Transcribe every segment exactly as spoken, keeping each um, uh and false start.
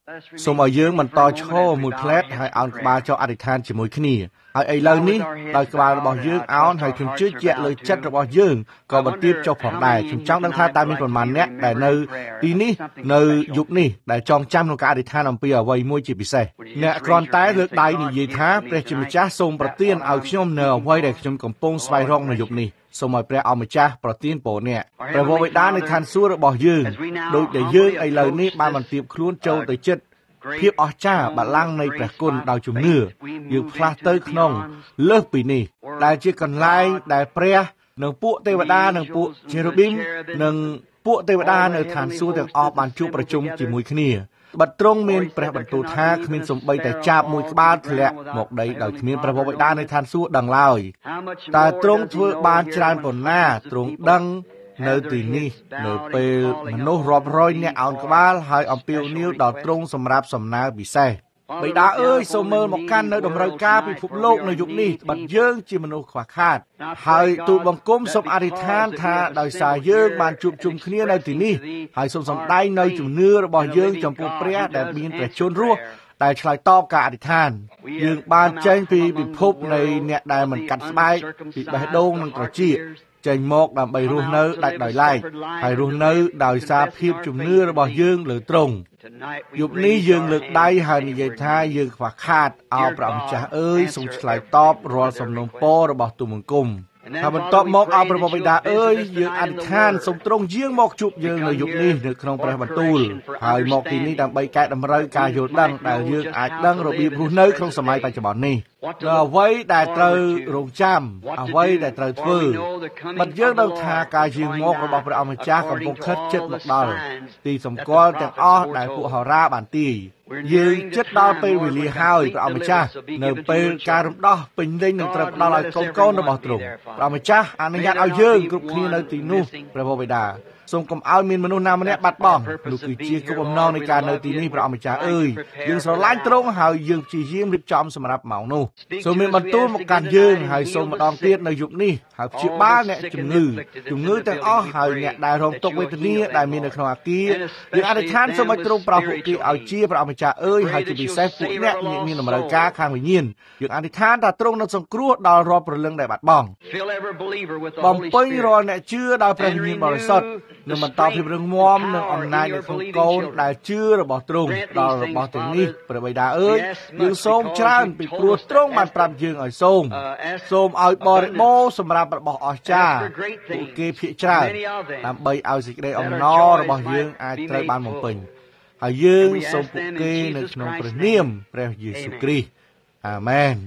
សូមឲ្យយើងបន្តឈរមួយផ្លែតហើយអោនក្បាលចុះអធិដ្ឋានជាមួយគ្នាហើយឥឡូវនេះដោយក្បាលរបស់យើងអោនហើយខ្ញុំជឿជាក់លើចិត្តរបស់យើងក៏បន្ទាបចុះផងដែរខ្ញុំចង់ដឹងថាតើមានប្រមាណអ្នកដែលនៅទីនេះនៅយុគនេះដែលចងចាំក្នុងការអធិដ្ឋានអំពីអ្វីមួយជាពិសេសអ្នកគ្រាន់តែលើកដៃនិយាយថាព្រះជាម្ចាស់សូមប្រទានឲ្យខ្ញុំនៅអ្វីដែលខ្ញុំកំពុងស្វែងរកនៅយុគនេះសូមឲ្យព្រះអម្ចាស់ប្រទានពរអ្នកព្រះវរបិតានៅឋានសួគ៌របស់យើងដូចដែលយើងឥឡូវនេះបានបន្ទាបខ្លួនចូលទៅចិត្តភាពអស្ចារ្យបល្ល័ង្កនៃព្រះគុណដោយជំនឿយើងផ្លាស់ទៅក្នុងលើសពីនេះដែលជាកន្លែងដែលព្រះនិងពួកទេវតានិងពួកជេរូប៊ីមនិងពួកទេវតានៅឋានសួគ៌ទាំងអស់បានជួបប្រជុំជាមួយគ្នាបិទទ្រង់មានព្រះបន្ទូលថាគ្មានសំបីតែចាបមួយក្បាលធ្លាក់មកដីដោយគ្មានព្រះវរបិតានៅឋានសួគ៌ដឹងឡើយតែទ្រង់ធ្វើបានច្រើនប៉ុណ្ណាទ្រង់ដឹងនៅទីនេះនៅពេលមនុស្សរាប់រយនាក់អោនក្បាលហើយអំពាវនាវដល់ទ្រង់សម្រាប់សំណើពិសេសបិតាអើយសូមមើលមកកាន់នៅតម្រូវការពិភពលោកនៅយុគនេះបាត់យើងជាមនុស្សខ្វះខាតហើយទូលបង្គំសូមអធិដ្ឋានថាដោយសារយើងបានជួបជុំគ្នានៅទីនេះហើយសូមសម្ដែងនៅជំនឿរបស់យើងចំពោះព្រះដែលមានព្រះជន្មរស់ដែលឆ្លើយតបការអធិដ្ឋានយើងបានចេញពីពិភពនៃអ្នកដែលមិនកាត់ស្បែកពីបេះដូងនិងត្រចៀកចេញមកដើម្បីរស់នៅដាច់ដោយឡែកហើយរស់នៅដោយសារភាពជំនឿរបស់យើងលើទ្រង់យប់នេះយើងលើកដៃហើយនិយាយថាយើងខ្វះខាតអោព្រះម្ចាស់អើយសូមឆ្លើយតបរាល់សំណូមពររបស់ទូលបង្គំហើយបន្ទាប់មកអោព្រះបិតាអើយយើងអធិដ្ឋានសូមទ្រង់យាងមកជួបយើងនៅយប់នេះនៅក្នុងព្រះបន្ទូលហើយមកទីនេះដើម្បីកែតម្រូវការយល់ដឹងដែលយើងអាចដឹងរបៀបរស់នៅក្នុងសម័យបច្ចុប្បន្ននេះនៅអ្វីដែលត្រូវរងចាំអ្វីដែលត្រូវធ្វើបាត់យើងដឹងថាការយាងមករបស់ព្រះអម្ចាស់កំពុងខិតជិតមកដល់ទីសម្គាល់ទាំងអស់ដែលពួកហោរាបានទាយយើងជិតដល់ពេលវេលាហើយព្រះអម្ចាស់នៅពេលការរំដោះពេញលេញនឹងត្រូវផ្ដល់ឲ្យកូនកូនរបស់ទ្រង់ព្រះអម្ចាស់អនុញ្ញាតឲ្យយើងគ្រប់គ្នានៅទីនោះព្រះវរបិតាសូមកុំឲ្យមានមនុស្សណាម្នាក់បាត់បង់នោះគឺជាគោលបំណងនៃការនៅទីនេះព្រះអម្ចាស់អើយយើងស្រឡាញ់ទ្រង់ហើយយើងព្យាយាមរៀបចំសម្រាប់ម៉ោងនោះសូមមានបន្ទូលមកកាន់យើងហើយសូមម្ដងទៀតនៅយុគនេះហើយព្យាបាលអ្នកជំងឺជំងឺទាំងអស់ហើយអ្នកដែលរងទុក្ខវេទនាដែលមាននៅក្នុងអាគារយើងអធិដ្ឋានសូមឲ្យទ្រង់ប្រោសពួកគេឲ្យជាព្រះអម្ចាស់អើយហើយជាពិសេសពួកអ្នកមានតម្រូវការខាងវិញ្ញាណយើងអធិដ្ឋានថាទ្រង់នឹងសង្គ្រោះដល់រាល់ព្រលឹងដែលបាត់បង់បំពេញរាល់អ្នកជឿដោយព្រះវិញ្ញាណបរិសុទ្ធនឹងបន្តភាពរឹងមាំនិងអំណាចនៅក្នុងកូនដែលជឿរបស់ទ្រង់ដល់របស់ទាំងនេះព្រះបិតាអើយយើងសូមច្រើនពីព្រោះទ្រង់បានប្រាប់យើងឲ្យសូមសូមឲ្យបរិបូរណ៍សម្រាប់របស់អស្ចារ្យពួកគេភាគច្រើនដើម្បីឲ្យសេចក្តីអំណររបស់យើងអាចត្រូវបានបំពេញហើយយើងសូមពួកគេនៅក្នុងព្រះនាមព្រះយេស៊ូវគ្រីស្ទអាមែន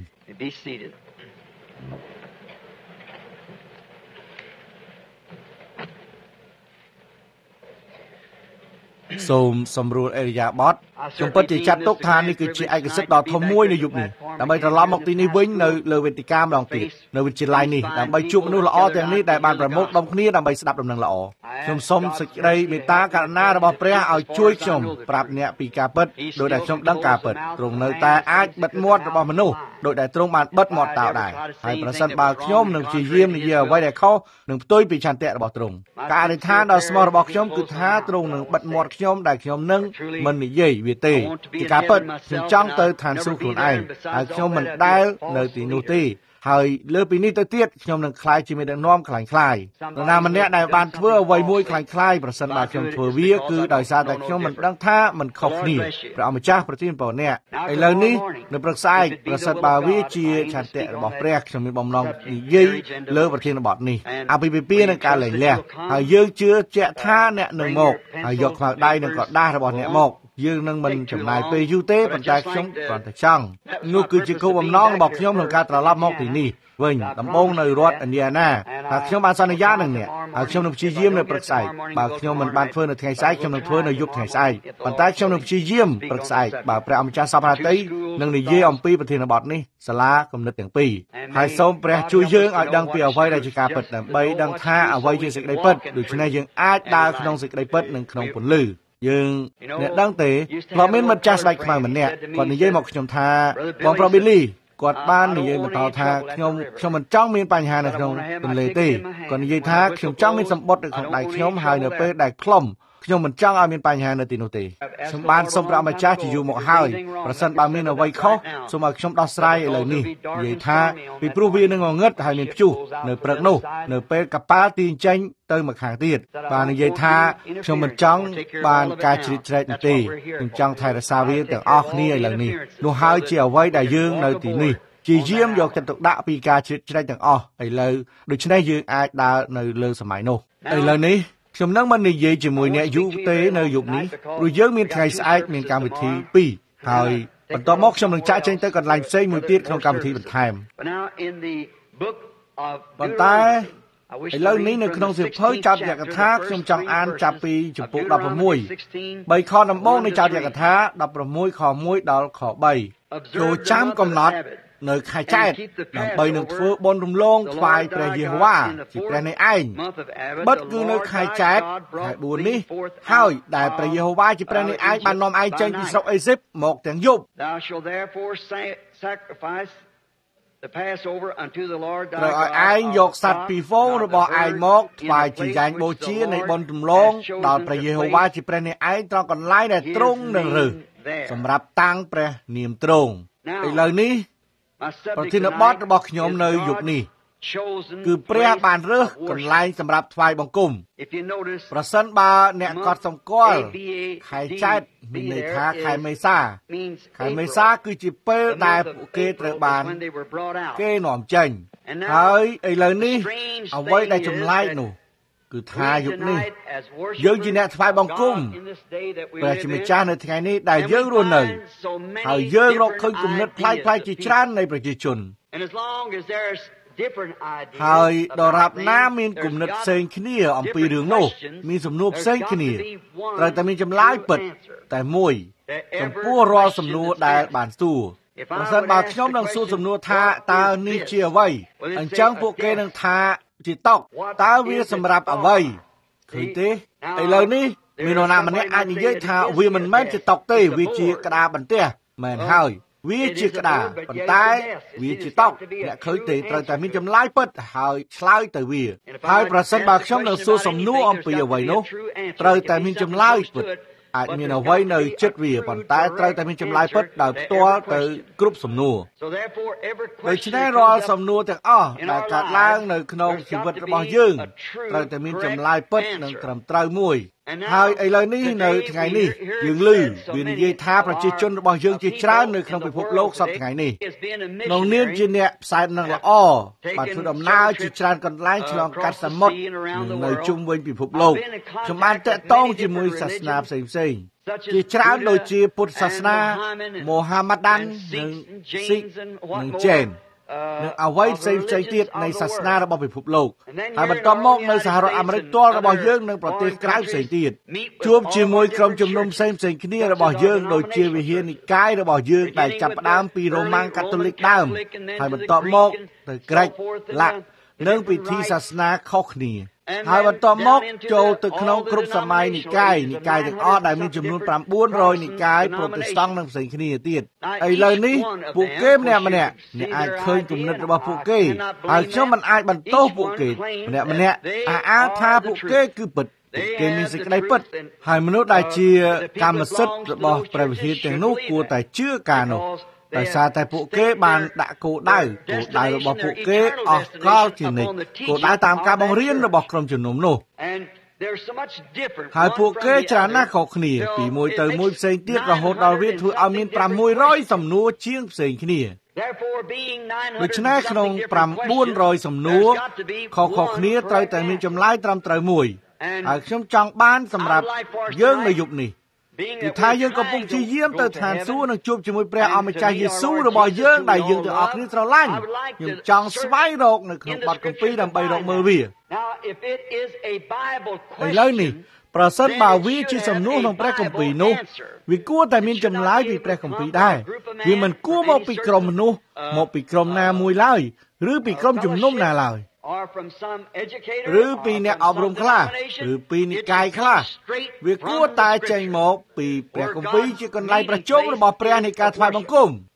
សូមសម្រួលអេរិយាបថខ្ញុំពិតជាចាត់ទុកថានេះគឺជាឯកសិទ្ធិដ៏ធំមួយនៅយុគនេះដើម្បីត្រឡប់មកទីនេះវិញនៅលើវេទិកាម្ដងទៀតនៅវិទ្យាល័យនេះដើម្បីជួបមនុស្សល្អទាំងនេះដែលបានប្រមូលដុំគ្នាដើម្បីស្ដាប់ដំណឹងល្អខ្ញុំសូមសេចក្តីមេត្តាករុណារបស់ព្រះឲ្យជួយខ្ញុំប្រាប់អ្នកពីការពិតដោយដែលខ្ញុំដឹងការពិតទ្រង់នៅតែអាចបិទមាត់របស់មនុស្សដោយដែលទ្រង់បានបិទមាត់តោដែរហើយប្រសិនបើខ្ញុំនឹងព្យាយាមនិយាយអ្វីដែលខុសនឹងផ្ទុយពីឆន្ទៈរបស់ទ្រង់ការអធិដ្ឋានដ៏ស្មោះរបស់ខ្ញុំគឺថាទ្រង់នឹងបិទមាត់ខ្ញុំដែលខ្ញុំនឹងមិននិយាយវាទេជាការពិតខ្ញុំចង់ទៅឋានសួគ៌ខ្លួនឯងហើយខ្ញុំមិនដែលនៅទីនោះទេហើយលើពីនេះទៅទៀតខ្ញុំនឹងខ្លាយជាមេដឹកនាំខ្លាំងខ្លាយនរណាម្នាក់ដែលបានធ្វើអ្វីមួយខ្លាំងខ្លាយប្រសិនបើខ្ញុំធ្វើវាគឺដោយសារតែខ្ញុំមិនដឹងថាมันខុសគ្នាព្រះអម្ចាស់ប្រទានពរអ្នកឥឡូវនេះនៅព្រឹកស្អែកប្រសិនបើវាជាឆន្ទៈរបស់ព្រះខ្ញុំមានបំណងនិយាយលើប្រធានបទនេះអាពាហ៍ពិពាហ៍នឹងការលែងលះហើយយើងជឿជាក់ថាអ្នកនឹងមកហើយយកខ្មៅដៃនិងក្រដាសរបស់អ្នកមកយើងនឹងមិនចំណាយពេលយូរទេប៉ុន្តែខ្ញុំគ្រាន់តែចង់នោះគឺជាគោលបំណងរបស់ខ្ញុំក្នុងការត្រឡប់មកទីនេះវិញដំបូងនៅរដ្ឋឥណ្ឌាណាហើយខ្ញុំបានសន្យានឹងអ្នកហើយខ្ញុំនឹងព្យាយាមនៅព្រឹកស្អែកបើខ្ញុំមិនបានធ្វើនៅថ្ងៃស្អែកខ្ញុំនឹងធ្វើនៅយប់ថ្ងៃស្អែកប៉ុន្តែខ្ញុំនឹងព្យាយាមព្រឹកស្អែកបើព្រះអម្ចាស់សពហត្ថីនឹងនិយាយអំពីប្រធានបទនេះសាលាគំនិតទាំងពីរហើយសូមព្រះជួយយើងឲ្យដឹងពីអ្វីដែលជាការពិតដើម្បីដឹងថាអ្វីជាសេចក្តីពិតដូច្នេះយើងអាចដើរក្នុងសេចក្តីពិតនិងក្នុងពន្លឺយើងអ្នកដឹងទេធ្លាប់មានមិត្តចាស់ស្បែកខ្មៅម្នាក់គាត់និយាយមកខ្ញុំថាបងប្រុសប៊ីលីគាត់បាននិយាយបន្តថាខ្ញុំខ្ញុំមិនចង់មានបញ្ហានៅក្នុងទន្លេទេគាត់និយាយថាខ្ញុំចង់មានសម្បត្តិនៅក្នុងដៃខ្ញុំហើយនៅពេលដែលខ្លុំខ្ញុំមិនចង់ឲ្យមានបញ្ហានៅទីនោះទេខ្ញុំបានសូមព្រះម្ចាស់ជាយូរមកហើយប្រសិនបើមានអ្វីខុសសូមឲ្យខ្ញុំដោះស្រាយឥឡូវនេះនិយាយថាពីព្រោះវានឹងងងឹតហើយមានព្យុះនៅព្រឹកនោះនៅពេលកប៉ាល់ទាញចេញទៅមកខាងទៀតបាននិយាយថាខ្ញុំមិនចង់បានការជ្រៀតជ្រែកនោះទេខ្ញុំចង់ថែរក្សាវាទាំងអស់គ្នាឥឡូវនេះនោះហើយជាអ្វីដែលយើងនៅទីនេះជាយាមយកចិត្តទុកដាក់ពីការជ្រៀតជ្រែកទាំងអស់ឥឡូវដូច្នេះយើងអាចដើរនៅលើសម័យនោះឥឡូវនេះខ្ញុំនឹងមិននិយាយជាមួយអ្នកយូរទេនៅយប់នេះព្រោះយើងមានថ្ងៃស្អែកមានកម្មវិធីពីរហើយបន្ទាប់មកខ្ញុំនឹងចាក់ចេញទៅកន្លែងផ្សេងមួយទៀតក្នុងកម្មវិធីបន្ថែមប៉ុន្តែឥឡូវនេះនៅក្នុងសៀវភៅចោទយកថាខ្ញុំចង់អានចាប់ពីចំពោះដប់ប្រាំមួយបីខដំបូងនៃចោទយកថាដប់ប្រាំមួយខមួយដល់ខបីចូលចាំកំណត់នៅខែចែកដើម្បីនឹងធ្វើបុណ្យរំលងថ្វាយព្រះយេហូវ៉ាជាព្រះនៃឯងបិទគឺនៅខែចែកខែបួននេះហើយដែលព្រះយេហូវ៉ាជាព្រះនៃឯងបាននាំឯងចេញពីស្រុកអេស៊ីបមកទាំងយប់ត្រូវឲ្យឯងយកសត្វពីរហ្វូងរបស់ឯងមកថ្វាយជាយ៉ាញ់បូជានៃបុណ្យរំលងដល់ព្រះយេហូវ៉ាជាព្រះនៃឯងត្រង់កន្លែងដែលទ្រង់នឹងរើសសម្រាប់តាំងព្រះនាមទ្រង់ឥឡូវនេះប្រធានបទរបស់ខ្ញុំនៅយប់នេះគឺព្រះបានរើសកន្លែងសម្រាប់ថ្វាយបង្គំប្រសិនបើអ្នកកត់សម្គាល់ខែចែកមានន័យថាខែមេសាខែមេសាគឺជាពេលដែលពួកគេត្រូវបានគេនាំចេញហើយឥឡូវនេះអ្វីដែលចម្លែកនោះគឺថាយប់នេះយើងជាអ្នកថ្វាយបង្គំព្រះជាម្ចាស់នៅថ្ងៃនេះដែលយើងរស់នៅហើយយើងរកឃើញគំនិតប្លែកៗជាច្រើននៃប្រជាជនហើយដរាបណាមានគំនិតផ្សេងគ្នាអំពីរឿងនោះមានសំណួរផ្សេងគ្នាត្រូវតែមានចម្លើយពិតតែមួយចំពោះរាល់សំណួរដែលបានសួរប្រសិនបើខ្ញុំនឹងសួរសំណួរថាតើនេះជាអ្វីអញ្ចឹងពួកគេនឹងថាជាតុកតើវាសម្រាប់អ្វីឃើញទេឥឡូវនេះមាននរណាម្នាក់អាចនិយាយថាវាមិនមែនជាតុកទេវាជាក្តារបន្ទះមែនហើយវាជាក្តារប៉ុន្តែវាជាតុកអ្នកឃើញទេត្រូវតែមានចម្លើយពិតហើយឆ្លើយទៅវាហើយប្រសិនបើខ្ញុំនឹងសួរសំណួរអំពីអ្វីនោះត្រូវតែមានចម្លើយពិតអាចមានអ្វីនៅចិត្តវាប៉ុន្តែត្រូវតែមានចម្លើយពិតដោយផ្ទាល់ទៅគ្រប់សំណួរដូច្នេះរាល់សំណួរទាំងអស់ដែលកើតឡើងនៅក្នុងជីវិតរបស់យើងត្រូវតែមានចម្លើយពិតនិងត្រឹមត្រូវមួយហើយឥឡូវនេះនៅថ្ងៃនេះយើងឮវានិយាយថាប្រជាជនរបស់យើងជាច្រើននៅក្នុងពិភពលោកសប្តាហ៍ថ្ងៃនេះក្នុងនាមជាអ្នកផ្សាយនឹងល្អបានធ្វើដំណើរជាច្រើនកន្លែងឆ្លងកាត់សមុទ្រនៅជុំវិញពិភពលោកខ្ញុំបានតាក់ទងជាមួយសាសនាផ្សេងៗជាច្រើនដូចជាពុទ្ធសាសនាមូហាម៉ាដាននិងស៊ីកនិងជេននិងអ្វីផ្សេងៗទៀតនៃសាសនារបស់ពិភពលោកហើយបន្ទាប់មកនៅសហរដ្ឋអាមេរិកផ្ទាល់របស់យើងនិងប្រទេសក្រៅផ្សេងទៀតជួបជាមួយក្រុមជំនុំផ្សេងផ្សេងគ្នារបស់យើងដូចជាវិហារនិកាយរបស់យើងដែលចាប់ផ្ដើមពីរ៉ូម៉ាំងកាតូលិកដើមហើយបន្ទាប់មកទៅក្រិចឡាក់និងពិធីសាសនាខុសគ្នាហើយបន្ទាប់មកចូលទៅក្នុងគ្រប់សម័យនិកាយនិកាយទាំងអស់ដែលមានចំនួនប្រាំបួនរយនិកាយប្រូតេស្តង់និងផ្សេងគ្នាទៀតឥឡូវនេះពួកគេម្នាក់ម្នាក់អ្នកអាចឃើញគំនិតរបស់ពួកគេហើយខ្ញុំមិនអាចបន្ទោសពួកគេម្នាក់ម្នាក់អះអាងថាពួកគេគឺពិតគេមានសេចក្តីពិតហើយមនុស្សដែលជាកម្មសិទ្ធិរបស់ព្រះវិហារទាំងនោះគួរតែជឿការនោះដោយសារតែពួកគេបានដាក់គោលដៅគោលដៅរបស់ពួកគេអស់កលជានិច្ចគោលដៅតាមការបង្រៀនរបស់ក្រុមជំនុំនោះហើយពួកគេច្រើនណាស់ខុសគ្នាពីមួយទៅមួយផ្សេងទៀតរហូតដល់វាធ្វើឲ្យមានប្រាំមួយរយសំណួរជាងផ្សេងគ្នាដូច្នេះក្នុងប្រាំបួនរយសំណួរខុសៗគ្នាត្រូវតែមានចម្លើយត្រឹមត្រូវមួយហើយខ្ញុំចង់បានសម្រាប់យើងនៅយប់នេះគឺថាយើងកំពុងព្យាយាមទៅឋានសួគ៌និងជួបជាមួយព្រះអម្ចាស់យេស៊ូវរបស់យើងដែលយើងទាំងអស់គ្នាស្រឡាញ់ខ្ញុំចង់ស្វែងរកនៅក្នុងបទគម្ពីរដើម្បីរកមើលវាឥឡូវនេះប្រសិនបើវាជាសំណួរក្នុងព្រះគម្ពីរនោះវាគួរតែមានចម្លើយពីព្រះគម្ពីរដែរវាមិនគួរមកពីក្រុមមនុស្សមកពីក្រុមណាមួយឡើយឬពីក្រុមជំនុំណាឡើយឬពីអ្នកអប់រំខ្លះឬពីនិកាយខ្លះវាគួរតែចេញមកពីព្រះគម្ពីរជាកន្លែងប្រជុំរបស់ព្រះនៃការថ្វាយបង្គំ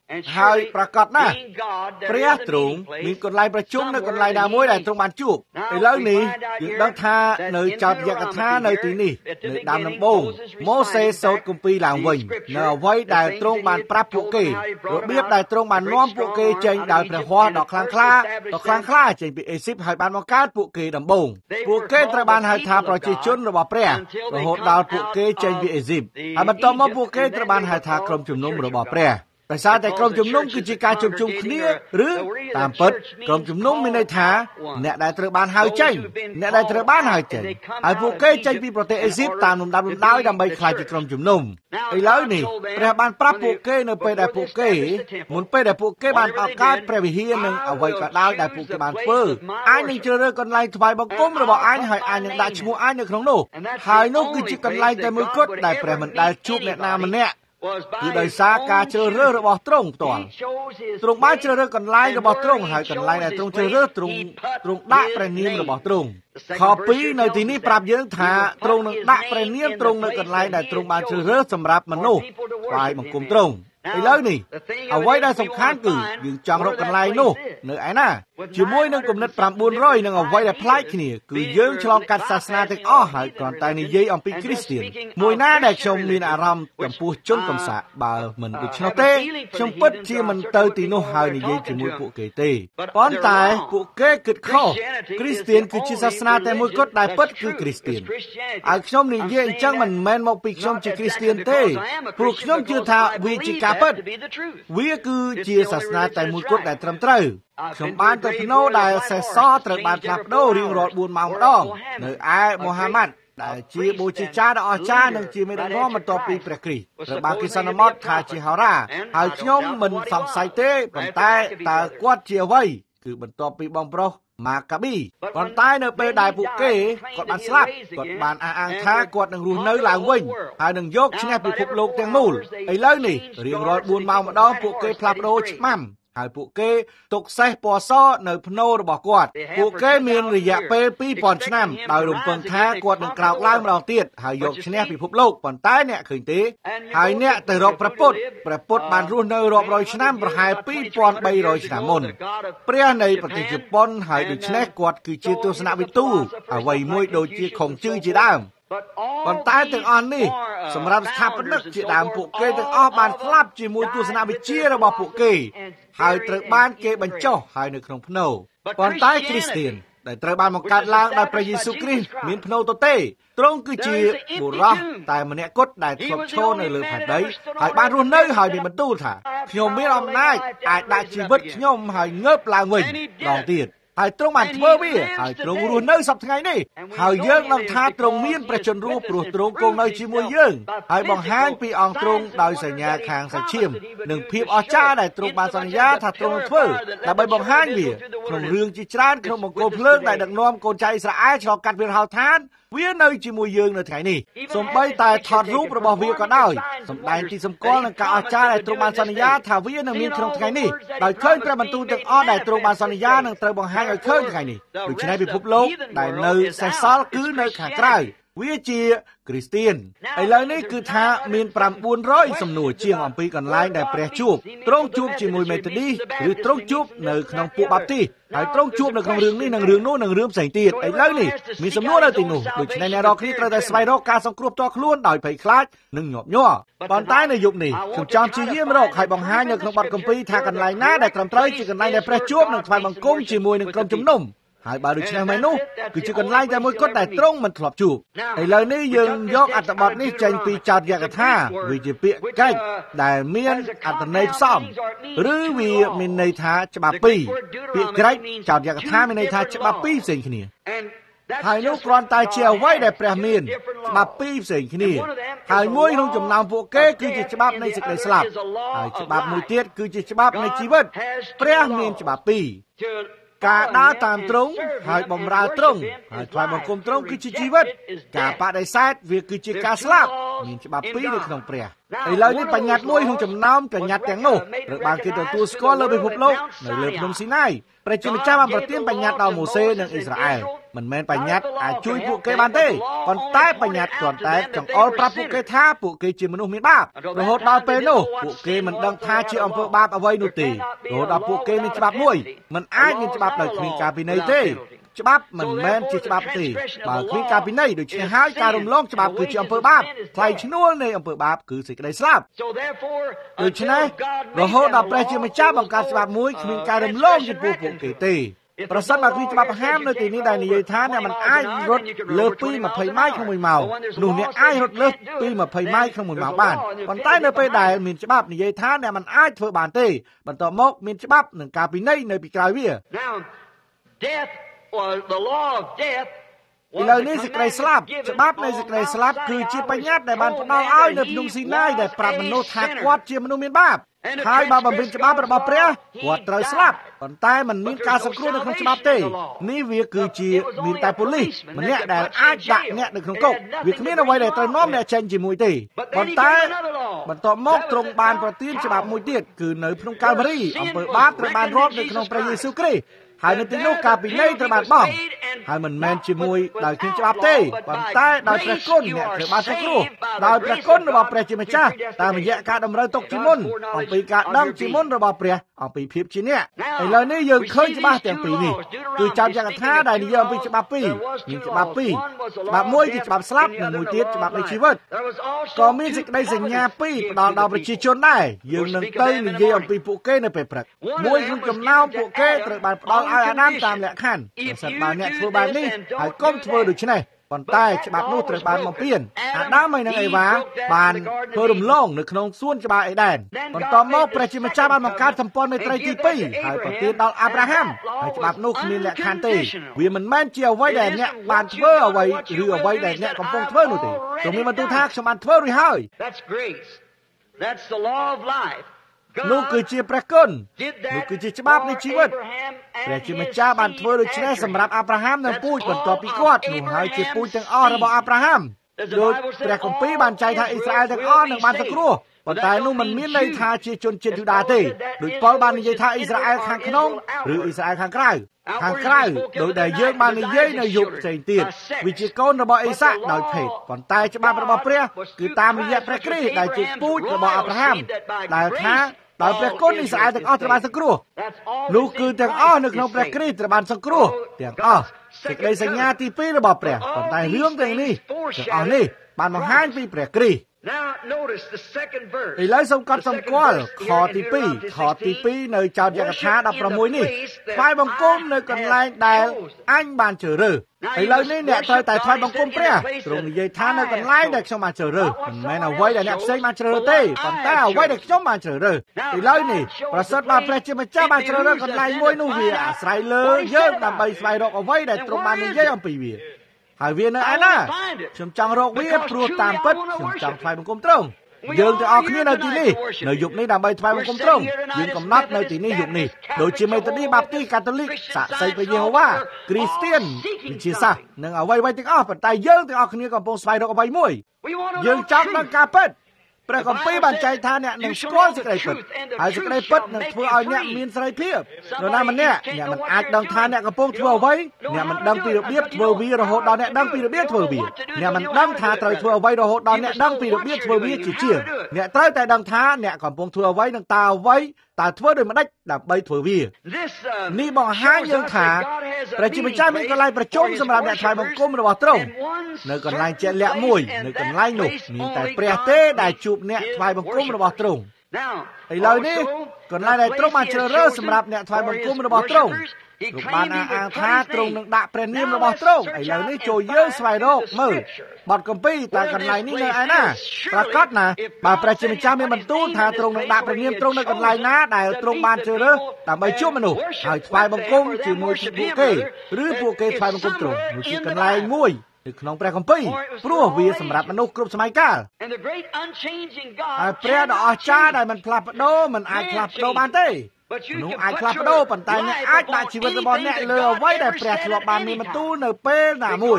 ហើយប្រកាសណាស់ព្រះទ្រង់មានកន្លែងប្រជុំនៅកន្លែងណាមួយដែលទ្រង់បានជួបឥឡូវនេះយើងដឹងថានៅចោទយកថានៅទីនេះនៅដើមដំបូងម៉ូសេសូត្រគម្ពីរឡើងវិញនៅអ្វីដែលទ្រង់បានប្រាប់ពួកគេរបៀបដែលទ្រង់បាននាំពួកគេចេញដោយព្រះហស្ថដ៏ខ្លាំងក្លាដ៏ខ្លាំងក្លាចេញពីអេស៊ីបហើយបានបង្កើតពួកគេដំបូងពួកគេត្រូវបានហៅថាប្រជាជនរបស់ព្រះរហូតដល់ពួកគេចេញពីអេស៊ីបហើយបន្ទាប់មកពួកគេត្រូវបានហៅថាក្រុមជំនុំរបស់ព្រះដោយសារតែក្រុមជំនុំគឺជាការជួបជុំគ្នាឬតាមពិតក្រុមជំនុំមានន័យថាអ្នកដែលត្រូវបានហៅចេញអ្នកដែលត្រូវបានហៅចេញហើយពួកគេចេញពីប្រទេសអេស៊ីបតាមលំដាប់លំដោយដើម្បីក្លាយជាក្រុមជំនុំឥឡូវនេះព្រះបានប្រាប់ពួកគេនៅពេលដែលពួកគេមុនពេលដែលពួកគេបានបង្កើតព្រះវិហារនិងអ្វីក៏ដោយដែលពួកគេបានធ្វើអាចនឹងជ្រើសរើសកន្លែងថ្វាយបង្គំរបស់អញហើយអាចនឹងដាក់ឈ្មោះអញនៅក្នុងនោះហើយនោះគឺជាកន្លែងតែមួយគត់ដែលព្រះមិនដែលជួបអ្នកណាម្នាក់គឺដោយសារការជ្រើសរើសរបស់ទ្រង់ផ្ទាល់ទ្រង់បានជ្រើសរើសកន្លែងរបស់ទ្រង់ហើយកន្លែងដែលទ្រង់ជ្រើសរើសទ្រង់ទ្រង់ដាក់ព្រះនាមរបស់ទ្រង់ខពីរនៅទីនេះប្រាប់យើងថាទ្រង់នឹងដាក់ព្រះនាមទ្រង់នៅកន្លែងដែលទ្រង់បានជ្រើសរើសសម្រាប់មនុស្សថ្វាយបង្គំទ្រង់ឥឡូវនេះអ្វីដែលសំខាន់គឺយើងចង់រកកន្លែងនោះនៅឯណាជាមួយនឹងគំនិតប្រាំបួនរយនឹងអ្វីដែលប្លែកគ្នាគឺយើងឆ្លងកាត់សាសនាទាំងអស់ហើយគ្រាន់តែនិយាយអំពីគ្រីស្ទានមួយណាដែលខ្ញុំមានអារម្មណ៍ចំពោះជនកំសាកបើមិនដូច្នោះទេខ្ញុំពិតជាមិនទៅទីនោះហើយនិយាយជាមួយពួកគេទេប៉ុន្តែពួកគេគិតខុសគ្រីស្ទានគឺជាសាសនាតែមួយគត់ដែលពិតគឺគ្រីស្ទានហើយខ្ញុំនិយាយអញ្ចឹងមិនមែនមកពីខ្ញុំជាគ្រីស្ទានទេព្រោះខ្ញុំជឿថាវាជាការពិតវាគឺជាសាសនាតែមួយគត់ដែលត្រឹមត្រូវខ្ញុំបានទៅភ្នូដែលសេសត្រូវបានផ្លាស់ប្ដូររៀងរាល់បួនម៉ោងម្ដងនៅឯមូហាម៉ាត់ដែលជាបូជាចារដ៏អស្ចារ្យនិងជាមេដឹកនាំបន្ទាប់ពីព្រះគ្រីស្ទត្រូវបានគេសន្មតថាជាហោរាហើយខ្ញុំមិនសង្ស័យទេប៉ុន្តែតើគាត់ជាអ្វីគឺបន្ទាប់ពីបងប្រុសម៉ាកាប៊ីប៉ុន្តែនៅពេលដែលពួកគេគាត់បានស្លាប់គាត់បានអះអាងថាគាត់នឹងរស់នៅឡើងវិញហើយនឹងយកឈ្នះពិភពលោកទាំងមូលឥឡូវនេះរៀងរាល់បួនម៉ោងម្ដងពួកគេផ្លាស់ប្ដូរឆ្មាំហើយពួកគេទុកសេះពណ៌សនៅភ្នូររបស់គាត់ពួកគេមានរយៈពេលពីរពាន់ឆ្នាំដោយរំពឹងថាគាត់នឹងក្រោកឡើងម្ដងទៀតហើយយកឈ្នះពិភពលោកប៉ុន្តែអ្នកឃើញទេហើយអ្នកទៅរកព្រះពុទ្ធព្រះពុទ្ធបានរស់នៅរាប់រយឆ្នាំប្រហែលពីរពាន់បីរយឆ្នាំមុនព្រះនៃប្រទេសជប៉ុនហើយដូច្នេះគាត់គឺជាទស្សនវិទូអ្វីមួយដូចជាខុងជឺជាដើមប៉ុន្តែទាំងអស់នេះសម្រាប់ស្ថាបនិកជាដើមពួកគេទាំងអស់បានស្លាប់ជាមួយទស្សនវិជ្ជារបស់ពួកគេហើយត្រូវបានគេបញ្ចុះហើយនៅក្នុងភ្នូរប៉ុន្តែគ្រីស្ទានដែលត្រូវបានបង្កើតឡើងដោយព្រះយេស៊ូវគ្រីស្ទមានភ្នូរទទេទ្រង់គឺជាបុរសតែម្នាក់គត់ដែលធ្លាប់ឈរនៅលើផែនដីហើយបានរស់នៅហើយមានបន្ទូលថាខ្ញុំមានអំណាចអាចដាក់ជីវិតខ្ញុំហើយងើបឡើងវិញដងទៀតហើយទ្រង់បានធ្វើវាហើយទ្រង់រស់នៅសប្តាហ៍ថ្ងៃនេះហើយយើងនឹងថាទ្រង់មានព្រះជន្មរស់ព្រោះទ្រង់គង់នៅជាមួយយើងហើយបង្ហាញពីអង្គទ្រង់ដោយសញ្ញាខាងសាច់ឈាមនិងភាពអស្ចារ្យដែលទ្រង់បានសន្យាថាទ្រង់នឹងធ្វើដើម្បីបង្ហាញវាក្នុងរឿងជាច្រើនក្នុងមង្គលភ្លើងដែលដឹកនាំកូនចៅអ៊ីស្រាអែលឆ្លងកាត់វាលហោឋានវានៅជាមួយយើងនៅថ្ងៃនេះសូម្បីតែថតរូបរបស់វាក៏ដោយសម្ដែងទីសម្គាល់នឹងការអស្ចារ្យដែលទ្រង់បានសន្យាថាវានឹងមានក្នុងថ្ងៃនេះដោយឃើញព្រះបន្ទូលទាំងអស់ដែលទ្រង់បានសន្យានឹងត្រូវបង្ហាញឲ្យឃើញថ្ងៃនេះដូច្នេះពិភពលោកដែលនៅសេសសល់គឺនៅខាងក្រៅវាជាគ្រីស្ទានឥឡូវនេះគឺថាមានប្រាំបួនរយសំណួរជាងអំពីកន្លែងដែលព្រះជួបទ្រង់ជួបជាមួយមេតឌីឬទ្រង់ជួបនៅក្នុងពួកបាបទីហើយទ្រង់ជួបនៅក្នុងរឿងនេះនិងរឿងនោះនិងរឿងផ្សេងទៀតឥឡូវនេះមានសំណួរនៅទីនោះដូច្នេះអ្នករាល់គ្នាត្រូវតែស្វែងរកការសង្គ្រោះផ្ទាល់ខ្លួនដោយភ័យខ្លាចនិងញាប់ញ័រប៉ុន្តែនៅយុគនេះខ្ញុំចង់ព្យាយាមរកឲ្យបង្ហាញនៅក្នុងបទគម្ពីរថាកន្លែងណាដែលត្រឹមត្រូវជាកន្លែងដែលព្រះជួបនិងថ្វាយបង្គំជាមួយនឹងក្រុមជំនុំហើយបើដូច្នេះមែននោះគឺជាកន្លែងតែមួយគត់ដែលទ្រង់មិនធ្លាប់ជួបឥឡូវនេះយើងយកអត្ថបទនេះចេញពីចោទយកថាវាជាពាក្យកិច្ចដែលមានអត្ថន័យផ្សំឬវាមានន័យថាច្បាប់ពីរពាក្យក្រិចចោទយកថាមានន័យថាច្បាប់ពីរផ្សេងគ្នាហើយនោះគ្រាន់តែជាអ្វីដែលព្រះមានច្បាប់ពីរផ្សេងគ្នាហើយមួយក្នុងចំណោមពួកគេគឺជាច្បាប់នៃសេចក្តីស្លាប់ហើយច្បាប់មួយទៀតគឺជាច្បាប់នៃជីវិតព្រះមានច្បាប់ពីរការដើរតាមទ្រង់ហើយបម្រើទ្រង់ហើយថ្វាយបង្គំទ្រង់គឺជាជីវិតការបដិសេធវាគឺជាការស្លាប់មានច្បាប់ពីរនៅក្នុងព្រះឥឡូវនេះបញ្ញត្តិមួយក្នុងចំណោមបញ្ញត្តិទាំងនោះត្រូវបានគេទទួលស្គាល់លើពិភពលោកនៅលើភ្នំស៊ីណាយព្រះជាម្ចាស់បានប្រទានបញ្ញត្តិដល់ម៉ូសេនិងអ៊ីស្រាអែលមិនមែនបញ្ញត្តិអាចជួយពួកគេបានទេប៉ុន្តែបញ្ញត្តិគ្រាន់តែចង្អុលប្រាប់ពួកគេថាពួកគេជាមនុស្សមានបាបរហូតដល់ពេលនោះពួកគេមិនដឹងថាជាអំពើបាបអ្វីនោះទេរហូតដល់ពួកគេមានច្បាប់មួយមិនអាចមានច្បាប់ដោយគ្មានការពិន័យទេច្បាប់មិនមែនជាច្បាប់ទេបើគ្មានការពិន័យដូច្នេះហើយការរំលងច្បាប់គឺជាអំពើបាបថ្លៃឈ្នួលនៃអំពើបាបគឺសេចក្តីស្លាប់ដូច្នេះរហូតដល់ព្រះជាម្ចាស់បង្កើតច្បាប់មួយគ្មានការរំលងចំពោះពួកគេទេប្រសិនបើគ្មានច្បាប់ហាមនៅទីនេះដែលនិយាយថាអ្នកមិនអាចរត់លើសពីยี่สิบម៉ៃក្នុងមួយម៉ោងនោះអ្នកអាចរត់លើសពីยี่สิบម៉ៃក្នុងមួយម៉ោងបានប៉ុន្តែនៅពេលដែលមានច្បាប់និយាយថាអ្នកមិនអាចធ្វើបានទេបន្ទាប់មកមានច្បាប់និងការពិន័យនៅពីក្រោយវាឥឡូវនេះសេចក្តីស្លាប់ច្បាប់នៃសេចក្តីស្លាប់គឺជាបញ្ញត្តិដែលបានផ្ដល់ឲ្យនៅភ្នំស៊ីណាយដែលប្រាប់មនុស្សថាគាត់ជាមនុស្សមានបាបហើយបើបំពេញច្បាប់របស់ព្រះគាត់ត្រូវស្លាប់ប៉ុន្តែมันមានការសង្គ្រោះនៅក្នុងច្បាប់ទេនេះវាគឺជាមានតែប៉ូលីសម្នាក់ដែលអាចដាក់អ្នកនៅក្នុងគុកវាគ្មានអ្វីដែលត្រូវនាំអ្នកចេញជាមួយទេប៉ុន្តែបន្ទាប់មកទ្រង់បានប្រទានច្បាប់មួយទៀតគឺនៅក្នុងកាល់វារីអំពើបាបត្រូវបានរាប់នៅក្នុងព្រះយេស៊ូវគ្រីស្ទហើយនៅទីនោះការពិន័យត្រូវបានបង់ហើយមិនមែនជាមួយដោយគ្មានច្បាប់ទេប៉ុន្តែដោយព្រះគុណអ្នកត្រូវបានសង្គ្រោះដោយព្រះគុណរបស់ព្រះជាម្ចាស់តាមរយៈការតម្រូវទុកជាមុនអំពីការដឹងជាមុនរបស់ព្រះអំពីភាពជាអ្នកឥឡូវនេះយើងឃើញច្បាស់ទាំងពីរនេះគឺចាំយ៉ាងថាដែលនិយាយអំពីច្បាប់ពីរមានច្បាប់ពីរច្បាប់មួយគឺច្បាប់ស្លាប់និងមួយទៀតច្បាប់នៃជីវិតក៏មានសេចក្តីសញ្ញាពីរផ្ដល់ដល់ប្រជាជនដែរយើងនឹងទៅនិយាយអំពីពួកគេនៅពេលព្រឹកមួយក្នុងចំណោមពួកគេត្រូវបានផ្ដល់ឲ្យអាដាមតាមលក្ខខណ្ឌប្រសិនបើអ្នកធ្វើបែបនេះហើយកុំធ្វើដូច្នេះប៉ុន្តែច្បាប់នោះត្រូវបានបំពានអាដាមហើយនិងអេវ៉ាបានធ្វើរំលងនៅក្នុងសួនច្បារអេដែនបន្ទាប់មកព្រះជាម្ចាស់បានបង្កើតសម្ព័ន្ធមេត្រីទីពីរហើយប្រទានដល់អាប់រ៉ាហាំហើយច្បាប់នោះគ្មានលក្ខខណ្ឌទេវាមិនមែនជាអ្វីដែលអ្នកបានធ្វើអ្វីឬអ្វីដែលអ្នកកំពុងធ្វើនោះទេទ្រង់មានបន្ទូលថាខ្ញុំបានធ្វើរួចហើយនោះគឺជាព្រះគុណនោះគឺជាច្បាប់នៃជីវិតព្រះជាម្ចាស់បានធ្វើដូច្នេះសម្រាប់អាប់រ៉ាហាំនិងពូជបន្ទាប់ពីគាត់នោះហើយជាពូជទាំងអស់របស់អាប់រ៉ាហាំដោយព្រះគម្ពីរបានចែងថាអ៊ីស្រាអែលទាំងអស់នឹងបានសង្គ្រោះប៉ុន្តែនោះមិនមានន័យថាជាជនជាតិយូដាទេដោយប៉ុលបាននិយាយថាអ៊ីស្រាអែលខាងក្នុងឬអ៊ីស្រាអែលខាងក្រៅខាងក្រៅដោយដែលយើងបាននិយាយនៅយុគផ្សេងទៀតវាជាកូនរបស់អេសាក់ដោយភេទប៉ុន្តែច្បាប់របស់ព្រះគឺតាមរយៈព្រះគ្រីស្ទដែលជាពូជរបស់អាប់រ៉ាហាំដែលថាដោយព្រះគុណអ៊ីស្រាអែលទាំងអស់ត្រូវបានសង្គ្រោះនោះគឺទាំងអស់នៅក្នុងព្រះគ្រីស្ទត្រូវបានសង្គ្រោះទាំងអស់សេចក្តីសញ្ញាទីពីររបស់ព្រះប៉ុន្តែរឿងទាំងនេះទាំងអស់នេះបានបង្ហាញពីព្រះគ្រីស្ទឥឡូវសូមកត់សម្គាល់ខទីពីរខទីពីរនៅចោទយកថាដប់ប្រាំមួយនេះថ្វាយបង្គំនៅកន្លែងដែលអញបានជ្រើសរើសឥឡូវនេះអ្នកត្រូវតែថ្វាយបង្គំព្រះទ្រង់និយាយថានៅកន្លែងដែលខ្ញុំបានជ្រើសរើសមិនមែនអ្វីដែលអ្នកផ្សេងបានជ្រើសរើសទេប៉ុន្តែអ្វីដែលខ្ញុំបានជ្រើសរើសឥឡូវនេះប្រសិនបើព្រះជាម្ចាស់បានជ្រើសរើសកន្លែងមួយនោះវាអាស្រ័យលើយើងដើម្បីស្វែងរកអ្វីដែលទ្រង់បាននិយាយអំពីវាហើយវានៅឯណាខ្ញុំចង់រកវាព្រោះតាមពិតខ្ញុំចង់ថ្វាយបង្គំទ្រង់យើងទាំងអស់គ្នានៅទីនេះនៅយុគនេះដើម្បីថ្វាយបង្គំទ្រង់យើងកំណត់នៅទីនេះយុគនេះដូចជាមេត្តាឌីបាបទីកាតូលិកសាក្សីព្រះយេហូវ៉ាគ្រីស្ទៀនវិជាសាសនិងអ្វីៗទាំងអស់ប៉ុន្តែយើងទាំងអស់គ្នាកំពុងស្វែងរកអ្វីមួយយើងចង់ដឹងការពិតព្រះគម្ពីរបានចែងថាអ្នកនឹងស្គាល់សេចក្តីពិតហើយសេចក្តីពិតនឹងធ្វើឲ្យអ្នកមានសេរីភាពនរណាម្នាក់អ្នកមិនអាចដឹងថាអ្នកកំពុងធ្វើអ្វីអ្នកមិនដឹងពីរបៀបធ្វើវារហូតដល់អ្នកដឹងពីរបៀបធ្វើវាអ្នកមិនដឹងថាត្រូវធ្វើអ្វីរហូតដល់អ្នកដឹងពីរបៀបធ្វើវាជាជាងអ្នកត្រូវតែដឹងថាអ្នកកំពុងធ្វើអ្វីនិងតើអ្វីតើធ្វើដោយម្ដេចដើម្បីធ្វើវានេះបង្ហាញយើងថាព្រះជាម្ចាស់មានកន្លែងប្រជុំសម្រាប់អ្នកថ្វាយបង្គំរបស់ទ្រង់នៅកន្លែងជាក់លាក់មួយនៅកន្លែងនោះមានតែព្រះទេដែលជួបអ្នកថ្វាយបង្គំរបស់ទ្រង់ឥឡូវនេះកន្លែងដែលទ្រង់បានជ្រើសរើសសម្រាប់អ្នកថ្វាយបង្គំរបស់ទ្រង់លោកបានអះអាងថាទ្រង់នឹងដាក់ព្រះនាមរបស់ទ្រង់ឥឡូវនេះចូលយើងស្វែងរកមើលបទគម្ពីរតែកន្លែងនេះនៅឯណាប្រកាសណាបើព្រះជាម្ចាស់មានបន្ទូលថាទ្រង់នឹងដាក់ព្រះនាមទ្រង់នៅកន្លែងណាដែលទ្រង់បានជ្រើសរើសដើម្បីជួបមនុស្សហើយថ្វាយបង្គំជាមួយពួកគេឬពួកគេថ្វាយបង្គំទ្រង់នោះជាកន្លែងមួយនៅក្នុងព្រះគម្ពីរព្រោះវាសម្រាប់មនុស្សគ្រប់សម័យកាលហើយព្រះដ៏អស្ចារ្យដែលមិនផ្លាស់ប្ដូរមិនអាចផ្លាស់ប្ដូរបានទេនោះអាចផ្លាស់ប្ដូរប៉ុន្តែអ្នកអាចដាក់ជីវិតរបស់អ្នកលើអ្វីដែលព្រះធ្លាប់បានមានបន្ទូលនៅពេលណាមួយ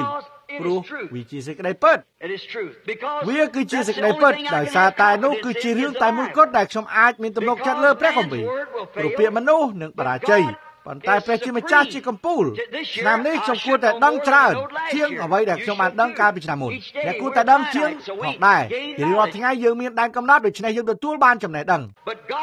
ព្រោះវាជាសេចក្តីពិតវាគឺជាសេចក្តីពិតដោយសារតែនោះគឺជារឿងតែមួយគត់ដែលខ្ញុំអាចមានទំនុកចិត្តលើព្រះគម្ពីរព្រោះពាក្យមនុស្សនឹងបរាជ័យប៉ុន្តែព្រះជាម្ចាស់ជាកំពូលឆ្នាំនេះខ្ញុំគួរតែដឹងច្រើនជាងអ្វីដែលខ្ញុំបានដឹងកាលពីឆ្នាំមុនអ្នកគួរតែដឹងជាងផងដែររៀងរាល់ថ្ងៃយើងមានដែនកំណត់ដូច្នេះយើងទទួលបានចំណេះដឹង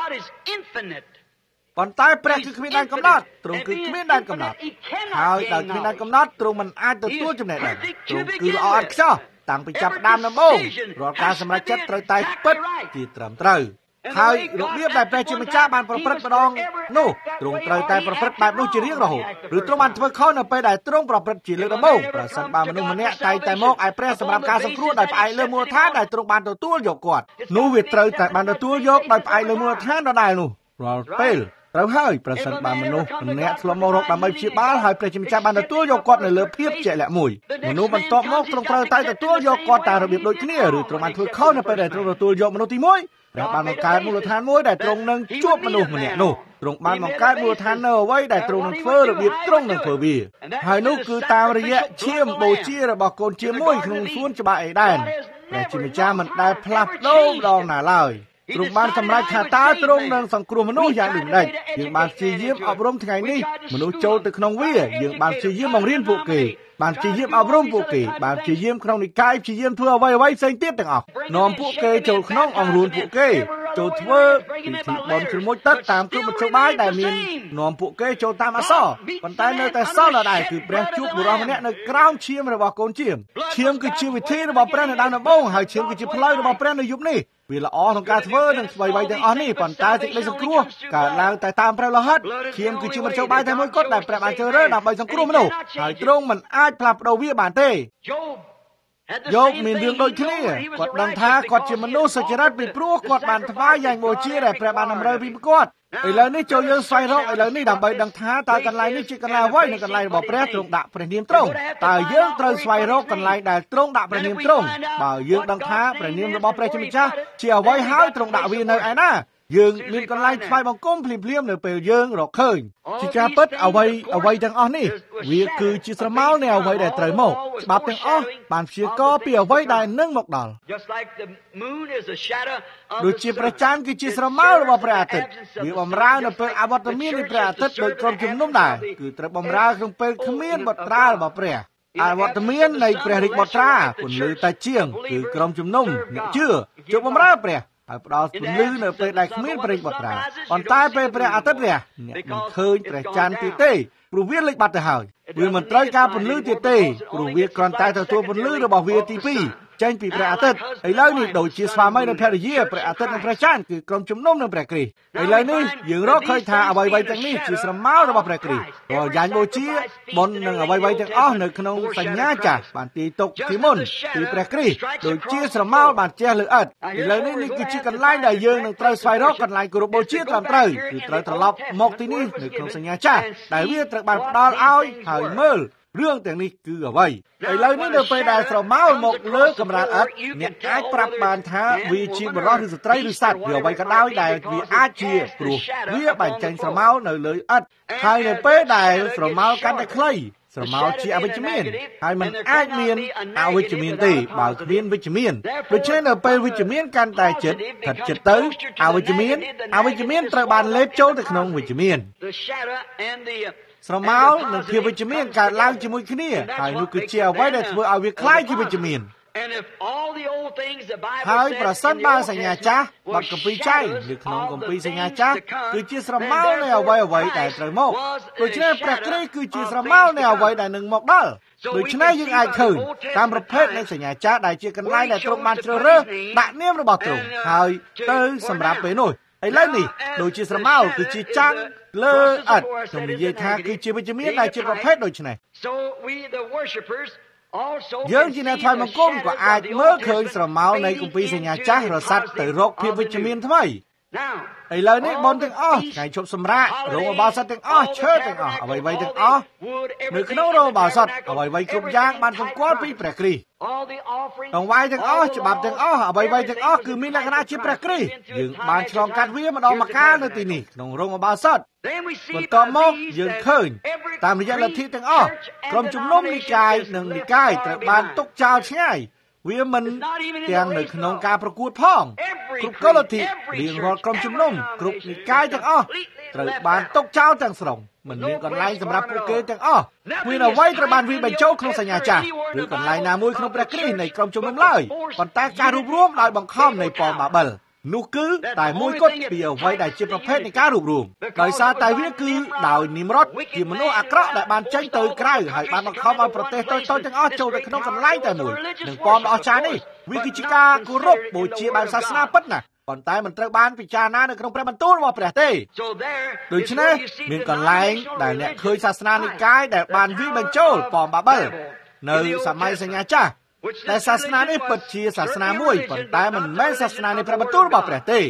ប៉ុន្តែព្រះគឺគ្មានដែនកំណត់ទ្រង់គឺគ្មានដែនកំណត់ហើយដោយគ្មានដែនកំណត់ទ្រង់មិនអាចទទួលចំណេះដឹងទ្រង់គឺល្អឥតខ្ចោះតាំងពីចាប់ផ្ដើមដំបូងរាល់ការសម្រេចចិត្តត្រូវតែពិតជាត្រឹមត្រូវហើយរបៀបដែលព្រះជាម្ចាស់បានប្រព្រឹត្តម្ដងនោះទ្រង់ត្រូវតែប្រព្រឹត្តបែបនោះជារៀងរហូតឬទ្រង់បានធ្វើខុសនៅពេលដែលទ្រង់ប្រព្រឹត្តជាលើកដំបូងប្រសិនបើមនុស្សម្នាក់តែតែមកឲ្យព្រះសម្រាប់ការសង្គ្រោះដោយផ្អែកលើមូលដ្ឋានដែលទ្រង់បានទទួលយកគាត់នោះវាត្រូវតែបានទទួលយកដោយផ្អែកលើមូលដ្ឋានដដែលនោះរាល់ពេលត្រូវហើយប្រសិនបើមនុស្សម្នាក់ធ្លាប់មករកដើម្បីព្យាបាលហើយព្រះជាម្ចាស់បានទទួលយកគាត់នៅលើភាពជាក់លាក់មួយមនុស្សបន្ទាប់មកទ្រង់ត្រូវតែទទួលយកគាត់តាមរបៀបដូចគ្នាឬទ្រង់បានធ្វើខុសនៅពេលដែលទ្រង់ទទួលយកមនុស្សទីមួយព្រះបានបង្កើតមូលដ្ឋានមួយដែលទ្រង់នឹងជួបមនុស្សម្នាក់នោះទ្រង់បានបង្កើតមូលដ្ឋាននៅអ្វីដែលទ្រង់នឹងធ្វើរបៀបទ្រង់នឹងធ្វើវាហើយនោះគឺតាមរយៈឈាមបូជារបស់កូនជាមួយក្នុងសួនច្បារអេដែនព្រះជាម្ចាស់មិនដែលផ្លាស់ប្ដូរម្ដងណាឡើយទ្រង់បានសម្រេចថាតើទ្រង់នឹងសង្គ្រោះមនុស្សយ៉ាងដូចម្តេចយើងបានព្យាយាមអប់រំថ្ងៃនេះមនុស្សចូលទៅក្នុងវាយើងបានព្យាយាមបង្រៀនពួកគេបានព្យាយាមអប់រំពួកគេបានព្យាយាមក្នុងនិកាយព្យាយាមធ្វើអ្វីអ្វីផ្សេងទៀតទាំងអស់នាំពួកគេចូលក្នុងអង្រួនពួកគេចូលធ្វើពិធីបុណ្យជ្រមុជទឹកតាមគ្រប់មធ្យោបាយដែលមាននាំពួកគេចូលតាមអក្សរប៉ុន្តែនៅតែសល់ដដែលគឺព្រះជួបបុរសម្នាក់នៅក្រោមឈាមរបស់កូនឈាមឈាមគឺជាវិធីរបស់ព្រះនៅដើមដំបូងហើយឈាមគឺជាផ្លូវរបស់ព្រះនៅយប់នេះវាល្អក្នុងការធ្វើនឹងស្វ័យវ័យទាំងអស់នេះប៉ុន្តែសេចក្តីសង្គ្រោះកើតឡើងតែតាមព្រះលោហិតឈាមគឺជាមធ្យោបាយតែមួយគត់ដែលព្រះបានជ្រើសរើសដើម្បីសង្គ្រោះមនុស្សហើយទ្រង់មិនអាចផ្លាស់ប្ដូរវាបានទេយោបមានរឿងដូចគ្នាគាត់ដឹងថាគាត់ជាមនុស្សសុចរិតពីព្រោះគាត់បានថ្វាយយ៉ាងបូជាដែលព្រះបានតម្រូវពីគាត់ឥឡូវនេះចូលយើងស្វែងរកឥឡូវនេះដើម្បីដឹងថាតើកន្លែងនេះជាកន្លែងអ្វីនិងកន្លែងរបស់ព្រះទ្រង់ដាក់ព្រះនាមទ្រង់តើយើងត្រូវស្វែងរកកន្លែងដែលទ្រង់ដាក់ព្រះនាមទ្រង់បើយើងដឹងថាព្រះនាមរបស់ព្រះជាម្ចាស់ជាអ្វីហើយទ្រង់ដាក់វានៅឯណាយើងមានកន្លែងថ្វាយបង្គំភ្លាមៗនៅពេលយើងរកឃើញជាការពិតអ្វីអ្វីទាំងអស់នេះវាគឺជាស្រមោលនៃអ្វីដែលត្រូវមកច្បាប់ទាំងអស់បានព្យាករណ៍ពីអ្វីដែលនឹងមកដល់ដូចជាព្រះច័ន្ទគឺជាស្រមោលរបស់ព្រះអាទិត្យវាបម្រើនៅពេលអវត្តមាននៃព្រះអាទិត្យដោយក្រុមជំនុំដែរគឺត្រូវបម្រើក្នុងពេលគ្មានបុត្រារបស់ព្រះអវត្តមាននៃព្រះរាជបុត្រាពន្លឺតែជាងគឺក្រុមជំនុំអ្នកជឿជួយបម្រើព្រះហើយផ្ដល់ពន្លឺនៅពេលដែលគ្មានព្រះរាជបុត្រាប៉ុន្តែពេលព្រះអាទិត្យរះអ្នកមិនឃើញព្រះច័ន្ទទៀតទេព្រោះវាលេចបាត់ទៅហើយវាមិនត្រូវការពន្លឺទៀតទេព្រោះវាគ្រាន់តែទទួលពន្លឺរបស់វាទីពីរចេញពីព្រះអាទិត្យឥឡូវនេះដូចជាស្វាមីនិងភរិយាព្រះអាទិត្យនិងព្រះច័ន្ទគឺក្រុមជំនុំនឹងព្រះគ្រីស្ទឥឡូវនេះយើងរកឃើញថាអ្វីៗទាំងនេះជាស្រមោលរបស់ព្រះគ្រីស្ទរាល់យ៉ាងបូជាបុណ្យនិងអ្វីៗទាំងអស់នៅក្នុងសញ្ញាចាស់បានទីទុកពីមុនពីព្រះគ្រីស្ទដូចជាស្រមោលបានជះលើឥដ្ឋឥឡូវនេះនេះគឺជាកន្លែងដែលយើងនឹងត្រូវស្វែងរកកន្លែងគោរពបូជាត្រឹមត្រូវគឺត្រូវត្រឡប់មកទីនេះនៅក្នុងសញ្ញាចាស់ដែលវាត្រូវបានផ្ដល់ឲ្យហើយមើលរឿងទាំងនេះគឺអ្វីឥឡូវនេះនៅពេលដែលស្រមោលមកលើកម្រាលឥដ្ឋអ្នកអាចប្រាប់បានថាវាជាបុរសឬស្ត្រីឬសត្វឬអ្វីក៏ដោយដែលវាអាចជាព្រោះវាបញ្ចេញស្រមោលនៅលើឥដ្ឋហើយនៅពេលដែលស្រមោលកាន់តែខ្លីស្រមោលជាអវិជ្ជមានហើយมันអាចមានអវិជ្ជមានទេបើគ្មានវិជ្ជមានដូច្នេះនៅពេលវិជ្ជមានកាន់តែជិតថិតជិតទៅអវិជ្ជមានអវិជ្ជមានត្រូវបានលេបចូលទៅក្នុងវិជ្ជមានស្រមោលនិងភាពវិជ្ជមានកើតឡើងជាមួយគ្នាហើយនោះគឺជាអ្វីដែលធ្វើឲ្យវាคล้ายជាវិជ្ជមានហើយប្រសិនបើសញ្ញាចាស់បទគម្ពីរចែងនៅក្នុងគម្ពីរសញ្ញាចាស់គឺជាស្រមោលនៃអ្វីអ្វីដែលត្រូវមកដូច្នេះព្រះគ្រីស្ទគឺជាស្រមោលនៃអ្វីដែលនឹងមកដល់ដូច្នេះយើងអាចឃើញតាមប្រភេទនៃសញ្ញាចាស់ដែលជាកន្លែងដែលទ្រង់បានជ្រើសរើសដាក់នាមរបស់ទ្រង់ហើយទៅសម្រាប់ពេលនោះឥឡូវនេះដូចជាស្រមោលគឺជាចាំងលើឥដ្ឋខ្ញុំនិយាយថាគឺជាវិជ្ជមានដែលជាប្រភេទដូចនេះយើងជាអ្នកថ្វាយបង្គំក៏អាចមើលឃើញស្រមោលនៃគម្ពីរសញ្ញាចាស់រសាត់ទៅរកភាពវិជ្ជមានថ្មីឥឡូវនេះបនទាំងអស់ថ្ងៃជប់សម្រាករោងបោសតទាំងអស់ឈើទាំងអស់អ្វីៗទាំងអស់នៅក្នុងរោងបោសតអ្វីៗគ្រប់យ៉ាងបានសម្គាល់ពីព្រះគ្រីស្ទដង្វាយទាំងអស់ច្បាប់ទាំងអស់អ្វីៗទាំងអស់គឺមានលក្ខណៈជាព្រះគ្រីស្ទយើងបានឆ្លងកាត់វាម្ដងម្កាលនៅទីនេះក្នុងរោងបោសតបន្ទាប់មកយើងឃើញតាមរយៈលទ្ធិទាំងអស់ក្រុមជំនុំនិកាយនិងនិកាយត្រូវបានទុកចោលឆ្ងាយវាមិនទាំងនៅក្នុងការប្រកួតផងគ្រប់កលលទ្ធិរៀងរាល់ក្រុមជំនុំគ្រប់និកាយទាំងអស់ត្រូវបានទុកចោលទាំងស្រុងមិនមានកន្លែងសម្រាប់ពួកគេទាំងអស់មានអ្វីត្រូវបានវាបញ្ចូលក្នុងសញ្ញាចាស់ឬកន្លែងណាមួយក្នុងព្រះគ្រីស្ទនៃក្រុមជំនុំឡើយប៉ុន្តែការរួបរวมដោយបង្ខំនៃប៉មបាបិលនោះគឺតែមួយគត់ពីអ្វីដែលជាប្រភេទនៃការរួបរวมដោយសារតែវាគឺដោយនិមរតជាមនុស្សអាក្រក់ដែលបានចេញទៅក្រៅហើយបានបង្ខំឲ្យប្រទេសតូចៗទាំងអស់ចូលទៅក្នុងកន្លែងតែមួយនឹងប៉មដ៏អស្ចារ្យនេះវាគឺជាការគោរពបូជាបែបសាសនាពិតណាស់ប៉ុន្តែមិនត្រូវបានពិចារណានៅក្នុងព្រះបន្ទូលរបស់ព្រះទេដូច្នេះមានកន្លែងដែលអ្នកឃើញសាសនានិកាយដែលបានវាបញ្ចូលប៉មបាបិលនៅសម័យសញ្ញាចាស់តែសាសនានេះពិតជាសាសនាមួយប៉ុន្តែមិនមែនសាសនានៃព្រះបន្ទូលរបស់ព្រះទេ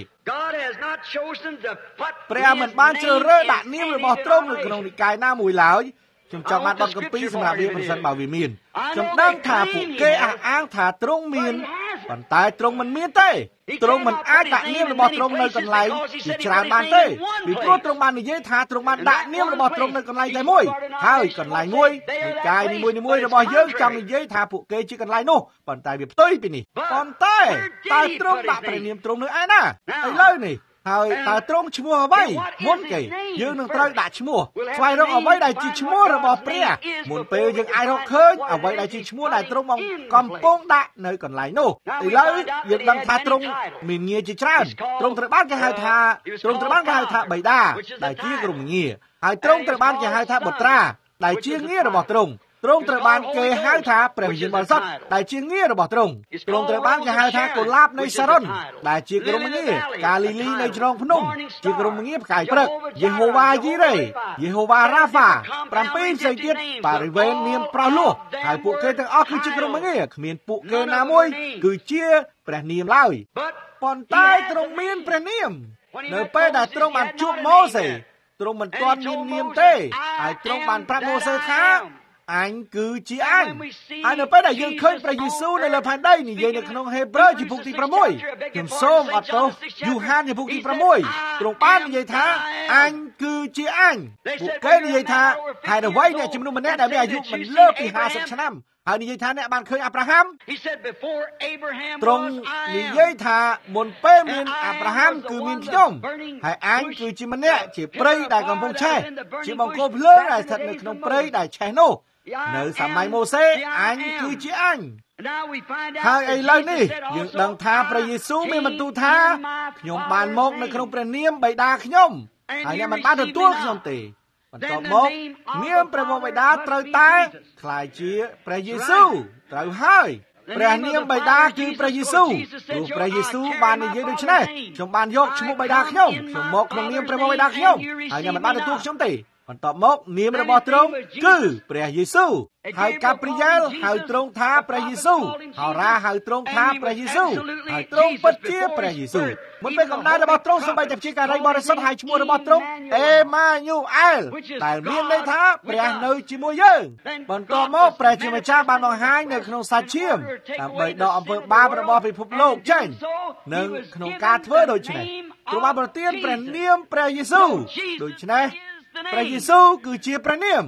ព្រះមិនបានជ្រើសរើសដាក់នាមរបស់ទ្រង់នៅក្នុងនិកាយណាមួយឡើយខ្ញុំចង់បានបទគម្ពីរសម្រាប់វាប្រសិនបើវាមានខ្ញុំដឹងថាពួកគេអះអាងថាទ្រង់មានប៉ុន្តែទ្រង់មិនមានទេទ្រង់មិនអាចដាក់នាមរបស់ទ្រង់នៅកន្លែងជាច្រើនបានទេពីព្រោះទ្រង់បាននិយាយថាទ្រង់បានដាក់នាមរបស់ទ្រង់នៅកន្លែងតែមួយហើយកន្លែងមួយនិកាយនីមួយៗរបស់យើងចង់និយាយថាពួកគេជាកន្លែងនោះប៉ុន្តែវាផ្ទុយពីនេះប៉ុន្តែតើទ្រង់ដាក់ព្រះនាមទ្រង់នៅឯណាឥឡូវនេះហើយតើទ្រង់ឈ្មោះអ្វីមុនគេយើងនឹងត្រូវដាក់ឈ្មោះស្វែងរកអ្វីដែលជាឈ្មោះរបស់ព្រះមុនពេលយើងអាចរកឃើញអ្វីដែលជាឈ្មោះដែលទ្រង់កំពុងដាក់នៅកន្លែងនោះឥឡូវយើងដឹងថាទ្រង់មានងារជាច្រើនទ្រង់ត្រូវបានគេហៅថាទ្រង់ត្រូវបានគេហៅថាបិតាដែលជាក្រុមងារហើយទ្រង់ត្រូវបានគេហៅថាបុត្រាដែលជាងាររបស់ទ្រង់ទ្រង់ត្រូវបានគេហៅថាព្រះវិញ្ញាណបរិសុទ្ធដែលជាងាររបស់ទ្រង់ទ្រង់ត្រូវបានគេហៅថាកុលាបនៃសារុនដែលជាក្រុមងារកាលីលីនៃជ្រងភ្នំជាក្រុមងារផ្កាយព្រឹកយេហូវ៉ាយីរ៉េយេហូវ៉ារ៉ាហ្វាប្រាំពីរផ្សេងទៀតបរិវេណនាមប្រោះលោះហើយពួកគេទាំងអស់គឺជាក្រុមងារគ្មានពួកគេណាមួយគឺជាព្រះនាមឡើយប៉ុន្តែទ្រង់មានព្រះនាមនៅពេលដែលទ្រង់បានជួបម៉ូសេទ្រង់មិនទាន់មាននាមទេហើយទ្រង់បានប្រាប់ម៉ូសេថាអញគឺជាអញហើយនៅពេលដែលយើងឃើញព្រះយេស៊ូវនៅលើផែនដីនិយាយនៅក្នុងហេព្រើរជំពូកទី6ខ្ញុំសូមអត់ទោសយូហានជំពូកទី6ទ្រង់បាននិយាយថាអញគឺជាអញពួកគេនិយាយថាហេតុអ្វីអ្នកជំនុំម្នាក់ដែលមានអាយុមិនលើសពីห้าสิบឆ្នាំហើយនិយាយថាអ្នកបានឃើញអាប់រ៉ាហាំទ្រង់និយាយថាមុនពេលមានអាប់រ៉ាហាំគឺមានខ្ញុំហើយអញគឺជាម្នាក់ជាព្រៃដែលកំពុងឆេះជាបង្គោលភ្លើងដែលស្ថិតនៅក្នុងព្រៃដែលឆេះនោះនៅសម័យម៉ូសេអញគឺជាអញហើយឥឡូវនេះយើងដឹងថាព្រះយេស៊ូវមានបន្ទូលថាខ្ញុំបានមកនៅក្នុងព្រះនាមបិតាខ្ញុំហើយអ្នកមិនបានទទួលខ្ញុំទេបន្ទាប់មកនាមព្រះបិតាត្រូវតែក្លាយជាព្រះយេស៊ូវត្រូវហើយព្រះនាមបិតាគឺព្រះយេស៊ូវព្រោះព្រះយេស៊ូវបាននិយាយដូច្នេះខ្ញុំបានយកឈ្មោះបិតាខ្ញុំខ្ញុំមកក្នុងនាមព្រះបិតាខ្ញុំហើយអ្នកមិនបានទទួលខ្ញុំទេបន្ទាប់មកនាមរបស់ទ្រង់គឺព្រះយេស៊ូវហើយកាព្រីយ៉ែលហៅទ្រង់ថាព្រះយេស៊ូវហោរ៉ាហៅទ្រង់ថាព្រះយេស៊ូវហើយទ្រង់ពិតជាព្រះយេស៊ូវមុនពេលកំណើតរបស់ទ្រង់សូម្បីតែជាការីបរិសុទ្ធហើយឈ្មោះរបស់ទ្រង់អេម៉ាញូអែលដែលមានន័យថាព្រះនៅជាមួយយើងបន្ទាប់មកព្រះជាម្ចាស់បានបង្ហាញនៅក្នុងសាច់ឈាមដើម្បីដកអំពើបាបរបស់ពិភពលោកចេញនិងក្នុងការធ្វើដូច្នេះទ្រង់បានប្រទានព្រះនាមព្រះយេស៊ូវដូច្នេះព្រះយេស៊ូវគឺជាព្រះនាម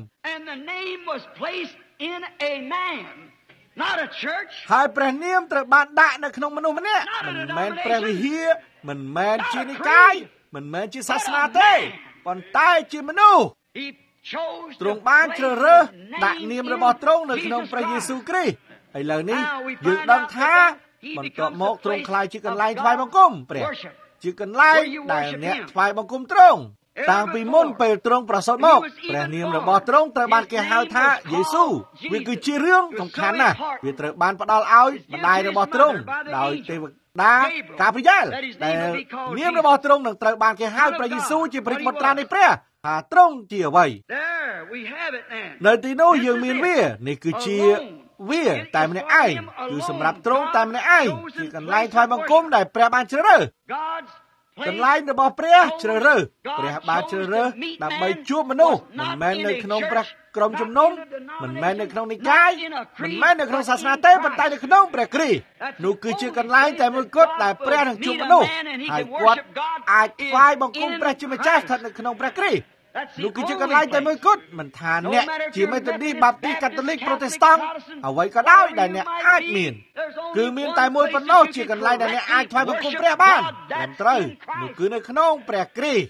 ហើយព្រះនាមត្រូវបានដាក់នៅក្នុងមនុស្សម្នាក់មិនមែនព្រះវិហារមិនមែនជានិកាយមិនមែនជាសាសនាទេប៉ុន្តែជាមនុស្សទ្រង់បានជ្រើសរើសដាក់នាមរបស់ទ្រង់នៅក្នុងព្រះយេស៊ូវគ្រីស្ទឥឡូវនេះយើងដឹងថាបន្ទាប់មកទ្រង់ក្លាយជាកន្លែងថ្វាយបង្គំព្រះជាកន្លែងដែលអ្នកថ្វាយបង្គំទ្រង់តាំងពីមុនពេលទ្រង់ប្រសូតមកព្រះនាមរបស់ទ្រង់ត្រូវបានគេហៅថាយេស៊ូវវាគឺជារឿងសំខាន់ណាស់វាត្រូវបានផ្ដល់ឲ្យម្ដាយរបស់ទ្រង់ដោយទេវតាកាព្រីយ៉ែលដែលនាមរបស់ទ្រង់នឹងត្រូវបានគេហៅព្រះយេស៊ូវជាព្រះបុត្រានៃព្រះថាទ្រង់ជាអ្វីនៅទីនោះយើងមានវានេះគឺជាវាតែម្នាក់ឯងគឺសម្រាប់ទ្រង់តែម្នាក់ឯងជាកន្លែងថ្វាយបង្គំដែលព្រះបានជ្រើសរើសកន្លែងរបស់ព្រះជ្រើសរើសព្រះបានជ្រើសរើសដើម្បីជួបមនុស្សមិនមែននៅក្នុងព្រះក្រុមជំនុំមិនមែននៅក្នុងនិកាយមិនមែននៅក្នុងសាសនាទេប៉ុន្តែនៅក្នុងព្រះគ្រីស្ទនោះគឺជាកន្លែងតែមួយគត់ដែលព្រះនឹងជួបមនុស្សហើយគាត់អាចថ្វាយបង្គំព្រះជាម្ចាស់ស្ថិតនៅក្នុងព្រះគ្រីស្ទនោះគឺជាកន្លែងតែមួយគត់មិនថាអ្នកជាមេត្តាឌីសបាបទីកាតូលិកប្រូតេស្តង់អ្វីក៏ដោយដែលអ្នកអាចមានគឺមានតែមួយប៉ុណ្ណោះជាកន្លែងដែលអ្នកអាចថ្វាយបង្គំព្រះបានត្រឹមត្រូវនោះគឺនៅក្នុងព្រះគ្រីស្ទ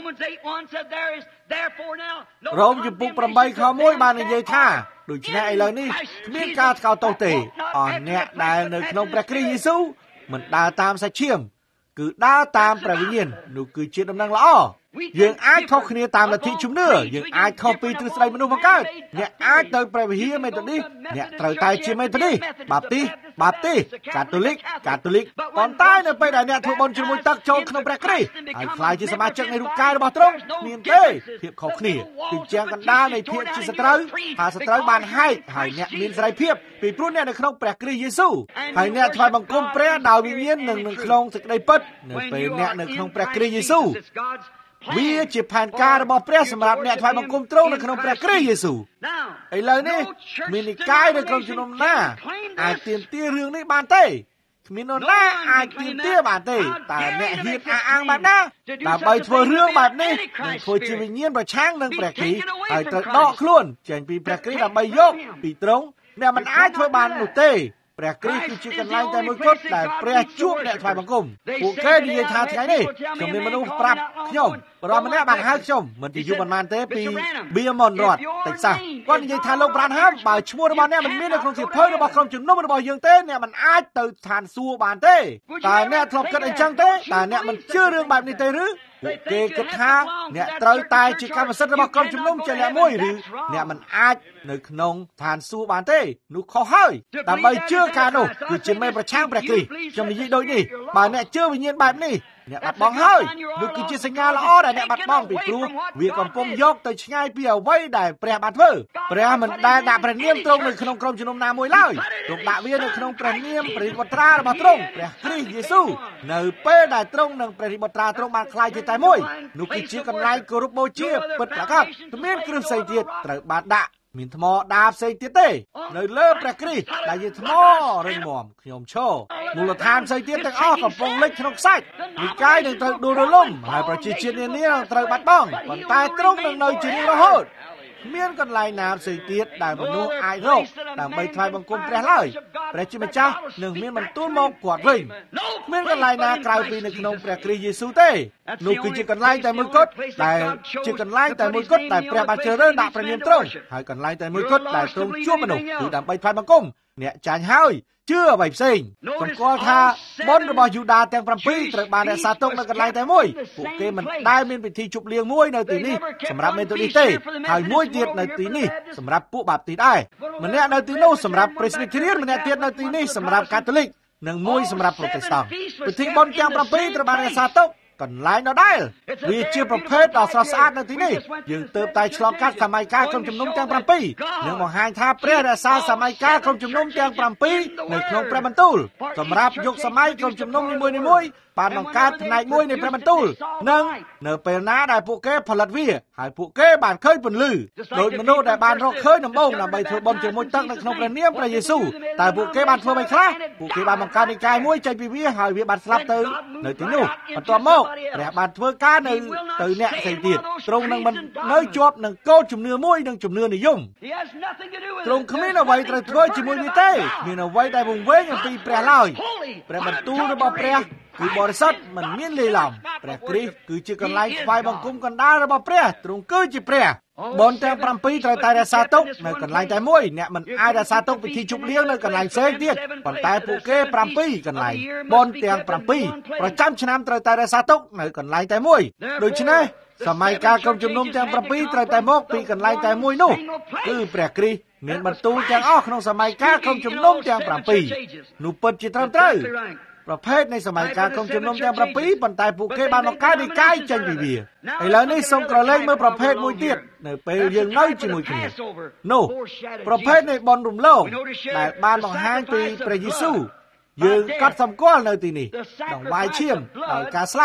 រ៉ូមជំពូកប្រាំបីខមួយបាននិយាយថាដូច្នេះឥឡូវនេះគ្មានការថ្កោលទោសទេអស់អ្នកដែលនៅក្នុងព្រះគ្រីស្ទយេស៊ូវមិនដើរតាមសាច់ឈាមគឺដើរតាមព្រះវិញ្ញាណនោះគឺជាដំណឹងល្អយើងអាចខុសគ្នាតាមលទ្ធិជំនឿយើងអាចខុសពីទ្រឹស្ដីមនុស្សបង្កើតអ្នកអាចទៅព្រះវិហារមេត្តាឌីសអ្នកត្រូវតែជាមេត្តាឌីសបាបទីបាបទីកាតូលិកកាតូលិកប៉ុន្តែនៅពេលដែលអ្នកធ្វើបុណ្យជាមួយទឹកចូលក្នុងព្រះគ្រីស្ទហើយខ្លាយជាសមាជិកនៃរូបកាយរបស់ទ្រង់មានទេភាពខុសគ្នាគឺជាងកណ្ដាលនៃភាពជាសត្រូវថាសត្រូវបានហែកហើយអ្នកមានសេរីភាពពីព្រោះអ្នកនៅក្នុងព្រះគ្រីស្ទយេស៊ូវហើយអ្នកថ្វាយបង្គំព្រះដោយវិញ្ញាណនិងនៅក្នុងសេចក្តីពិតនៅពេលអ្នកនៅក្នុងព្រះគ្រីស្ទយេស៊ូវវាជាផែនការរបស់ព្រះសម្រាប់អ្នកថ្វាយបង្គំទ្រង់នៅក្នុងព្រះគ្រីស្ទយេស៊ូវឥឡូវនេះមាននិកាយនៅក្នុងជំនុំណាអាចទាមទាររឿងនេះបានទេគ្មាននរណាអាចទាមទារបានទេតែអ្នកហ៊ានអះអាងបែបណាដើម្បីធ្វើរឿងបែបនេះនឹងធ្វើជាវិញ្ញាណប្រឆាំងនឹងព្រះគ្រីស្ទហើយត្រូវដកខ្លួនចេញពីព្រះគ្រីស្ទដើម្បីយកពីទ្រង់អ្នកមិនអាចធ្វើបាននោះទេព្រះគ្រីស្ទគឺជាកន្លែងតែមួយគត់ដែលព្រះជួបអ្នកថ្វាយបង្គំពួកគេនិយាយថាថ្ងៃនេះខ្ញុំមានមនុស្សប្រាប់ខ្ញុំបរិបម្នាក់បានហៅខ្ញុំមិនជាយូរប៉ុន្មានទេពីប៊ីម៉ុនរដ្ឋតិចសាសគាត់និយាយថាលោកប្រានហាមបើឈ្មោះរបស់អ្នកមិនមាននៅក្នុងសៀវភៅរបស់ក្រុមជំនុំរបស់យើងទេអ្នកមិនអាចទៅឋានសួគ៌បានទេតែអ្នកធ្លាប់គិតអញ្ចឹងទេតែអ្នកមិនជឿរឿងបែបនេះទេឬពួកគេគិតថាអ្នកត្រូវតែជាកម្មសិទ្ធិរបស់ក្រុមជំនុំជាអ្នកមួយឬអ្នកមិនអាចនៅក្នុងឋានសួគ៌បានទេនោះខុសហើយដើម្បីជឿការនោះគឺជាមេប្រឆាំងព្រះគ្រីស្ទខ្ញុំនិយាយដូចនេះបើអ្នកជឿវិញ្ញាណបែបនេះអ្នកបាត់បង់ហើយនោះគឺជាសញ្ញាល្អដែលអ្នកបាត់បង់ពីព្រោះវាកំពុងយកទៅឆ្ងាយពីអ្វីដែលព្រះបានធ្វើព្រះមិនដែលដាក់ព្រះនាមទ្រង់នៅក្នុងក្រុមជំនុំណាមួយឡើយទ្រង់ដាក់វានៅក្នុងព្រះនាមព្រះបុត្រារបស់ទ្រង់ព្រះគ្រីស្ទយេស៊ូវនៅពេលដែលទ្រង់និងព្រះបុត្រាទ្រង់បានក្លាយជាតែមួយនោះគឺជាកន្លែងគោរពបូជាពិតប្រាកដគ្មានគ្រឹះផ្សេងទៀតត្រូវបានដាក់មានថ្មដាផ្សេងទៀតទេនៅលើព្រះគ្រីស្ទដែលជាថ្មរឹងមាំខ្ញុំឈរមូលដ្ឋានផ្សេងទៀតទាំងអស់កំពុងលេចក្នុងខ្សាច់និកាយនឹងត្រូវដួលរលំហើយប្រជាជាតិនានានឹងត្រូវបាត់បង់ប៉ុន្តែទ្រង់នឹងនៅជារៀងរហូតមានកន្លែងណាផ្សេងទៀតដែលមនុស្សអាចរកដើម្បីថ្វាយបង្គំព្រះឡើយព្រះជាម្ចាស់នឹងមានបន្ទូលមកគាត់វិញមានកន្លែងណាក្រៅពីនៅក្នុងព្រះគ្រីស្ទយេស៊ូវទេនោះគឺជាកន្លែងតែមួយគត់ដែលជាកន្លែងតែមួយគត់ដែលព្រះបានជ្រើសរើសដាក់ព្រះនាមទ្រង់ហើយកន្លែងតែមួយគត់ដែលទ្រង់ជួបមនុស្សគឺដើម្បីថ្វាយបង្គំអ្នកចាញ់ហើយជឿអ្វីផ្សេងសម្គាល់ថាបុណ្យរបស់យូដាទាំងប្រាំពីរត្រូវបានរក្សាទុកនៅកន្លែងតែមួយពួកគេមិនដែលមានពិធីជប់លៀងមួយនៅទីនេះសម្រាប់មេត្តាឌីសទេហើយមួយទៀតនៅទីនេះសម្រាប់ពួកបាបទីដែរម្នាក់នៅទីនោះសម្រាប់ព្រីស្ប៊ីធីរៀនម្នាក់ទៀតនៅទីនេះសម្រាប់កាតូលិកនិងមួយសម្រាប់ប្រូតេស្តង់ពិធីបុណ្យទាំងប្រាំពីរត្រូវបានរក្សាទុកកន្លែងដដែលវាជាប្រភេទដ៏ស្រស់ស្អាតនៅទីនេះយើងទើបតែឆ្លងកាត់សម័យកាលក្រុមជំនុំទាំងប្រាំពីរនិងបង្ហាញថាព្រះរក្សាសម័យកាលក្រុមជំនុំទាំងប្រាំពីរនៅក្នុងព្រះបន្ទូលសម្រាប់យុគសម័យក្រុមជំនុំនីមួយៗបានបង្កើតផ្នែកមួយនៃព្រះបន្ទូលនិងនៅពេលណាដែលពួកគេផលិតវាហើយពួកគេបានឃើញពន្លឺដោយមនុស្សដែលបានរកឃើញដំបូងដើម្បីធ្វើបុណ្យជាមួយទឹកនៅក្នុងព្រះនាមព្រះយេស៊ូវតែពួកគេបានធ្វើអ្វីខ្លះពួកគេបានបង្កើតនិកាយមួយចេញពីវាហើយវាបានស្លាប់ទៅនៅទីនោះបន្ទាប់មកព្រះបានធ្វើការនៅទៅអ្នកផ្សេងទៀតទ្រង់នឹងមិននៅជាប់នឹងកូនជំនឿមួយនិងជំនឿនិយមទ្រង់គ្មានអ្វីត្រូវធ្វើជាមួយវាទេមានអ្វីដែលវង្វេងអំពីព្រះឡើយព្រះបន្ទូលរបស់ព្រះគឺបរិសុទ្ធមិនមានលេឡំព្រះគ្រីស្ទគឺជាកន្លែងថ្វាយបង្គំកណ្ដាលរបស់ព្រះទ្រង់គឺជាព្រះបុណ្យទាំងប្រាំពីរត្រូវតែរក្សាទុកនៅកន្លែងតែមួយអ្នកមិនអាចរក្សាទុកពិធីជប់លៀងនៅកន្លែងផ្សេងទៀតប៉ុន្តែពួកគេប្រាំពីរកន្លែងបុណ្យទាំងប្រាំពីរប្រចាំឆ្នាំត្រូវតែរក្សាទុកនៅកន្លែងតែមួយដូច្នេះសម័យកាលក្រុមជំនុំទាំងប្រាំពីរត្រូវតែមកពីកន្លែងតែមួយនោះគឺព្រះគ្រីស្ទមានបន្ទូលទាំងអស់ក្នុងសម័យកាលក្រុមជំនុំទាំងប្រាំពីរនោះពិតជាត្រឹមត្រូវប្រភេទនៃសម័យកាលក្រុមជំនុំទាំងប្រាំពីរប៉ុន្តែពួកគេបានបង្កើតនិកាយចេញពីវាឥឡូវនេះសូមក្រឡេកមើលប្រភេទមួយទៀតនៅពេលយើងនៅជាមួយគ្នានោះប្រភេទនៃបុណ្យរំលងដែលបានបង្ហាញពីព្រះយេស៊ូវយើងកត់សម្គាល់នៅទីនេះដង្វាយឈាមដោយការស្លាប់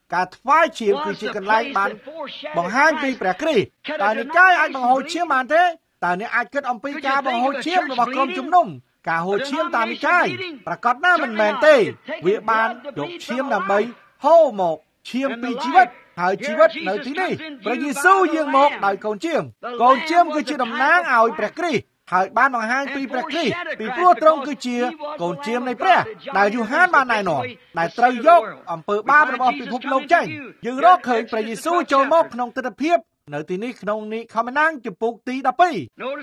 ការថ្វាយឈាមគឺជាកន្លែងបានបង្ហាញពីព្រះគ្រីស្ទតើនិកាយអាចបង្ហូរឈាមបានទេតើអ្នកអាចគិតអំពីការបង្ហូរឈាមរបស់ក្រុមជំនុំការហូរឈាមតាមនិកាយប្រកាសណាមិនមែនទេវាបានយកឈាមដើម្បីហូរមកឈាមពីជីវិតហើយជីវិតនៅទីនេះព្រះយេស៊ូវយាងមកដោយកូនឈាមកូនឈាមគឺជាតំណាងឲ្យព្រះគ្រីស្ទហើយបានបង្ហាញពីព្រះគ្រីស្ទពីព្រោះទ្រង់គឺជាកូនឈាមនៃព្រះដែលយូហានបានណែនាំដែលត្រូវយកអំពើបាបរបស់ពិភពលោកចេញយើងរកឃើញព្រះយេស៊ូវចូលមកក្នុងទិដ្ឋភាពនៅទីនេះក្នុងនេះខមណាំងចំពុកទីដប់ពីរ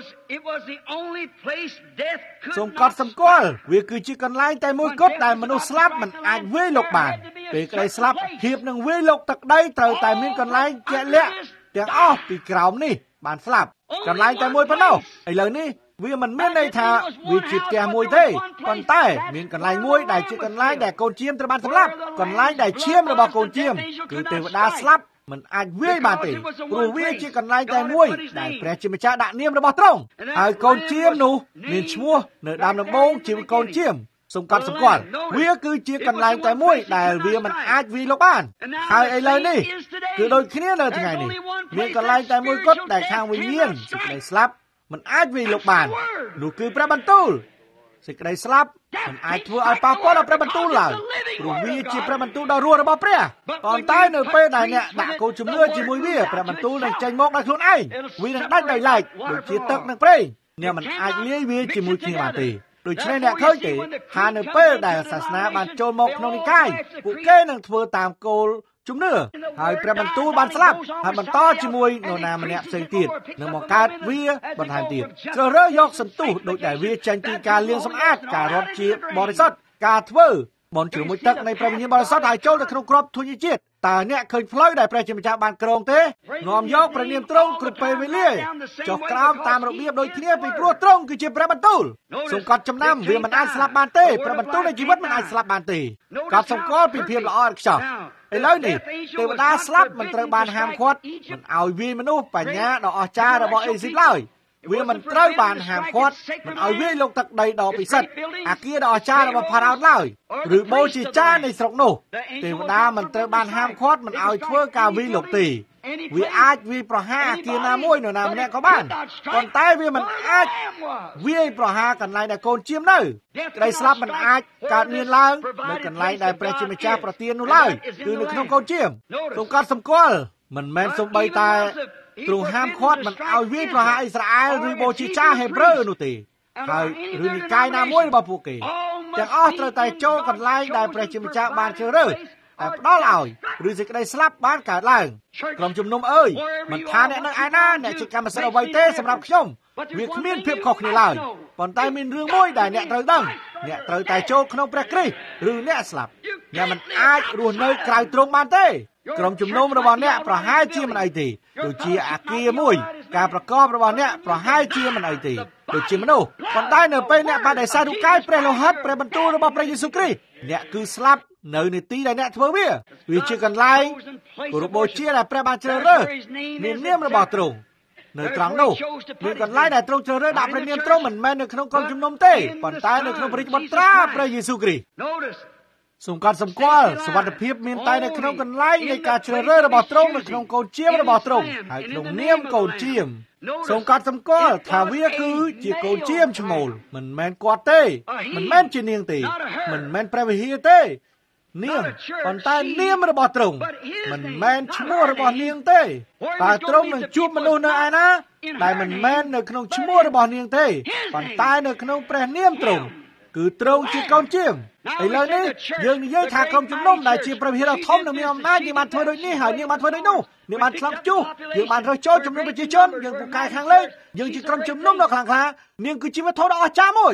សូមកត់សម្គាល់វាគឺជាកន្លែងតែមួយគត់ដែលមនុស្សស្លាប់មិនអាចវាយលុកបានពេលក្តីស្លាប់ភាពនឹងវាយលុកទឹកដីត្រូវតែមានកន្លែងជាក់លាក់ទាំងអស់ពីក្រោមនេះបានស្លាប់កន្លែងតែមួយប៉ុណ្ណោះឥឡូវនេះវាមិនមានន័យថាវាជាផ្ទះមួយទេប៉ុន្តែមានកន្លែងមួយដែលជាកន្លែងដែលកូនឈាមត្រូវបានសម្លាប់កន្លែងដែលឈាមរបស់កូនឈាមគឺទេវតាស្លាប់មិនអាចវាយបានទេព្រោះវាជាកន្លែងតែមួយដែលព្រះជាម្ចាស់ដាក់នាមរបស់ទ្រង់ហើយកូនឈាមនោះមានឈ្មោះនៅដើមដំបូងជាកូនឈាមសូមកត់សម្គាល់វាគឺជាកន្លែងតែមួយដែលវាមិនអាចវាយលុកបានហើយឥឡូវនេះគឺដូចគ្នានៅថ្ងៃនេះមានកន្លែងតែមួយគត់ដែលខាងវិញ្ញាណសេចក្តីស្លាប់មិនអាចវាយលុកបាននោះគឺព្រះបន្ទូលសេចក្តីស្លាប់មិនអាចធ្វើឲ្យប៉ះពាល់ដល់ព្រះបន្ទូលឡើយព្រោះវាជាព្រះបន្ទូលដ៏រស់របស់ព្រះប៉ុន្តែនៅពេលដែលអ្នកដាក់កូនជំនឿជាមួយវាព្រះបន្ទូលនឹងចេញមកដោយខ្លួនឯងវានឹងដាច់ដោយឡែកដូចជាទឹកនិងប្រេងអ្នកមិនអាចលាយវាជាមួយគ្នាបានទេដូច្នេះអ្នកឃើញទេថានៅពេលដែលសាសនាបានចូលមកក្នុងនិកាយពួកគេនឹងធ្វើតាមគោលជំនឿហើយព្រះបន្ទូលបានស្លាប់ហើយបន្តជាមួយនរណាម្នាក់ផ្សេងទៀតនឹងមកកើតវាបន្ថែមទៀតជ្រើសរើសយកសន្ទុះដោយដែលវាចេញពីការលាងសម្អាតការរត់ជាបរិសុទ្ធការធ្វើបន់ជាមួយទឹកនៃព្រះវិញ្ញាណបរិសុទ្ធហើយចូលទៅក្នុងគ្រាប់ធញ្ញជាតិតើអ្នកឃើញផ្លូវដែលព្រះជាម្ចាស់បានគ្រងទេនាំយកព្រះនាមទ្រង់គ្រប់ពេលវេលាចុះក្រោមតាមរបៀបដូចគ្នាពីព្រោះទ្រង់គឺជាព្រះបន្ទូលសូមកត់ចំណាំវាមិនអាចស្លាប់បានទេព្រះបន្ទូលនៃជីវិតមិនអាចស្លាប់បានទេកត់សម្គាល់ពីភាពល្អឥតខ្ចោះឥឡូវនេះទេវតាស្លាប់មិនត្រូវបានហាមឃាត់មិនឲ្យវាយមនុស្សបញ្ញាដ៏អស្ចារ្យរបស់អេស៊ីបឡើយវាមិនត្រូវបានហាមឃាត់មិនឲ្យវាយលុកទឹកដីដ៏ពិសិដ្ឋអាគារដ៏អស្ចារ្យរបស់ផារ៉ោនឡើយឬបូជាចារនៃស្រុកនោះទេវតាមិនត្រូវបានហាមឃាត់មិនឲ្យធ្វើការវាយលុកទេវាអាចវាយប្រហារអាគារណាមួយនរណាម្នាក់ក៏បានប៉ុន្តែវាមិនអាចវាយប្រហារកន្លែងដែលកូនឈាមនៅក្តីស្លាប់មិនអាចកើតមានឡើងនៅកន្លែងដែលព្រះជាម្ចាស់ប្រទាននោះឡើយគឺនៅក្នុងកូនឈាមសូមកត់សម្គាល់មិនមែនសូម្បីតែទ្រង់ហាមឃាត់មិនឲ្យវាយប្រហារអ៊ីស្រាអែលឬបូជាចារហេប្រឺនោះទេហើយឬនិកាយណាមួយរបស់ពួកគេទាំងអស់ត្រូវតែចូលកន្លែងដែលព្រះជាម្ចាស់បានជ្រើសរើសតែផ្ដល់ឲ្យឬសេចក្តីស្លាប់បានកើតឡើងក្រុមជំនុំអើយមិនថាអ្នកនៅឯណាអ្នកជាកម្មសិទ្ធិអ្វីទេសម្រាប់ខ្ញុំវាគ្មានភាពខុសគ្នាឡើយប៉ុន្តែមានរឿងមួយដែលអ្នកត្រូវដឹងអ្នកត្រូវតែចូលក្នុងព្រះគ្រីស្ទឬអ្នកស្លាប់អ្នកមិនអាចរស់នៅក្រៅទ្រង់បានទេក្រុមជំនុំរបស់អ្នកប្រហែលជាមិនអីទេដូចជាអាគារមួយការប្រកបរបស់អ្នកប្រហែលជាមិនអីទេដូចជាមនុស្សប៉ុន្តែនៅពេលអ្នកបានដែលសារូកាយព្រះលោហិតព្រះបន្ទូលរបស់ព្រះយេស៊ូវគ្រីស្ទអ្នកគឺស្លាប់នៅនីតិដែលអ្នកធ្វើវាវាជាកន្លែងគោរពបូជាដែលព្រះបានជ្រើសរើសមាននាមរបស់ទ្រង់នៅត្រង់នោះមានកន្លែងដែលទ្រង់ជ្រើសរើសដាក់ព្រះនាមទ្រង់មិនមែននៅក្នុងក្រុមជំនុំទេប៉ុន្តែនៅក្នុងព្រះរាជបុត្រាព្រះយេស៊ូវគ្រីស្ទសូមកត់សម្គាល់សុវត្ថិភាពមានតែនៅក្នុងកន្លែងនៃការជ្រើសរើសរបស់ទ្រង់នៅក្នុងកូនឈាមរបស់ទ្រង់ហើយក្នុងនាមកូនឈាមសូមកត់សម្គាល់ថាវាគឺជាកូនឈាមឈ្មោលមិនមែនគាត់ទេមិនមែនជានាងទេមិនមែនព្រះវិហារទេនាងប៉ុន្តែនាមរបស់ទ្រង់មិនមែនឈ្មោះរបស់នាងទេតើទ្រង់នឹងជួបមនុស្សនៅឯណាដែលមិនមែននៅក្នុងឈ្មោះរបស់នាងទេប៉ុន្តែនៅក្នុងព្រះនាមទ្រង់គឺទ្រង់ជាកូនឈាមឥឡូវនេះយើងនិយាយថាក្រុមជំនុំដែលជាព្រះវិហារដ៏ធំនិងមានអំណាចនាងបានធ្វើដូចនេះហើយនាងបានធ្វើដូចនោះនាងបានឆ្លងជុះយើងបានរើសចូលចំនួនប្រជាជនយើងពូកែខាងលើយើងជាក្រុមជំនុំដ៏ខ្លាំងក្លានាងគឺជាវត្ថុដ៏អស្ចារ្យមួយ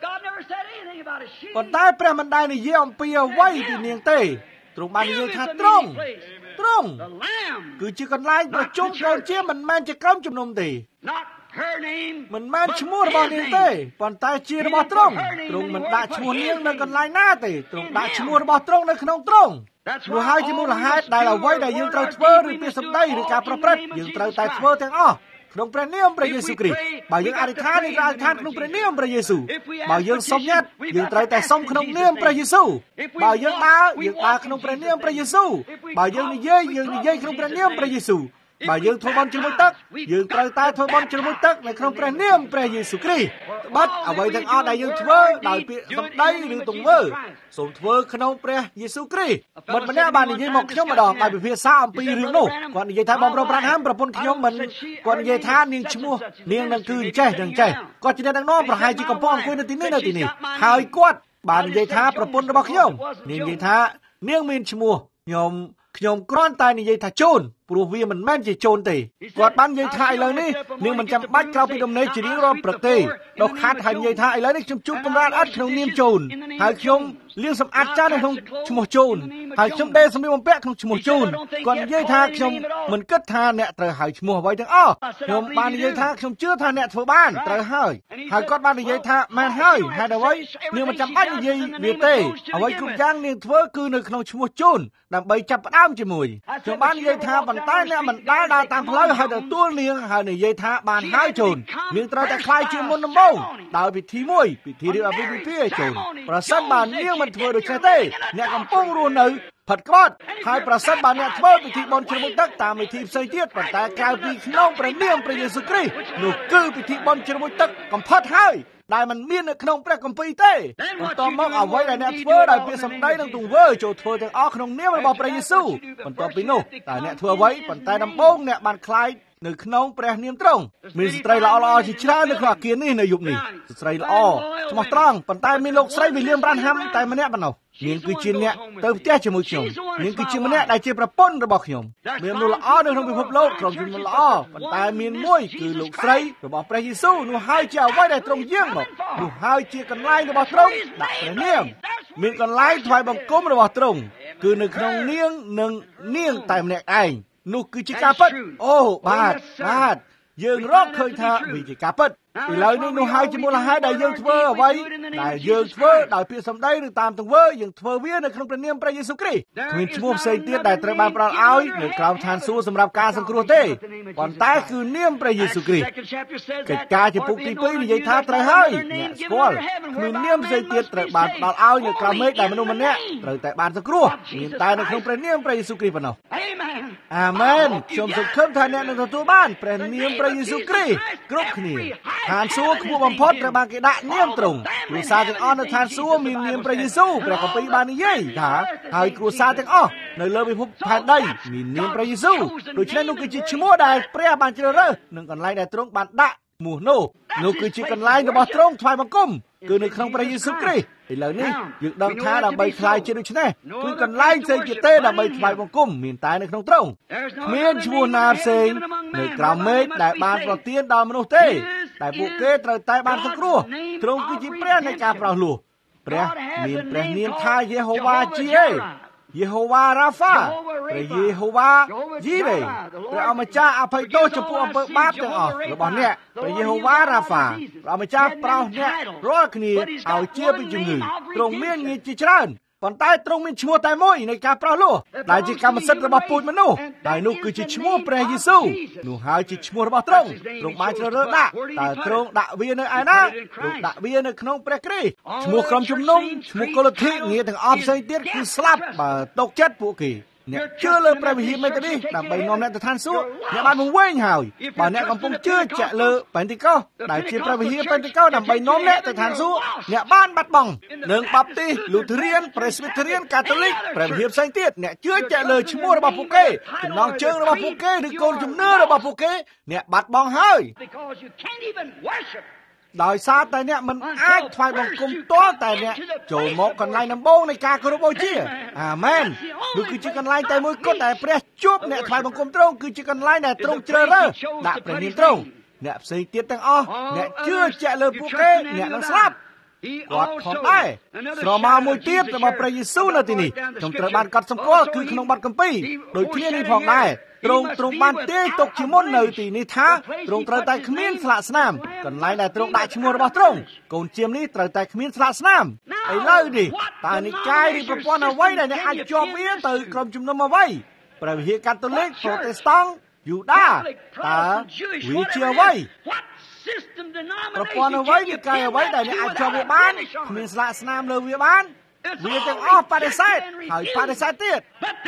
ប៉ុន្តែព្រះមិនដែលនិយាយអំពីអ្វីពីនាងទេទ្រង់បាននិយាយថាទ្រង់ទ្រង់គឺជាកន្លែងប្រជុំកូនឈាមមិនមែនជាក្រុមជំនុំទេមិនមែនឈ្មោះរបស់នាងទេប៉ុន្តែជារបស់ទ្រង់ទ្រង់មិនដាក់ឈ្មោះនាងនៅកន្លែងណាទេទ្រង់ដាក់ឈ្មោះរបស់ទ្រង់នៅក្នុងទ្រង់នោះហើយជាមូលហេតុដែលអ្វីដែលយើងត្រូវធ្វើឬពាក្យសម្ដីឬការប្រព្រឹត្តយើងត្រូវតែធ្វើទាំងអស់ក្នុងព្រះនាមព្រះយេស៊ូវគ្រីស្ទបើយើងអធិដ្ឋាននេះអធិដ្ឋានក្នុងព្រះនាមព្រះយេស៊ូវបើយើងសុំញត្តិយើងត្រូវតែសុំក្នុងនាមព្រះយេស៊ូវបើយើងដើរយើងដើរក្នុងព្រះនាមព្រះយេស៊ូវបើយើងនិយាយយើងនិយាយក្នុងព្រះនាមព្រះយេស៊ូវបើយើងធ្វើបន់ជាមួយទឹកយើងត្រូវតែធ្វើបន់ជាមួយទឹកនៅក្នុងព្រះនាមព្រះយេស៊ូវគ្រីស្ទបាត់អ្វីទាំងអស់ដែលយើងធ្វើដោយពាក្យសម្ដីឬទង្វើសូមធ្វើក្នុងព្រះយេស៊ូវគ្រីស្ទមិត្តម្នាក់បាននិយាយមកខ្ញុំម្ដងដោយពិភាក្សាអំពីរឿងនោះគាត់និយាយថាបងប្រុសប្រាំហាំប្រពន្ធខ្ញុំមិនគាត់និយាយថានាងឈ្មោះនាងនឹងគឺអញ្ចេះអញ្ចេះគាត់ជាអ្នកដឹកនាំប្រហែលជាកំពុងអង្គុយនៅទីនេះនៅទីនេះហើយគាត់បាននិយាយថាប្រពន្ធរបស់ខ្ញុំនាងនិយាយថានាងមានឈ្មោះខ្ញុំខ្ញុំគ្រាន់តែនិយាយថាជូនព្រោះវាមិនមែនជាជូនទេគាត់បាននិយាយថាឥឡូវនេះនាងមិនចាំបាច់ក្រៅពីដំណេកជារៀងរាល់ព្រឹកទេដុសខាត់ហើយនិយាយថាឥឡូវនេះខ្ញុំជួបកម្រាលអត់ក្នុងនាមជូនហើយខ្ញុំលាងសម្អាតចាននៅក្នុងឈ្មោះជូនហើយខ្ញុំដេកសម្លៀកបំពាក់ក្នុងឈ្មោះជូនគាត់និយាយថាខ្ញុំមិនគិតថាអ្នកត្រូវហៅឈ្មោះអ្វីទាំងអស់ខ្ញុំបាននិយាយថាខ្ញុំជឿថាអ្នកធ្វើបានត្រូវហើយហើយគាត់បាននិយាយថាមែនហើយហេតុអ្វីនាងមិនចាំបាច់និយាយវាទេអ្វីគ្រប់យ៉ាងនាងធ្វើគឺនៅក្នុងឈ្មោះជូនដើម្បីចាប់ផ្ដើមជាមួយខ្ញុំបាននិយាយថាប៉ុន្តែអ្នកមិនដែលដើរតាមផ្លូវហើយទទួលនាងហើយនិយាយថាបានហើយជូននាងត្រូវតែខ្លាយជាមុនដំបូងដោយពិធីមួយពិធីរៀបអាពាហ៍ពិពាហ៍ជូនប្រសិនបើនាងមិនធ្វើដូច្នេះទេអ្នកកំពុងរស់នៅផិតក្បត់ហើយប្រសិនបើអ្នកធ្វើពិធីបុណ្យជ្រមុជទឹកតាមវិធីផ្សេងទៀតប៉ុន្តែក្រៅពីក្នុងព្រះនាមព្រះយេស៊ូវគ្រីស្ទនោះគឺពិធីបុណ្យជ្រមុជទឹកកំផុតហើយដែលมันមាននៅក្នុងព្រះគម្ពីរទេបន្ទាប់មកអ្វីដែលអ្នកធ្វើដោយពាក្យសម្ដីនិងទង្វើចូលធ្វើទាំងអស់ក្នុងនាមរបស់ព្រះយេស៊ូវបន្ទាប់ពីនោះតើអ្នកធ្វើអ្វីប៉ុន្តែដំបូងអ្នកបានខ្លាយនៅក្នុងព្រះនាមទ្រង់មានស្ត្រីល្អៗជាច្រើននៅក្នុងអគារនេះនៅយុគនេះស្ត្រីល្អស្មោះត្រង់ប៉ុន្តែមានលោកស្រីវិលៀមប្រាន់ហាំតែម្នាក់ប៉ុណ្ណោះនាងគឺជាអ្នកទៅផ្ទះជាមួយខ្ញុំនាងគឺជាម្នាក់ដែលជាប្រពន្ធរបស់ខ្ញុំមានមនុស្សល្អនៅក្នុងពិភពលោកក្រុមជំនុំល្អប៉ុន្តែមានមួយគឺលោកស្រីរបស់ព្រះយេស៊ូវនោះហើយជាអ្វីដែលទ្រង់យាងមកនោះហើយជាកន្លែងរបស់ទ្រង់ដាក់ព្រះនាមមានកន្លែងថ្វាយបង្គំរបស់ទ្រង់គឺនៅក្នុងនាងនិងនាងតែម្នាក់ឯងនោះគឺជាការពិតអូបាទបាទយើងរកឃើញថាវាជាការពិតឥឡូវនេះនោះហើយជាមូលហេតុដែលយើងធ្វើអ្វីដែលយើងធ្វើដោយពាក្យសម្ដីឬតាមទង្វើយើងធ្វើវានៅក្នុងព្រះនាមព្រះយេស៊ូវគ្រីស្ទគ្មានឈ្មោះផ្សេងទៀតដែលត្រូវបានផ្ដល់ឲ្យនៅក្រោមឋានសួគ៌សម្រាប់ការសង្គ្រោះទេប៉ុន្តែគឺនាមព្រះយេស៊ូវគ្រីស្ទកិច្ចការចំពុកទីពីរនិយាយថាត្រូវហើយអ្នកស្គាល់គ្មាននាមផ្សេងទៀតត្រូវបានផ្ដល់ឲ្យនៅក្រោមមេឃដែលមនុស្សម្នាក់ត្រូវតែបានសង្គ្រោះមានតែនៅក្នុងព្រះនាមព្រះយេស៊ូវគ្រីស្ទប៉ុណ្ណោះអាមែនខ្ញុំសង្ឃឹមថាអ្នកនឹងទទួលបានព្រះនាមព្រះយេស៊ូវគ្រីស្ទគ្រប់គ្នាឋានសួគ៌ខ្ពស់បំផុតត្រូវបានគេដាក់នាមទ្រង់គ្រួសារទាំងអស់នៅឋានសួគ៌មាននាមព្រះយេស៊ូវព្រះគម្ពីរបាននិយាយថាហើយគ្រួសារទាំងអស់នៅលើពិភពផែនដីមាននាមព្រះយេស៊ូវដូច្នេះនោះគឺជាឈ្មោះដែលព្រះបានជ្រើសរើសនិងកន្លែងដែលទ្រង់បានដាក់ឈ្មោះនោះនោះគឺជាកន្លែងរបស់ទ្រង់ថ្វាយបង្គំគឺនៅក្នុងព្រះយេស៊ូវគ្រីស្ទឥឡូវនេះយើងដឹងថាដើម្បីខ្លាយជាដូច្នេះគឺកន្លែងផ្សេងទៀតទេដើម្បីថ្វាយបង្គំមានតែនៅក្នុងទ្រង់គ្មានឈ្មោះណាផ្សេងនៅក្រោមមេឃដែលបានប្រទានដល់មនុស្សទេតែពួកគេត្រូវតែបានសង្គ្រោះទ្រង់គឺជាព្រះនៃការប្រោសលោះព្រះមានព្រះនាមថាយេហូវ៉ាជីរេយេហូវ៉ារ៉ាហ្វាព្រះយេហូវ៉ាជីរេព្រះអម្ចាស់អភ័យទោសចំពោះអំពើបាបទាំងអស់របស់អ្នកព្រះយេហូវ៉ារ៉ាហ្វាព្រះអម្ចាស់ប្រោសអ្នករាល់គ្នាឲ្យជាពីជំងឺទ្រង់មានងារជាច្រើនប៉ុន្តែទ្រង់មានឈ្មោះតែមួយនៃការប្រោសលោះដែលជាកម្មសិទ្ធិរបស់ពូជមនុស្សហើយនោះគឺជាឈ្មោះព្រះយេស៊ូវនោះហើយជាឈ្មោះរបស់ទ្រង់ទ្រង់បានជ្រើសរើសដាក់តើទ្រង់ដាក់វានៅឯណាទ្រង់ដាក់វានៅក្នុងព្រះគ្រីស្ទឈ្មោះក្រុមជំនុំឈ្មោះកុលធិងារទាំងអស់ផ្សេងទៀតគឺស្លាប់បើຕົកចិត្តពួកគេអ្នកជឿលើព្រះវិហារមេត្តាឌីសដើម្បីនាំអ្នកទៅឋានសួគ៌អ្នកបានវង្វេងហើយបើអ្នកកំពុងជឿជាក់លើបេនទីកោសដែលជាព្រះវិហារបេនទីកោសដើម្បីនាំអ្នកទៅឋានសួគ៌អ្នកបានបាត់បង់នឹងបាប់ទីលូធឺរៀនប្រេស្វីធឺរៀនកាតូលិកព្រះវិហារផ្សេងទៀតអ្នកជឿជាក់លើឈ្មោះរបស់ពួកគេចំណងជើងរបស់ពួកគេឬកូនជំនឿរបស់ពួកគេអ្នកបាត់បង់ហើយដោយសារតែអ្នកមិនអាចថ្វាយបង្គំទាល់តែអ្នកចូលមកកន្លែងដំបូងនៃការគោរពបូជាអាមែននោះគឺជាកន្លែងតែមួយគត់ដែលព្រះជួបអ្នកថ្វាយបង្គំទ្រង់គឺជាកន្លែងដែលទ្រង់ជ្រើសរើសដាក់ព្រះនាមទ្រង់អ្នកផ្សេងទៀតទាំងអស់អ្នកជឿជាក់លើពួកគេអ្នកនឹងស្លាប់គាត់ផងដែរស្រមោលមួយទៀតរបស់ព្រះយេស៊ូវនៅទីនេះខ្ញុំត្រូវបានកត់សម្គាល់គឺក្នុងបទគម្ពីរដូចគ្នានេះផងដែរទ្រង់ទ្រង់បានទាយទុកជាមុននៅទីនេះថាទ្រង់ត្រូវតែគ្មានស្លាកស្នាមកន្លែងដែលទ្រង់ដាក់ឈ្មោះរបស់ទ្រង់កូនជាមនេះត្រូវតែគ្មានស្លាកស្នាមឥឡូវនេះតើនិកាយឬប្រព័ន្ធអ្វីដែលអ្នកអាចជាប់វាទៅក្រុមជំនុំអ្វីព្រះវិហារកាតូលិកប្រូតេស្តង់យូដាតើវាជាអ្វីប្រព័ន្ធអ្វីនិកាយអ្វីដែលអ្នកអាចជាប់វាបានគ្មានស្លាកស្នាមលើវាបានវាទាំងអស់បដិសេធហើយបដិសេធទៀត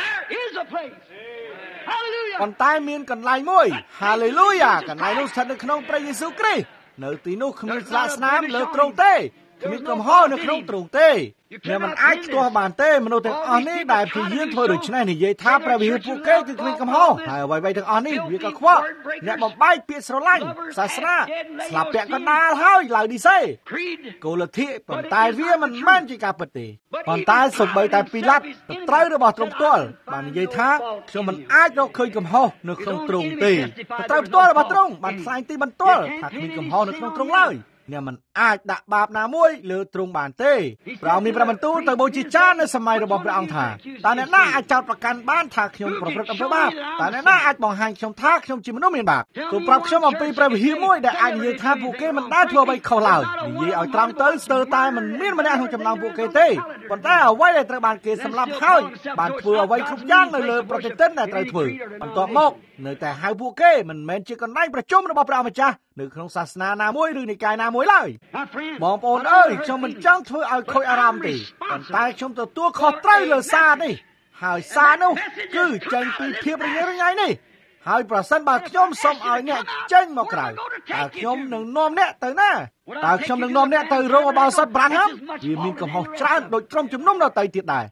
ប៉ុន្តែមានកន្លែងមួយហាឡេលូយ៉ាកន្លែងនោះស្ថិតនៅក្នុងព្រះយេស៊ូវគ្រីស្ទនៅទីនោះគ្មានស្លាកស្នាមលើទ្រង់ទេគ្មានកំហុសនៅក្នុងទ្រង់ទេអ្នកមិនអាចផ្ទាស់បានទេមនុស្សទាំងអស់នេះដែលព្យាយាមធ្វើដូច្នេះនិយាយថាព្រះវិហារពួកគេគឺគ្មានកំហុសហើយអ្វីៗទាំងអស់នេះវាក៏ខ្វក់អ្នកបំបែកពាក្យស្រឡាញ់សាសនាស្លាប់ពាក់កណ្ដាលហើយឡើយនេះទេគោលលទ្ធិប៉ុន្តែវាមិនមែនជាការពិតទេប៉ុន្តែសូម្បីតែពីឡាតត្រូវរបស់ទ្រង់ផ្ទាល់បាននិយាយថាខ្ញុំមិនអាចរកឃើញកំហុសនៅក្នុងទ្រង់ទេត្រូវផ្ទាល់របស់ទ្រង់បានថ្លែងទីបន្ទាល់ថាគ្មានកំហុសនៅក្នុងទ្រង់ឡើយអ្នកមិនអាចដាក់បាបណាមួយលើទ្រង់បានទេព្រះអង្គមានព្រះបន្ទូលទៅបូជាចារនៅសម័យរបស់ព្រះអង្គថាតើអ្នកណាអាចចោទប្រកាន់បានថាខ្ញុំប្រព្រឹត្តអំពើបាបតើអ្នកណាអាចបង្ហាញខ្ញុំថាខ្ញុំជាមនុស្សមានបាបសូមប្រាប់ខ្ញុំអំពីព្រះវិហារមួយដែលអាចនិយាយថាពួកគេមិនដែលធ្វើអ្វីខុសឡើយនិយាយឲ្យត្រង់ទៅស្ទើរតែមិនមានម្នាក់ក្នុងចំណោមពួកគេទេប៉ុន្តែអ្វីដែលត្រូវបានគេសម្លាប់ហើយបានធ្វើអ្វីគ្រប់យ៉ាងនៅលើប្រតិទិនដែលត្រូវធ្វើបន្ទាប់មកនៅតែហៅពួកគេមិនមែនជាកន្លែងប្រជុំរបស់ព្រះម្ចាស់នៅក្នុងសាសនាណាមួយឬនិកាយណាមួយឡើយបងប្អូនអើយខ្ញុំមិនចង់ធ្វើឲ្យខូចអារម្មណ៍ទេប៉ុន្តែខ្ញុំទទួលខុសត្រូវលើសារនេះហើយសារនោះគឺចេញពីភាពរញ៉េរញ៉ៃនេះហើយប្រសិនបើខ្ញុំសូមឲ្យអ្នកចេញមកក្រៅតើខ្ញុំនឹងនាំអ្នកទៅណាតើខ្ញុំនឹងនាំអ្នកទៅរោងអបោសុតប្រាំហាំវាមានកំហុសច្រើនដូចក្រុមជំនុំដទៃទៀតដែរ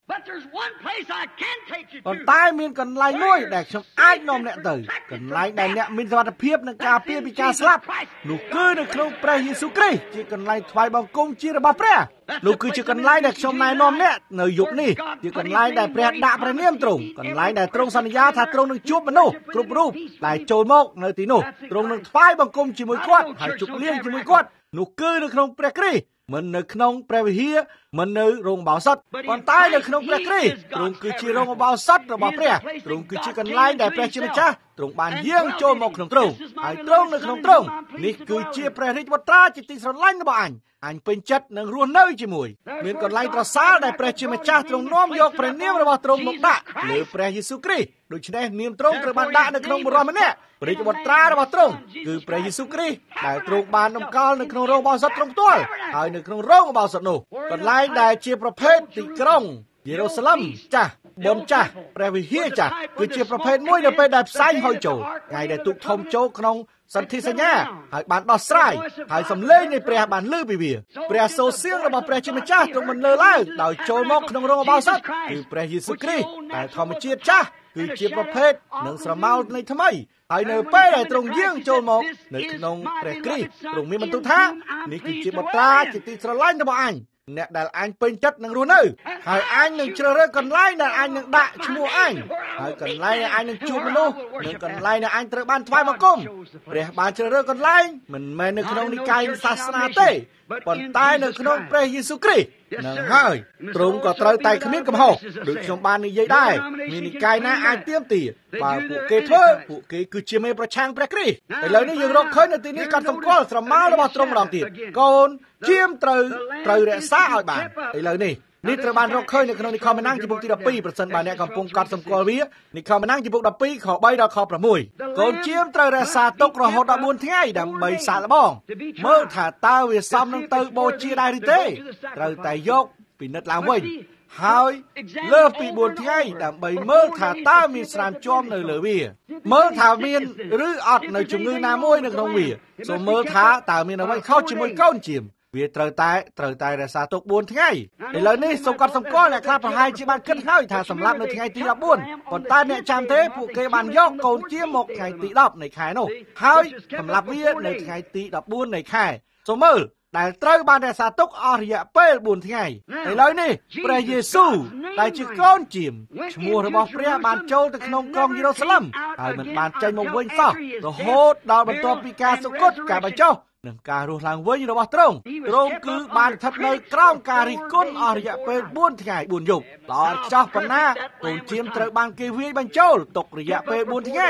ប៉ុន្តែមានកន្លែងមួយដែលខ្ញុំអាចនាំអ្នកទៅកន្លែងដែលអ្នកមានសុវត្ថិភាពនឹងការពារពីការស្លាប់នោះគឺនៅក្នុងព្រះយេស៊ូវគ្រីស្ទជាកន្លែងថ្វាយបង្គំជារបស់ព្រះនោះគឺជាកន្លែងដែលខ្ញុំណែនាំអ្នកនៅយុគនេះជាកន្លែងដែលព្រះដាក់ព្រះនាមទ្រង់កន្លែងដែលទ្រង់សន្យាថាទ្រង់នឹងជួបមនុស្សគ្រប់រូបដែលចូលមកនៅទីនោះទ្រង់នឹងថ្វាយបង្គំជាមួយគាត់ហើយជប់លៀងជាមួយគាត់នោះគឺនៅក្នុងព្រះគ្រីស្ទមិននៅក្នុងព្រះវិហារមិននៅរោងអបោសុតប៉ុន្តែនៅក្នុងព្រះគ្រីស្ទទ្រង់គឺជារោងអបោសុតរបស់ព្រះទ្រង់គឺជាកន្លែងដែលព្រះជាម្ចាស់ទ្រង់បានយាងចូលមកក្នុងទ្រង់ហើយទ្រង់នៅក្នុងទ្រង់នេះគឺជាព្រះរាជបុត្រាជាទីស្រឡាញ់របស់អញអញពេញចិត្តនឹងរស់នៅជាមួយមានកន្លែងត្រសាលដែលព្រះជាម្ចាស់ទ្រង់នាំយកព្រះនាមរបស់ទ្រង់មកដាក់លើព្រះយេស៊ូវគ្រីស្ទដូច្នេះនាមទ្រង់ត្រូវបានដាក់នៅក្នុងបុរសម្នាក់ព្រះរាជបុត្រារបស់ទ្រង់គឺព្រះយេស៊ូវគ្រីស្ទដែលទ្រង់បានតម្កល់នៅក្នុងរោងអបោសុតទ្រង់ផ្ទាល់ហើយនៅក្នុងរោងអបោសុតនោះកន្លែងដែលជាប្រភេទទីក្រុងយេរូសាឡិមចាស់បុណ្យចាស់ព្រះវិហារចាស់គឺជាប្រភេទមួយនៅពេលដែលផ្សែងហុយចូលថ្ងៃដែលទូកធំចូលក្នុងសន្ធិសញ្ញាហើយបានដោះស្រាយហើយសំឡេងនៃព្រះបានឮពីវាព្រះសូរសៀងរបស់ព្រះជាម្ចាស់ទ្រង់មិនលើឡើងដោយចូលមកក្នុងរោងអបោសុតគឺព្រះយេស៊ូវគ្រីស្ទដែលធម្មជាតិចាស់គឺជាប្រភេទនឹងស្រមោលនៃថ្មីហើយនៅពេលដែលទ្រង់យាងចូលមកនៅក្នុងព្រះគ្រីស្ទទ្រង់មានបន្ទូលថានេះគឺជាបុត្រាជាទីស្រឡាញ់របស់អញអ្នកដែលអញពេញចិត្តនឹងរស់នៅហើយអញនឹងជ្រើសរើសកន្លែងដែលអញនឹងដាក់ឈ្មោះអញហើយកន្លែងដែលអញនឹងជួបមនុស្សនិងកន្លែងដែលអញត្រូវបានថ្វាយបង្គំព្រះបានជ្រើសរើសកន្លែងមិនមែននៅក្នុងនិកាយសាសនាទេប៉ុន្តែនៅក្នុងព្រះយេស៊ូវគ្រីស្ទនឹងហើយទ្រង់ក៏ត្រូវតែគ្មានកំហុសដូចខ្ញុំបាននិយាយដែរមាននិកាយណាអាចទាមទារបើពួកគេធ្វើពួកគេគឺជាមេប្រឆាំងព្រះគ្រីស្ទឥឡូវនេះយើងរកឃើញនៅទីនេះក៏សម្គាល់ស្រមោលរបស់ទ្រង់ម្ដងទៀតកូនជាមត្រូវត្រូវរក្សាឲ្យបានឥឡូវនេះនេះត្រូវបានរកឃើញនៅក្នុងនិខមណាំងជំពូកទីដប់ពីរប្រសិនបើអ្នកកំពុងកត់សម្គាល់វានិខមណាំងជំពូកដប់ពីរខបីដល់ខប្រាំមួយកូនជាមត្រូវរក្សាទុករហូតដល់បួនថ្ងៃដើម្បីសាកល្បងមើលថាតើវាសមនឹងទៅបូជាដែរឬទេត្រូវតែយកពិនិត្យឡើងវិញហើយលើសពីបួនថ្ងៃដើម្បីមើលថាតើមានស្រាមជាប់នៅលើវាមើលថាមានឬអត់នៅជំងឺណាមួយនៅក្នុងវាសូមមើលថាតើមានអ្វីខុសជាមួយកូនជាមវាត្រូវតែត្រូវតែរក្សាទុកបួនថ្ងៃឥឡូវនេះសូមកត់សម្គាល់អ្នកខ្លះប្រហែលជាបានគិតហើយថាសម្រាប់នៅថ្ងៃទីដប់បួនប៉ុន្តែអ្នកចាំទេពួកគេបានយកកូនជាមកថ្ងៃទីដប់នៃខែនោះហើយសម្រាប់វានៅថ្ងៃទីដប់បួននៃខែសូមមើលដែលត្រូវបានរក្សាទុកអស់រយៈពេលបួនថ្ងៃឥឡូវនេះព្រះយេស៊ូវដែលជាកូនជាមឈ្មោះរបស់ព្រះបានចូលទៅក្នុងក្រុងយេរូសាឡិមហើយមិនបានចេញមកវិញសោះរហូតដល់បន្ទាប់ពីការសុគតការបញ្ចុះនឹងការរស់ឡើងវិញរបស់ទ្រង់ទ្រង់គឺបានស្ថិតនៅក្រោមការរិះគន់អស់រយៈពេលបួនថ្ងៃបួនយប់ដល់ចោះប៉ុណ្ណាកូនជាមត្រូវបានគេវាយបញ្ចូលទុករយៈពេលបួនថ្ងៃ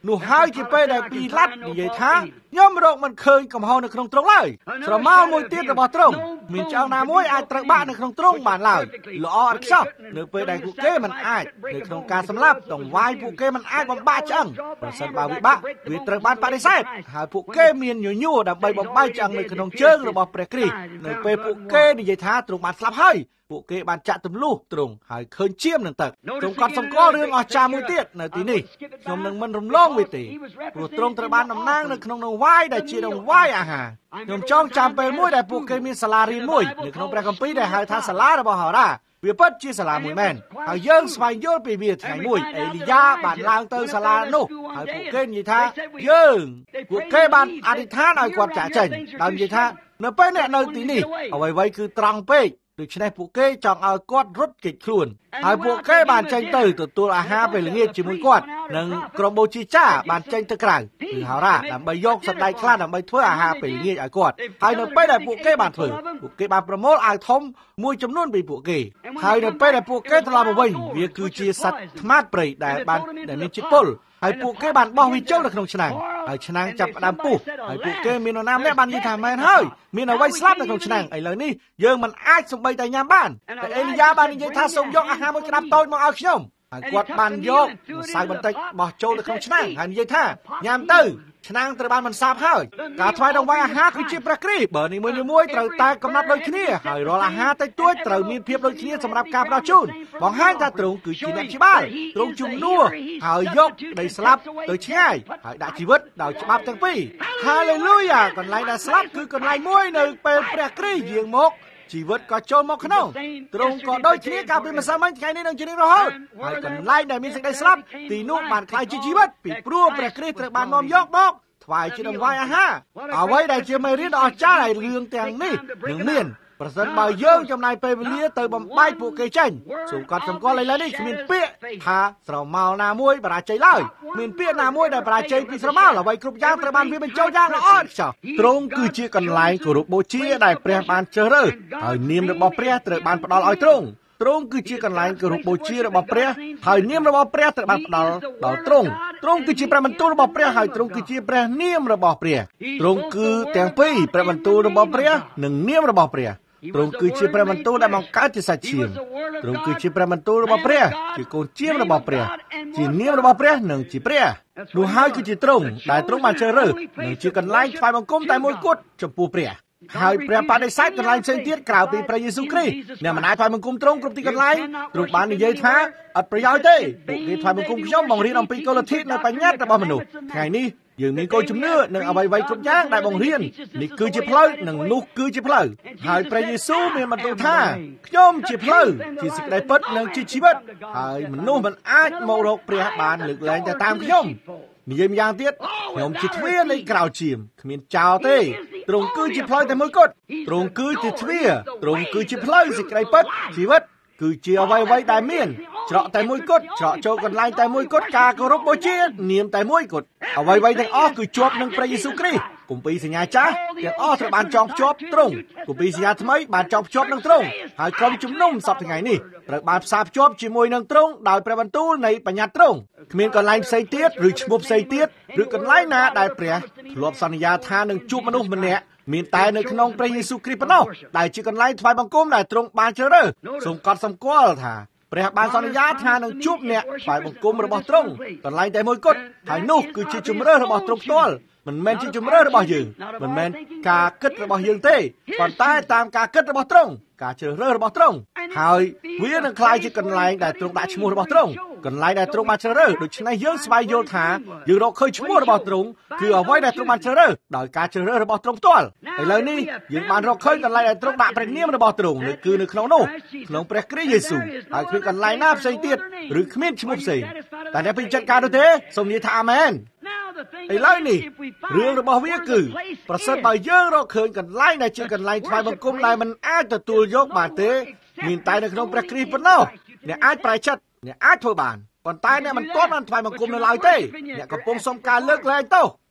នោះហើយជាពេលដែលពីឡាត់និយាយថាខ្ញុំរកមិនឃើញកំហុសនៅក្នុងទ្រង់ឡើយស្រមោលមួយទៀតរបស់ទ្រង់មានឆ្អឹងណាមួយអាចត្រូវបាក់នៅក្នុងទ្រង់បានឡើយល្អឥតខ្ចោះនៅពេលដែលពួកគេមិនអាចនៅក្នុងការសម្លាប់តង្វាយពួកគេមិនអាចបំបាក់ឆ្អឹងប្រសិនបើវាបាក់វាត្រូវបានបដិសេធហើយពួកគេមានញញួរដើម្បីបំបែកឆ្អឹងនៅក្នុងជើងរបស់ព្រះគ្រីស្ទនៅពេលពួកគេនិយាយថាទ្រង់បានស្លាប់ហើយពួកគេបានចាក់ទម្លុះទ្រង់ហើយឃើញឈាមនឹងទឹកទ្រង់ក៏សម្គាល់រឿងអស្ចារ្យមួយទៀតនៅទីនេះខ្ញុំនឹងមិនរំលងវាទេព្រោះទ្រង់ត្រូវបានតំណាងនៅក្នុងដង្វាយដែលជាដង្វាយអាហារខ្ញុំចង់ចាំពេលមួយដែលពួកគេមានសាលារៀនមួយនៅក្នុងព្រះគម្ពីរដែលហៅថាសាលារបស់ហោរាវាពិតជាសាលាមួយមែនហើយយើងស្វែងយល់ពីវាថ្ងៃមួយអេលីយ៉ាបានឡើងទៅសាលានោះហើយពួកគេនិយាយថាយើងពួកគេបានអធិដ្ឋានឲ្យគាត់ចាក់ចេញដោយនិយាយថានៅពេលអ្នកនៅទីនេះអ្វីៗគឺត្រង់ពេកដូច្នេះពួកគេចង់ឲ្យគាត់រត់គេចខ្លួនហើយពួកគេបានចេញទៅទទួលអាហារពេលល្ងាចជាមួយគាត់និងក្រុមបូជាចារបានចេញទៅក្រៅគឺហោរាដើម្បីយកសណ្ដែកខ្លះដើម្បីធ្វើអាហារពេលល្ងាចឲ្យគាត់ហើយនៅពេលដែលពួកគេបានធ្វើពួកគេបានប្រមូលអាវធំមួយចំនួនពីពួកគេហើយនៅពេលដែលពួកគេត្រឡប់មកវិញវាគឺជាសត្វថ្មាតព្រៃដែលបានដែលមានជាតិពុលហើយពួកគេបានបោះវាចូលទៅក្នុងឆ្នាំងហើយឆ្នាំងចាប់ផ្ដើមពុះហើយពួកគេមាននរណាម្នាក់បាននិយាយថាមែនហើយមានអ្វីស្លាប់នៅក្នុងឆ្នាំងឥឡូវនេះយើងមិនអាចសំបីតែញ៉ាំបានតែអេលីយ៉ាបាននិយាយថាសូមយកអាហារមួយក្តាប់តូចមកឲ្យខ្ញុំហើយគាត់បានយកម្សៅបន្តិចបោះចូលទៅក្នុងឆ្នាំងហើយនិយាយថាញ៉ាំទៅឆ្នាំងត្រូវបានបន្សាបហើយការថ្វាយដង្វាយអាហារគឺជាព្រះគ្រីស្ទបើនីមួយៗត្រូវតែកំណត់ដូចគ្នាហើយរាល់អាហារតិចតួចត្រូវមានភាពដូចគ្នាសម្រាប់ការផ្ដល់ជូនបង្ហាញថាទ្រង់គឺជាអ្នកជាបាលទ្រង់ជំនួសហើយយកក្តីស្លាប់ទៅឆ្ងាយហើយដាក់ជីវិតដោយច្បាប់ទាំងពីរហាឡេលូយ៉ាកន្លែងដែលស្លាប់គឺកន្លែងមួយនៅពេលព្រះគ្រីស្ទយាងមកជីវិតក៏ចូលមកក្នុងទ្រង់ក៏ដូចគ្នាកាលពីម្សិលមិញថ្ងៃនេះនឹងជារៀងរហូតហើយកន្លែងដែលមានសេចក្តីស្លាប់ទីនោះបានក្លាយជាជីវិតពីព្រោះព្រះគ្រីស្ទត្រូវបាននាំយកមកថ្វាយជាដង្វាយអាហារអ្វីដែលជាមេរៀនដ៏អស្ចារ្យឲ្យរឿងទាំងនេះនឹងមានប្រសិនបើយើងចំណាយពេលវេលាទៅបំបែកពួកគេចេញសូមកត់សម្គាល់ឥឡូវនេះគ្មានពាក្យថាស្រមោលណាមួយបរាជ័យឡើយគ្មានពាក្យណាមួយដែលបរាជ័យពីស្រមោលអ្វីគ្រប់យ៉ាងត្រូវបានវាបញ្ចូលយ៉ាងល្អឥតខ្ចោះទ្រង់គឺជាកន្លែងគោរពបូជាដែលព្រះបានជ្រើសរើសហើយនាមរបស់ព្រះត្រូវបានផ្ដល់ឲ្យទ្រង់ទ្រង់គឺជាកន្លែងគោរពបូជារបស់ព្រះហើយនាមរបស់ព្រះត្រូវបានផ្ដល់ដល់ទ្រង់ទ្រង់គឺជាព្រះបន្ទូលរបស់ព្រះហើយទ្រង់គឺជាព្រះនាមរបស់ព្រះទ្រង់គឺទាំងពីរព្រះបន្ទូលរបស់ព្រះនិងនាមរបស់ព្រះទ្រង់គឺជាព្រះបន្ទូលដែលបង្កើតជាសាច់ឈាមទ្រង់គឺជាព្រះបន្ទូលរបស់ព្រះជាកូនជារបស់ព្រះជានាមរបស់ព្រះនិងជាព្រះនោះហើយគឺជាទ្រង់ដែលទ្រង់បានជ្រើសរើសនិងជាកន្លែងថ្វាយបង្គំតែមួយគត់ចំពោះព្រះហើយព្រះបដិសេធកន្លែងផ្សេងទៀតក្រៅពីព្រះយេស៊ូវគ្រីស្ទអ្នកមិនអាចថ្វាយបង្គំទ្រង់គ្រប់ទីកន្លែងទ្រង់បាននិយាយថាអត់ប្រយោជន៍ទេពួកគេថ្វាយបង្គំខ្ញុំបង្រៀនអំពីកុលធិនៅបញ្ញត្តិរបស់មនុស្សថ្ងៃនេះយើងមានគោលជំនឿនិងអ្វីៗគ្រប់យ៉ាងដែលបង្រៀននេះគឺជាផ្លូវនិងនោះគឺជាផ្លូវហើយព្រះយេស៊ូវមានបន្ទូលថាខ្ញុំជាផ្លូវជាសេចក្តីពិតនិងជាជីវិតហើយមនុស្សមិនអាចមករកព្រះបានលើកលែងតែតាមខ្ញុំនិយាយម្យ៉ាងទៀតខ្ញុំជាទ្វារនៃក្រោលឈាមគ្មានចោលទេទ្រង់គឺជាផ្លូវតែមួយគត់ទ្រង់គឺជាទ្វារទ្រង់គឺជាផ្លូវសេចក្តីពិតជីវិតគឺជាអ្វីអ្វីដែលមានច្រកតែមួយគត់ច្រកចូលកន្លែងតែមួយគត់ការគោរពបូជានាមតែមួយគត់អ្វីអ្វីទាំងអស់គឺជាប់នឹងព្រះយេស៊ូវគ្រីស្ទគម្ពីរសញ្ញាចាស់ទាំងអស់ត្រូវបានចងភ្ជាប់ទ្រង់គម្ពីរសញ្ញាថ្មីបានចងភ្ជាប់នឹងទ្រង់ហើយក្រុមជំនុំសប្តាហ៍ថ្ងៃនេះត្រូវបានផ្សារភ្ជាប់ជាមួយនឹងទ្រង់ដោយព្រះបន្ទូលនៃបញ្ញត្តិទ្រង់គ្មានកន្លែងផ្សេងទៀតឬឈ្មោះផ្សេងទៀតឬកន្លែងណាដែលព្រះធ្លាប់សន្យាថានឹងជួបមនុស្សម្នាក់មានតែនៅក្នុងព្រះយេស៊ូវគ្រីស្ទប៉ុណ្ណោះដែលជាកន្លែងថ្វាយបង្គំដែលទ្រង់បានជ្រើសរើសសូមកត់សម្គាល់ថាព្រះបានសន្យាថានឹងជួបអ្នកថ្វាយបង្គំរបស់ទ្រង់កន្លែងតែមួយគត់ហើយនោះគឺជាជំរឿសរបស់ទ្រង់ផ្ទាល់មិនមែនជាជំរឿសរបស់យើងមិនមែនការគិតរបស់យើងទេប៉ុន្តែតាមការគិតរបស់ទ្រង់ការជ្រើសរើសរបស់ទ្រង់ហើយវានឹងក្លាយជាកន្លែងដែលទ្រង់ដាក់ឈ្មោះរបស់ទ្រង់កន្លែងដែលទ្រង់បានជ្រើសរើសដូច្នេះយើងស្វែងយល់ថាយើងរកឃើញឈ្មោះរបស់ទ្រង់គឺអ្វីដែលទ្រង់បានជ្រើសរើសដោយការជ្រើសរើសរបស់ទ្រង់ផ្ទាល់ឥឡូវនេះយើងបានរកឃើញកន្លែងដែលទ្រង់ដាក់ព្រះនាមរបស់ទ្រង់គឺនៅក្នុងនោះក្នុងព្រះគ្រីស្ទយេស៊ូវហើយគ្មានកន្លែងណាផ្សេងទៀតឬគ្មានឈ្មោះផ្សេងតែអ្នកពេញចិត្តការនោះទេសូមនិយាយថាអាមែនឥឡូវនេះរឿងរបស់វាគឺប្រសិនបើយើងរកឃើញកន្លែងដែលជាកន្លែងថ្វាយបង្គំដែលមិនអាចទទួលយកបានទេមានតែនៅក្នុងព្រះគ្រីស្ទប៉ុណ្ណោះអ្នកអាចប្រែចិត្តអ្នកអាចធ្វើបានប៉ុន្តែអ្នកមិនទាន់បានថ្វាយបង្គំនៅឡើយទេអ្នកកំពុងសុំការលើកលែងទោស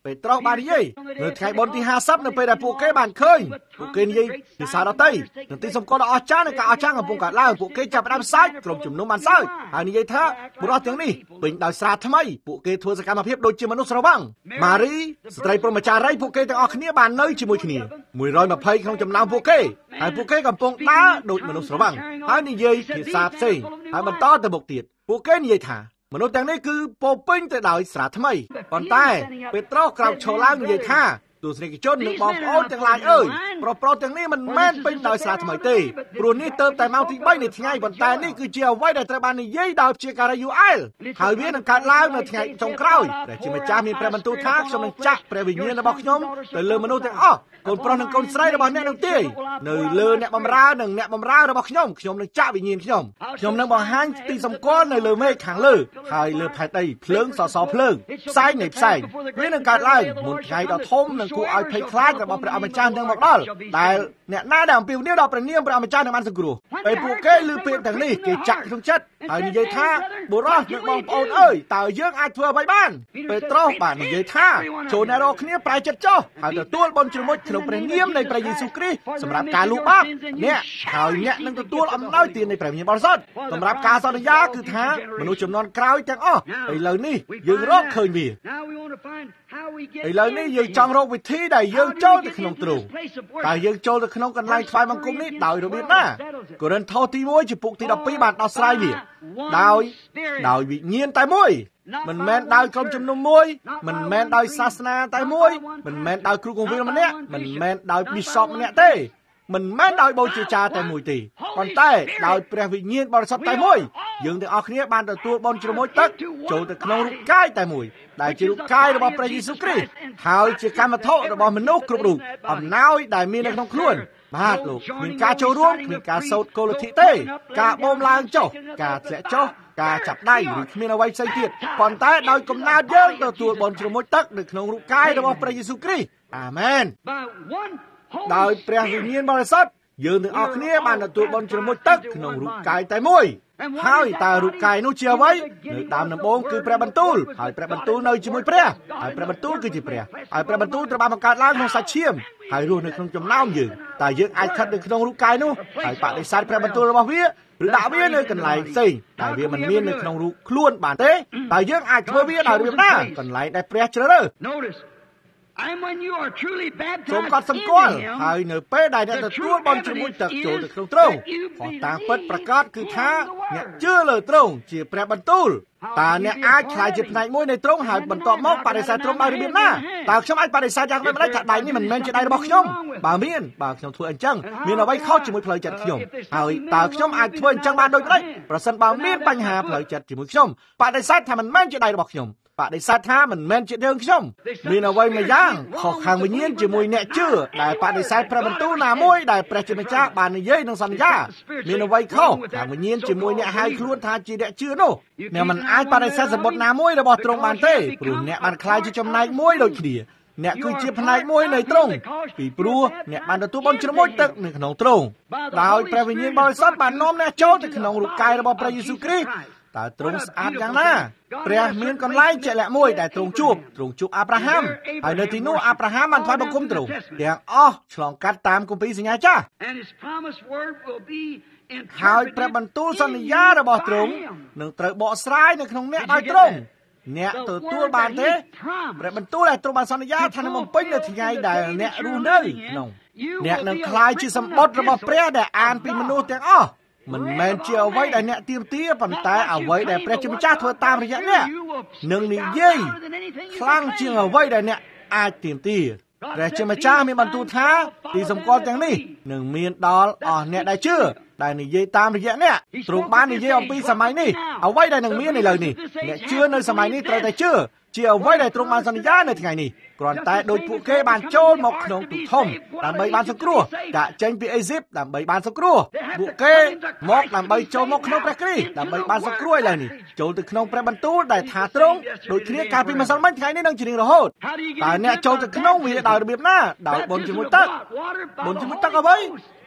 ពេត្រុសបាននិយាយនៅថ្ងៃបុណ្យទីห้าสิบនៅពេលដែលពួកគេបានឃើញពួកគេនិយាយភាសាដទៃនឹងទីសម្គាល់ដ៏អស្ចារ្យនៃការអស្ចារ្យកំពុងកើតឡើងពួកគេចាប់ផ្ដើមសើចក្រុមជំនុំបានសើចហើយនិយាយថាបុរសទាំងនេះពេញដោយស្រាថ្មីពួកគេធ្វើសកម្មភាពដូចជាមនុស្សស្រវឹងម៉ារីស្ត្រីព្រហ្មចារីពួកគេទាំងអស់គ្នាបាននៅជាមួយគ្នាមួយរយម្ភៃក្នុងចំណោមពួកគេហើយពួកគេកំពុងដើរដូចមនុស្សស្រវឹងហើយនិយាយភាសាផ្សេងហើយបន្តទៅមុខទៀតពួកគេនិយាយថាមនុស្សទាំងនេះគឺពោពេញទៅដោយស្រាថ្មីប៉ុន្តែពេត្រុសក្រោកឈរឡើងនិយាយថាទស្សនិកជននិងបងប្អូនទាំងឡាយអើយប្រុសប្រុសទាំងនេះមិនមែនពេញដោយស្រាថ្មីទេព្រោះនេះទៅតែម៉ោងទី3នៃថ្ងៃប៉ុន្តែនេះគឺជាអ្វីដែលត្រូវបាននិយាយដោយជាការីយូអែលហើយវានឹងកើតឡើងនៅថ្ងៃចុងក្រោយព្រះជាម្ចាស់មានព្រះបន្ទូលថាខ្ញុំនឹងចាក់ព្រះវិញ្ញាណរបស់ខ្ញុំទៅលើមនុស្សទាំងអស់កូនប្រុសនិងកូនស្រីរបស់អ្នកនឹងទាយនៅលើអ្នកបម្រើនិងអ្នកបម្រើរបស់ខ្ញុំខ្ញុំនឹងចាក់វិញ្ញាណខ្ញុំខ្ញុំនឹងបង្ហាញទីសម្គាល់នៅលើមេឃខាងលើហើយលើផែនដីភ្លើងសសរភ្លើងផ្សែងនៃផ្សែងវានឹងកើតឡើងមុនថ្ងៃដ៏ធំនិងគួរឲ្យភ័យខ្លាចរបស់ព្រះអម្ចាស់នឹងមកដល់ដែលអ្នកណាដែលអំពាវនាវដល់ព្រះនាមព្រះអម្ចាស់នឹងបានសង្គ្រោះពេលពួកគេឮពាក្យទាំងនេះគេចាក់ក្នុងចិត្តហើយនិយាយថាបុរសនិងបងប្អូនអើយតើយើងអាចធ្វើអ្វីបានពេត្រុសបាននិយាយថាចូលអ្នករាល់គ្នាប្រែចិត្តចុះហើយទទួលបុណ្យជ្រមុជក្នុងព្រះនាមនៃព្រះយេស៊ូវគ្រីស្ទសម្រាប់ការលូបាបអ្នកហើយអ្នកនឹងទទួលអំណោយទាននៃព្រះវិញ្ញាណបរិសុទ្ធសម្រាប់ការសន្យាគឺថាមនុស្សចំនួនក្រោយទាំងអស់ឥឡូវនេះយើងរកឃើញវាឥឡូវនេះយើងចង់រកវិធីដែលយើងចូលទៅក្នុងទ្រង់តើយើងចូលទៅក្នុងកន្លែងថ្វាយបង្គំនេះដោយរបៀបណាកូរិនថូសទីមួយចំពុកទីដប់ពីរបានដោះស្រាយវាដោយដោយវិញ្ញាណតែមួយមិនមែនដោយក្រុមជំនុំមួយមិនមែនដោយសាសនាតែមួយមិនមែនដោយគ្រូគង្វាលម្នាក់មិនមែនដោយប៊ីសបម្នាក់ទេមិនមែនដោយបូជាចារតែមួយទេប៉ុន្តែដោយព្រះវិញ្ញាណបរិសុទ្ធតែមួយយើងទាំងអស់គ្នាបានទទួលបុណ្យជ្រមុជទឹកចូលទៅក្នុងរូបកាយតែមួយដែលជារូបកាយរបស់ព្រះយេស៊ូវគ្រីស្ទហើយជាកម្មវត្ថុរបស់មនុស្សគ្រប់រូបអំណោយដែលមាននៅក្នុងខ្លួនបាទលោកមានការចូលរួមមានការសូត្រគោលលទ្ធិទេការបូមឡើងចុះការធ្លាក់ចុះការចាប់ដៃឬគ្មានអ្វីផ្សេងទៀតប៉ុន្តែដោយកំណើតយើងទទួលបុណ្យជ្រមុជទឹកនៅក្នុងរូបកាយរបស់ព្រះយេស៊ូវគ្រីស្ទអាមែនដោយព្រះវិញ្ញាណបរិសុទ្ធយើងទាំងអស់គ្នាបានទទួលបុណ្យជ្រមុជទឹកក្នុងរូបកាយតែមួយហើយតើរូបកាយនោះជាអ្វីនៅដើមដំបូងគឺព្រះបន្ទូលហើយព្រះបន្ទូលនៅជាមួយព្រះហើយព្រះបន្ទូលគឺជាព្រះហើយព្រះបន្ទូលត្រូវបានបង្កើតឡើងក្នុងសាច់ឈាមហើយរស់នៅក្នុងចំណោមយើងតើយើងអាចខិតនៅក្នុងរូបកាយនោះហើយបដិសេធព្រះបន្ទូលរបស់វាឬដាក់វានៅកន្លែងផ្សេងតែវាមិនមាននៅក្នុងរូបខ្លួនបានទេតើយើងអាចធ្វើវាដោយរបៀបណាកន្លែងដែលព្រះជ្រើសរើសសូមកត់សម្គាល់ហើយនៅពេលដែលអ្នកទទួលបុណ្យជ្រមុជទឹកចូលទៅក្នុងទ្រង់ខុសតាមពិតប្រាកដគឺថាអ្នកជឿលើទ្រង់ជាព្រះបន្ទូលតើអ្នកអាចខ្លាយជាផ្នែកមួយនៃទ្រង់ហើយបន្ទាប់មកបដិសេធទ្រង់ដោយរបៀបណាតើខ្ញុំអាចបដិសេធយ៉ាងដូចម្តេចថាដៃនេះមិនមែនជាដៃរបស់ខ្ញុំបើមានបើខ្ញុំធ្វើអញ្ចឹងមានអ្វីខុសជាមួយផ្លូវចិត្តខ្ញុំហើយតើខ្ញុំអាចធ្វើអញ្ចឹងបានដូចម្តេចប្រសិនបើមានបញ្ហាផ្លូវចិត្តជាមួយខ្ញុំបដិសេធថាមិនមែនជាដៃរបស់ខ្ញុំបដិសេធថាមិនមែនជាយើងខ្ញុំមានអ្វីមួយយ៉ាងខុសខាងវិញ្ញាណជាមួយអ្នកជឿដែលបដិសេធព្រះបន្ទូលណាមួយដែលព្រះជាម្ចាស់បាននិយាយនឹងសន្យាមានអ្វីខុសខាងវិញ្ញាណជាមួយអ្នកហៅខ្លួនថាជាអ្នកជឿនោះអ្នកមិនអាចបដិសេធសម្បត្តិណាមួយរបស់ទ្រង់បានទេព្រោះអ្នកបានខ្លាយជាចំណែកមួយដូចគ្នាអ្នកគឺជាផ្នែកមួយនៃទ្រង់ពីព្រោះអ្នកបានទទួលបុណ្យជ្រមុជទឹកនៅក្នុងទ្រង់ដោយព្រះវិញ្ញាណបរិសុទ្ធបាននាំអ្នកចូលទៅក្នុងរូបកាយរបស់ព្រះយេស៊ូវគ្រីស្ទតើទ្រង់ស្អាតយ៉ាងណាព្រះមានកន្លែងជាក់លាក់មួយដែលទ្រង់ជួបទ្រង់ជួបអាប់រ៉ាហាំហើយនៅទីនោះអាប់រ៉ាហាំបានថ្វាយបង្គំទ្រង់ទាំងអស់ឆ្លងកាត់តាមគម្ពីរសញ្ញាចាស់ហើយព្រះបន្ទូលសន្យារបស់ទ្រង់នឹងត្រូវបកស្រាយនៅក្នុងអ្នកដោយទ្រង់អ្នកទទួលបានទេព្រះបន្ទូលដែលទ្រង់បានសន្យាថានឹងបំពេញនៅថ្ងៃដែលអ្នករស់នៅក្នុងអ្នកនឹងក្លាយជាសម្បត្តិរបស់ព្រះដែលអានពីមនុស្សទាំងអស់មិនមែនជាអ្វីដែលអ្នកទាមទារប៉ុន្តែអ្វីដែលព្រះជាម្ចាស់ធ្វើតាមរយៈអ្នកនឹងនិយាយខ្លាំងជាងអ្វីដែលអ្នកអាចទាមទារព្រះជាម្ចាស់មានបន្ទូលថាទីសម្គាល់ទាំងនេះនឹងមានដល់អស់អ្នកដែលជឿដែលនិយាយតាមរយៈអ្នកទ្រង់បាននិយាយអំពីសម័យនេះអ្វីដែលនឹងមានឥឡូវនេះអ្នកជឿនៅសម័យនេះត្រូវតែជឿជាអ្វីដែលទ្រង់បានសន្យានៅថ្ងៃនេះគ្រាន់តែដោយពួកគេបានចូលមកក្នុងទូកធំដើម្បីបានសង្គ្រោះដាក់ចេញពីអេស៊ីបដើម្បីបានសង្គ្រោះពួកគេមកដើម្បីចូលមកក្នុងព្រះគ្រីស្ទដើម្បីបានសង្គ្រោះឥឡូវនេះចូលទៅក្នុងព្រះបន្ទូលដែលថាទ្រង់ដូចគ្នាកាលពីម្សិលមិញថ្ងៃនេះនឹងជារៀងរហូតតើអ្នកចូលទៅក្នុងវាដោយរបៀបណាដោយបុណ្យជាមួយទឹកបុណ្យជាមួយទឹកអ្វី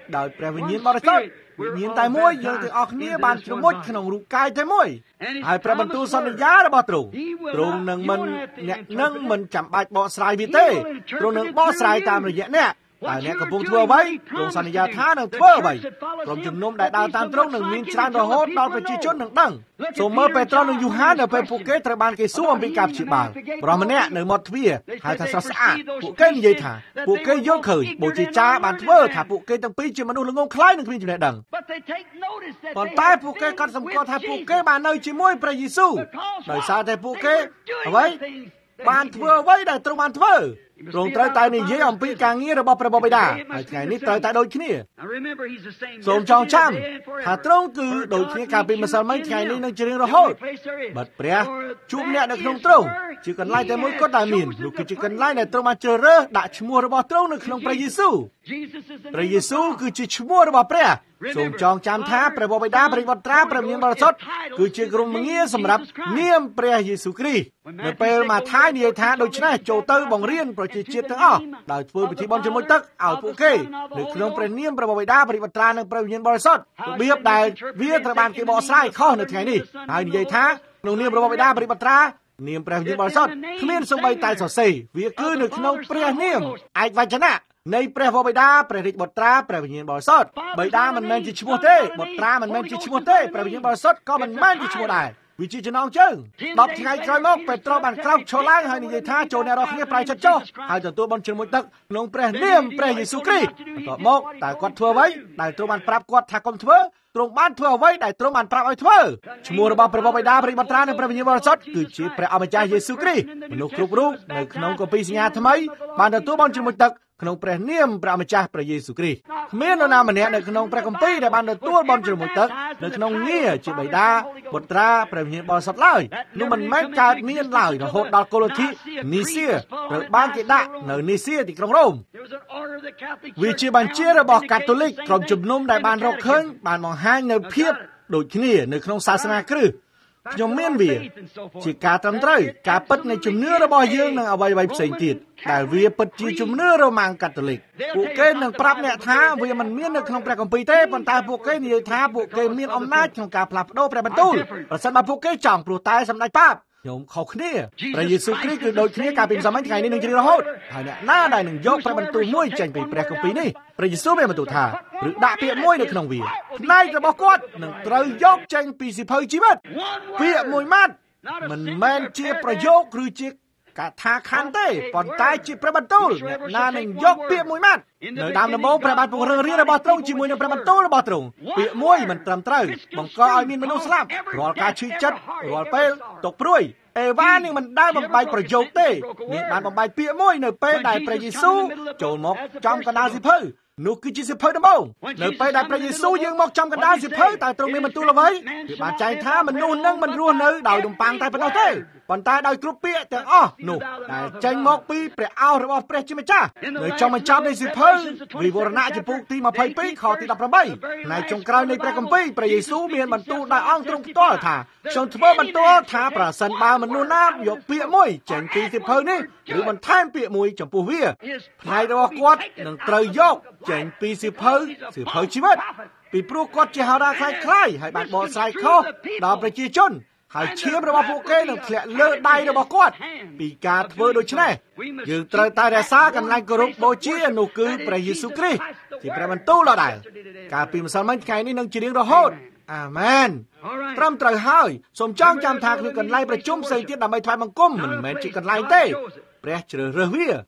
ដោយព្រះវិញ្ញាណបរិសុទ្ធវិញ្ញាណតែមួយយើងទាំងអស់គ្នាបានជ្រមុជក្នុងរូបកាយតែមួយហើយព្រះបន្ទូលសន្យារបស់ទ្រង់ទ្រង់នឹងមិនអ្នកនឹងមិនចាំបាច់បកស្រាយវាទេទ្រង់នឹងបកស្រាយតាមរយៈអ្នកតែអ្នកកំពុងធ្វើអ្វីទ្រង់សន្យាថានឹងធ្វើអ្វីក្រុមជំនុំដែលដើរតាមទ្រង់នឹងមានច្រើនរហូតដល់ប្រជាជននឹងដឹងសូមមើលពេត្រុសនិងយូហាននៅពេលពួកគេត្រូវបានគេសួរអំពីការព្យាបាលបរិសម្នាក់នៅមាត់ទ្វារហៅថាស្រស់ស្អាតពួកគេនិយាយថាពួកគេយល់ឃើញបូជាចារបានធ្វើថាពួកគេទាំងពីរជាមនុស្សល្ងងខ្លាយនិងគ្មានចំណេះដឹងប៉ុន្តែពួកគេក៏សម្គាល់ថាពួកគេបាននៅជាមួយព្រះយេស៊ូវដោយសារតែពួកគេអ្វីបានធ្វើអ្វីដែលទ្រង់បានធ្វើទ្រង់ត្រូវតែនិយាយអំពីការងាររបស់ព្រះបិតាហើយថ្ងៃនេះត្រូវតែដូចគ្នាសូមចងចាំថាទ្រង់គឺដូចគ្នាកាលពីម្សិលមិញថ្ងៃនេះនឹងជារៀងរហូតបាត់ព្រះជួបអ្នកនៅក្នុងទ្រង់ជាកន្លែងតែមួយគត់ដែលមាននោះគឺជាកន្លែងដែលទ្រង់បានជ្រើសរើសដាក់ឈ្មោះរបស់ទ្រង់នៅក្នុងព្រះយេស៊ូវព្រះយេស៊ូវគឺជាឈ្មោះរបស់ព្រះសូមចងចាំថាព្រះបិតាព្រះបុត្រាព្រះវិញ្ញាណបរិសុទ្ធគឺជាក្រុមងារសម្រាប់នាមព្រះយេស៊ូវគ្រីស្ទនៅពេលម៉ាថាយនិយាយថាដូច្នេះចូលទៅបង្រៀនប្រជាជាតិទាំងអស់ដោយធ្វើពិធីបុណ្យជាមួយទឹកឲ្យពួកគេនៅក្នុងព្រះនាមព្រះបិតាព្រះបុត្រានិងព្រះវិញ្ញាណបរិសុទ្ធរបៀបដែលវាត្រូវបានគេបកស្រាយខុសនៅថ្ងៃនេះហើយនិយាយថាក្នុងនាមព្រះបិតាព្រះបុត្រានាមព្រះវិញ្ញាណបរិសុទ្ធគ្មានសូម្បីតែសរសេរវាគឺនៅក្នុងព្រះនាមឯកវចនៈនៃព្រះបិតាព្រះរាជបុត្រាព្រះវិញ្ញាណបរិសុទ្ធបិតាមិនមែនជាឈ្មោះទេបុត្រាមិនមែនជាឈ្មោះទេព្រះវិញ្ញាណបរិសុទ្ធក៏មិនមែនជាឈ្មោះដែរវាជាចំណងជើងដប់ថ្ងៃក្រោយមកពេត្រុសបានក្រោកឈរឡើងហើយនិយាយថាចូលអ្នករាល់គ្នាប្រែចិត្តចុះហើយទទួលបន់ជ្រមុជទឹកក្នុងព្រះនាមព្រះយេស៊ូវគ្រីស្ទបន្ទាប់មកតើគាត់ធ្វើអ្វីដែលទ្រង់បានប្រាប់គាត់ថាកុំធ្វើទ្រង់បានធ្វើអ្វីដែលទ្រង់បានប្រាប់ឲ្យធ្វើឈ្មោះរបស់ព្រះបិតាព្រះបុត្រានិងព្រះវិញ្ញាណបរិសុទ្ធគឺជាព្រះអម្ចាស់យេស៊ូវគ្រីស្ទមនុស្សគ្រប់រូបនៅក្នុងគម្ពីរសញ្ញាថ្មីបានទទួលបន់ជ្រមុជទឹកក្នុងព្រះនាមព្រះម្ចាស់ព្រះយេស៊ូវគ្រីស្ទគ្មាននរណាម្នាក់នៅក្នុងព្រះគម្ពីរដែលបានទទួលបន់ជ្រមុជទឹកនៅក្នុងងារជាបិតាបុត្រាព្រះវិញ្ញាណបរិសុទ្ធឡើយនោះមិនមែនកើតមានឡើយរហូតដល់កូឡូធីនីសៀត្រូវបានគេដាក់នៅនីសៀទីក្រុងរ៉ូមវាជាបញ្ជារបស់កាតូលិកក្រុមជំនុំដែលបានរកឃើញបានបង្ហាញនៅភាពដូចគ្នានៅក្នុងសាសនាគ្រិស្តខ្ញុំមានវាជាការត្រឹមត្រូវការពិតនៃជំនឿរបស់យើងនឹងអ្វីៗផ្សេងទៀតដែលវាពិតជាជំនឿរ៉ូម៉ាំងកាតូលិកពួកគេនឹងប្រាប់អ្នកថាវាមិនមាននៅក្នុងព្រះគម្ពីរទេប៉ុន្តែពួកគេនិយាយថាពួកគេមានអំណាចក្នុងការផ្លាស់ប្ដូរព្រះបន្ទូលប្រសិនបើពួកគេចង់ព្រោះតែសម្ដេចប៉ាបខ្ញុំខុសគ្នាព្រះយេស៊ូវគ្រីស្ទគឺដូចគ្នាកាលពីសម័យថ្ងៃនេះនឹងជារហូតហើយអ្នកណាដែលនឹងយកព្រះបន្ទូលមួយចេញពីព្រះគម្ពីរនេះព្រះយេស៊ូវបានបន្ទូលថាឬដាក់ពាក្យមួយនៅក្នុងវាផ្នែករបស់គាត់នឹងត្រូវយកចេញពីសៀវភៅជីវិតពាក្យមួយម៉ាត់មិនមែនជាប្រយោគឬជាកថាខណ្ឌទេប៉ុន្តែជាព្រះបន្ទូលអ្នកណានឹងយកពាក្យមួយម៉ាត់នៅដើមដំបូងព្រះបានពង្រឹងរាជរបស់ទ្រង់ជាមួយនឹងព្រះបន្ទូលរបស់ទ្រង់ពាក្យមួយមិនត្រឹមត្រូវបង្កឲ្យមានមនុស្សស្លាប់រាល់ការឈឺចិត្តរាល់ពេលតកព្រួយអេវ៉ានឹងមិនដែលបំបែកប្រយោគទេនាងបានបំបែកពាក្យមួយនៅពេលដែលព្រះយេស៊ូវចូលមកចំកណ្ដាលសៀវភៅនោះគឺជាសៀវភៅដំបូងនៅពេលដែលព្រះយេស៊ូវយើងមកចំកណ្ដាលសៀវភៅតើទ្រង់មានបន្ទូលអ្វីគឺបានចែងថាមនុស្សនឹងមិនរស់នៅដោយលំបាំងតែប៉ុណ្ណោះទេប៉ុន្តែដោយគ្រប់ពាក្យទាំងអស់នោះដែលចេញមកពីព្រះឱស្ថរបស់ព្រះជាម្ចាស់នៅចំបញ្ចប់នៃសៀវភៅវិវរណៈចំពុកទីម្ភៃពីរខទីដប់ប្រាំបីនៅចុងក្រោយនៃព្រះគម្ពីរព្រះយេស៊ូវមានបន្ទូលដោយអង្គទ្រង់ផ្ទាល់ថាខ្ញុំធ្វើបន្ទូលថាប្រសិនបើមនុស្សណាយកពាក្យមួយចេញពីសៀវភៅនេះឬបន្ថែមពាក្យមួយចំពោះវាផ្នែករបស់គាត់នឹងត្រូវយកចេញពីសៀវភៅសៀវភៅជីវិតពីព្រោះគាត់ជាហោរាខ្លាយខ្លាយហើយបានបកស្រាយខុសដល់ប្រជាជនហើយឈាមរបស់ពួកគេនឹងធ្លាក់លើដៃរបស់គាត់ពីការធ្វើដូច្នេះយើងត្រូវតែរក្សាកន្លែងគោរពបូជានោះគឺព្រះយេស៊ូវគ្រីស្ទជាព្រះបន្ទូលដល់ដែរកាលពីម្សិលមិញថ្ងៃនេះនឹងជារៀងរហូតអាមែនត្រឹមត្រូវហើយសូមចងចាំថាគឺកន្លែងប្រជុំផ្សេងទៀតដើម្បីថ្វាយបង្គំមិនមែនជាកន្លែងទេព្រះជ្រើសរើសវា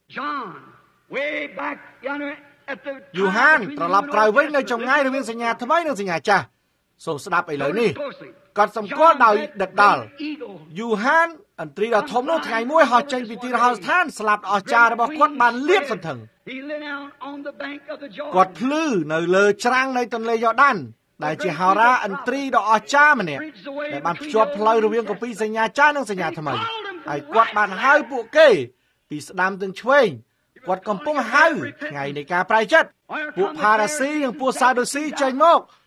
យូហានត្រឡប់ក្រោយវិញនៅចម្ងាយរវាងសញ្ញាថ្មីនិងសញ្ញាចាស់សូមស្ដាប់ឥឡូវនេះគាត់សម្គាល់ដោយដិតដល់យូហានអន្ត្រីដ៏ធំនោះថ្ងៃមួយហោះចេញពីទីរហោស្ថានស្លាប់អស្ចារ្យរបស់គាត់បានលាតសន្ធឹងគាត់ភ្លឺនៅលើច្រាំងនៃទន្លេយ៉ូដានដែលជាហោរាអន្ត្រីដ៏អស្ចារ្យម្នាក់ដែលបានភ្ជាប់ផ្លូវរវាងគម្ពីរសញ្ញាចាស់និងសញ្ញាថ្មីហើយគាត់បានហៅពួកគេពីស្ដាំទាំងឆ្វេងគាត់កំពុងហៅថ្ងៃនៃការប្រែចិត្តពួកផារ៉ាស៊ីនិងពួកសាដូស៊ីចេញមក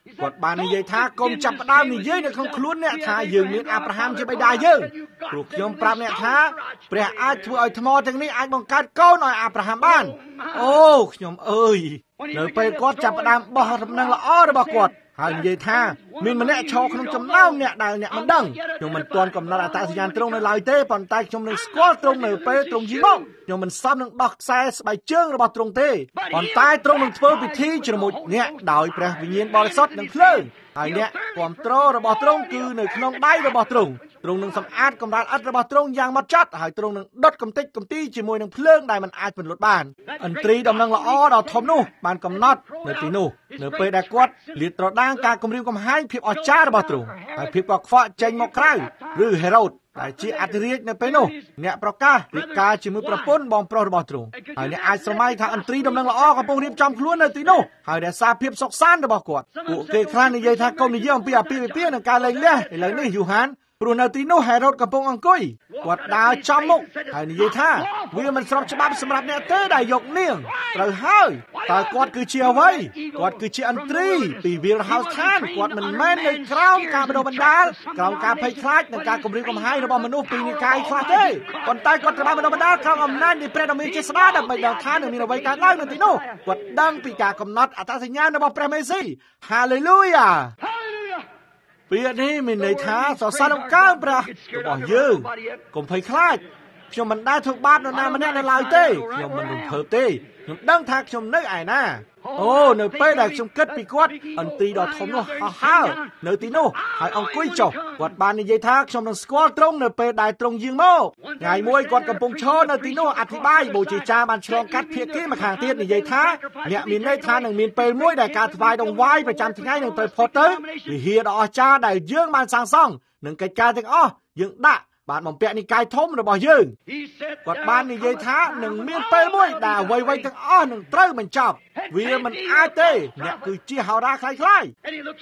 គាត់បាននិយាយថាកុំចាប់ផ្ដើមនិយាយនៅក្នុងខ្លួនអ្នកថាយើងមានអាប់រ៉ាហាំជាបិតាយើងព្រោះខ្ញុំប្រាប់អ្នកថាព្រះអាចធ្វើឲ្យថ្មទាំងនេះអាចបង្កើតកូនឲ្យអាប់រ៉ាហាំបានអូខ្ញុំអើយនៅពេលគាត់ចាប់ផ្ដើមបោះដំណឹងល្អរបស់គាត់ហើយនិយាយថាមានម្នាក់ឈរក្នុងចំណោមអ្នកដែលអ្នកមិនដឹងខ្ញុំមិនទាន់កំណត់អត្តសញ្ញាណទ្រង់នៅឡើយទេប៉ុន្តែខ្ញុំនឹងស្គាល់ទ្រង់នៅពេលទ្រង់យីមកខ្ញុំមិនសមនឹងដោះខ្សែស្បែកជើងរបស់ទ្រង់ទេប៉ុន្តែទ្រង់នឹងធ្វើពិធីជាមួយអ្នកដោយព្រះវិញ្ញាណបរិសុទ្ធនិងភ្លើងហើយអ្នកគ្រប់គ្រងរបស់ទ្រង់គឺនៅក្នុងដៃរបស់ទ្រង់ទ្រង់នឹងសម្អាតកម្រាលឥដ្ឋរបស់ទ្រង់យ៉ាងហ្មត់ចត់ហើយទ្រង់នឹងដុតកំទេចកំទីជាមួយនឹងភ្លើងដែលមិនអាចពន្លត់បានឥន្ទ្រីដំណឹងល្អដ៏ធំនោះបានកំណត់នៅទីនោះនៅពេលដែលគាត់លាតត្រដាងការគំរាមកំហែងភាពអស្ចារ្យរបស់ទ្រង់ហើយភាពកខ្វក់ចេញមកក្រៅឬហេរ៉ូតដែលជាអធិរាជនៅពេលនោះអ្នកប្រកាសពីការជាមួយប្រពន្ធបងប្រុសរបស់ទ្រង់ហើយអ្នកអាចស្រមៃថាឥន្ទ្រីដំណឹងល្អកំពុងរៀបចំខ្លួននៅទីនោះហើយរក្សាភាពសុខសាន្តរបស់គាត់ពួកគេខ្លះនិយាយថាកុំនិយាយអំពីអាពាហ៍ពិពាហ៍និងការលែងលះឥឡូវនេះយូហានព្រោះនៅទីនោះហេរ៉ូតកំពុងអង្គុយគាត់ដើរចំមុខហើយនិយាយថាវាមិនស្របច្បាប់សម្រាប់អ្នកទេដែលយកនាងត្រូវហើយតើគាត់គឺជាអ្វីគាត់គឺជាឥន្ទ្រីពីវាលហោស្ថានគាត់មិនមែននៅក្រោមការបណ្ដុះបណ្ដាលក្រោមការភ័យខ្លាចនិងការគំរាមកំហែងរបស់មនុស្សពីនិកាយខ្លះទេប៉ុន្តែគាត់ត្រូវបានបណ្ដុះបណ្ដាលក្រោមអំណាចនៃព្រះដ៏មានចេស្តាដើម្បីដឹងថានឹងមានអ្វីកើតឡើងនៅទីនោះគាត់ដឹងពីការកំណត់អត្តសញ្ញាណរបស់ព្រះមេស៊ីហាឡេលូយ៉ាពាក្យនេះមានន័យថាសរសើរនឹងកើងព្រះរបស់យើងកុំភ័យខ្លាចខ្ញុំមិនដែលធ្វើបាបនរណាម្នាក់នៅឡើយទេខ្ញុំមិនរំភើបទេខ្ញុំដឹងថាខ្ញុំនៅឯណាអូនៅពេលដែលខ្ញុំគិតពីគាត់អន្ទីដ៏ធំនោះហោះហើរនៅទីនោះហើយអង្គុយចុះគាត់បាននិយាយថាខ្ញុំនឹងស្គាល់ទ្រង់នៅពេលដែលទ្រង់យាងមកថ្ងៃមួយគាត់កំពុងឈរនៅទីនោះអធិប្បាយបូជាចារបានឆ្លងកាត់ភាគីម្ខាងទៀតនិយាយថាអ្នកមានន័យថានឹងមានពេលមួយដែលការថ្វាយដង្វាយប្រចាំថ្ងៃនឹងត្រូវផុតទៅវិហារដ៏អស្ចារ្យដែលយើងបានសាងសង់និងកិច្ចការទាំងអស់យើងដាក់បានបំពាក់និកាយធំរបស់យើងគាត់បាននិយាយថានឹងមានពេលមួយដែលអ្វីៗទាំងអស់នឹងត្រូវបញ្ចប់វាមិនអាចទេអ្នកគឺជាហោរាខ្លាយៗ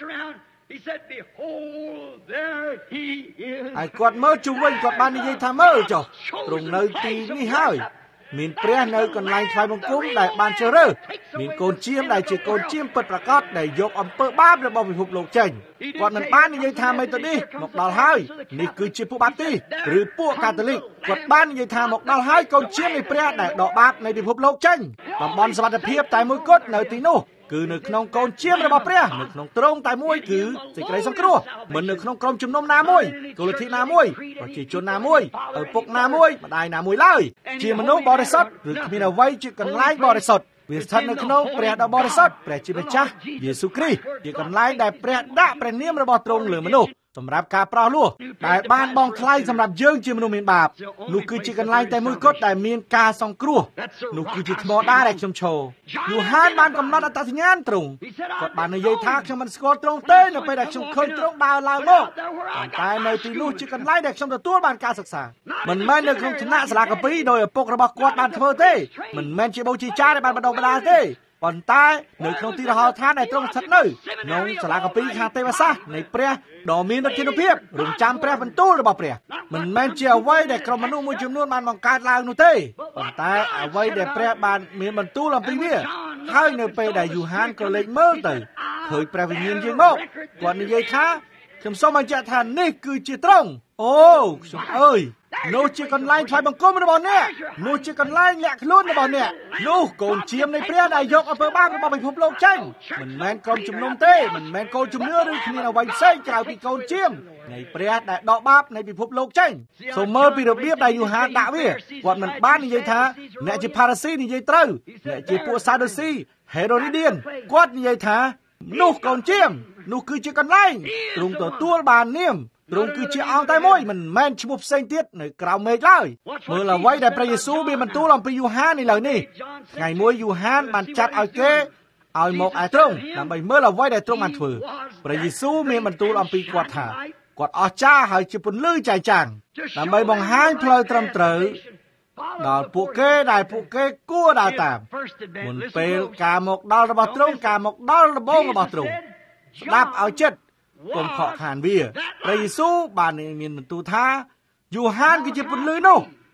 ហើយគាត់មើលជុំវិញគាត់បាននិយាយថាមើលចុះទ្រង់នៅទីនេះហើយមានព្រះនៅកន្លែងថ្វាយបង្គំដែលបានជ្រើសរើសមានកូនជាមដែលជាកូនជាមពិតប្រាកដដែលយកអំពើបាបរបស់ពិភពលោកចេញគាត់មិនបាននិយាយថាមេតូឌីសមកដល់ហើយនេះគឺជាពួកបាបទីឬពួកកាតូលិកគាត់បាននិយាយថាមកដល់ហើយកូនជាមនៃព្រះដែលដកបាបនៃពិភពលោកចេញតំបន់សុវត្ថិភាពតែមួយគត់នៅទីនោះគឺនៅក្នុងកូនជាមរបស់ព្រះនៅក្នុងទ្រង់តែមួយគឺសេចក្តីសង្គ្រោះមិននៅក្នុងក្រុមជំនុំណាមួយគោលលទ្ធិណាមួយប្រជាជនណាមួយឪពុកណាមួយម្ដាយណាមួយឡើយជាមនុស្សបរិសុទ្ធឬគ្មានអ្វីជាកន្លែងបរិសុទ្ធវាស្ថិតនៅក្នុងព្រះដ៏បរិសុទ្ធព្រះជាម្ចាស់យេស៊ូវគ្រីស្ទជាកន្លែងដែលព្រះដាក់ព្រះនាមរបស់ទ្រង់លើមនុស្សសម្រាប់ការប្រោសលោះដែលបានបងថ្លៃសម្រាប់យើងជាមនុស្សមានបាបនោះគឺជាកន្លែងតែមួយគត់ដែលមានការសង្គ្រោះនោះគឺជាថ្មដាដែលខ្ញុំឈរយូហានបានកំណត់អត្តសញ្ញាណទ្រង់គាត់បាននិយាយថាខ្ញុំមិនស្គាល់ទ្រង់ទេនៅពេលដែលខ្ញុំឃើញទ្រង់ដើរឡើងមកប៉ុន្តែនៅទីនោះជាកន្លែងដែលខ្ញុំទទួលបានការសិក្សាមិនមែននៅក្នុងថ្នាក់សាលាកាពីដោយឪពុករបស់គាត់បានធ្វើទេមិនមែនជាបូជាចារ្យដែលបានបណ្ដុះបណ្ដាលទេប៉ុន្តែនៅក្នុងទីរហោឋានដែលទ្រង់ស្ថិតនៅក្នុងសាលាកាពីខាងទេវសាស្ត្រនៃព្រះដ៏មានឫទ្ធិភាពរំចាំព្រះបន្ទូលរបស់ព្រះមិនមែនជាអ្វីដែលក្រុមមនុស្សមួយចំនួនបានបង្កើតឡើងនោះទេប៉ុន្តែអ្វីដែលព្រះបានមានបន្ទូលអំពីវាហើយនៅពេលដែលយូហានក៏លេចមើលទៅឃើញព្រះវិញ្ញាណយាងមកគាត់និយាយថាខ្ញុំសូមបញ្ជាក់ថានេះគឺជាទ្រង់អូខ្ញុំអើយនោះជាកន្លែងថ្វាយបង្គំរបស់អ្នកនោះជាកន្លែងលាក់ខ្លួនរបស់អ្នកនោះកូនជាមនៃព្រះដែលយកអំពើបាបរបស់ពិភពលោកចេញមិនមែនក្រុមជំនុំទេមិនមែនកូនជំនឿឬគ្មានអ្វីផ្សេងក្រៅពីកូនជាមនៃព្រះដែលដកបាបនៃពិភពលោកចេញសូមមើលពីរបៀបដែលយូហានដាក់វាគាត់មិនបាននិយាយថាអ្នកជាផារ៉ាស៊ីនិយាយត្រូវអ្នកជាពួកសាដូស៊ីហេរ៉ូឌីឌៀនគាត់និយាយថានោះកូនជាមនោះគឺជាកន្លែងទ្រង់ទទួលបាននាមទ្រង់គឺជាអង្គតែមួយមិនមែនឈ្មោះផ្សេងទៀតនៅក្រៅមេឃឡើយមើលអ្វីដែលព្រះយេស៊ូវមានបន្ទូលអំពីយូហាននេះឡើយនេះថ្ងៃមួយយូហានបានចាត់ឲ្យគេឲ្យមកឯទ្រង់ដើម្បីមើលអ្វីដែលទ្រង់បានធ្វើព្រះយេស៊ូវមានបន្ទូលអំពីគាត់ថាគាត់អស្ចារ្យហើយជាពន្លឺចែកចាំងដើម្បីបង្ហាញផ្លូវត្រឹមត្រូវដល់ពួកគេដែលពួកគេគួរដើរតាមមុនពេលការមកដល់របស់ទ្រង់ការមកដល់ដំបូងរបស់ទ្រង់ស្ដាប់ឲ្យចិត្តកុំខកខានវាព្រះយេស៊ូវបានមានបន្ទូលថាយូហានគឺជាពន្លឺនោះ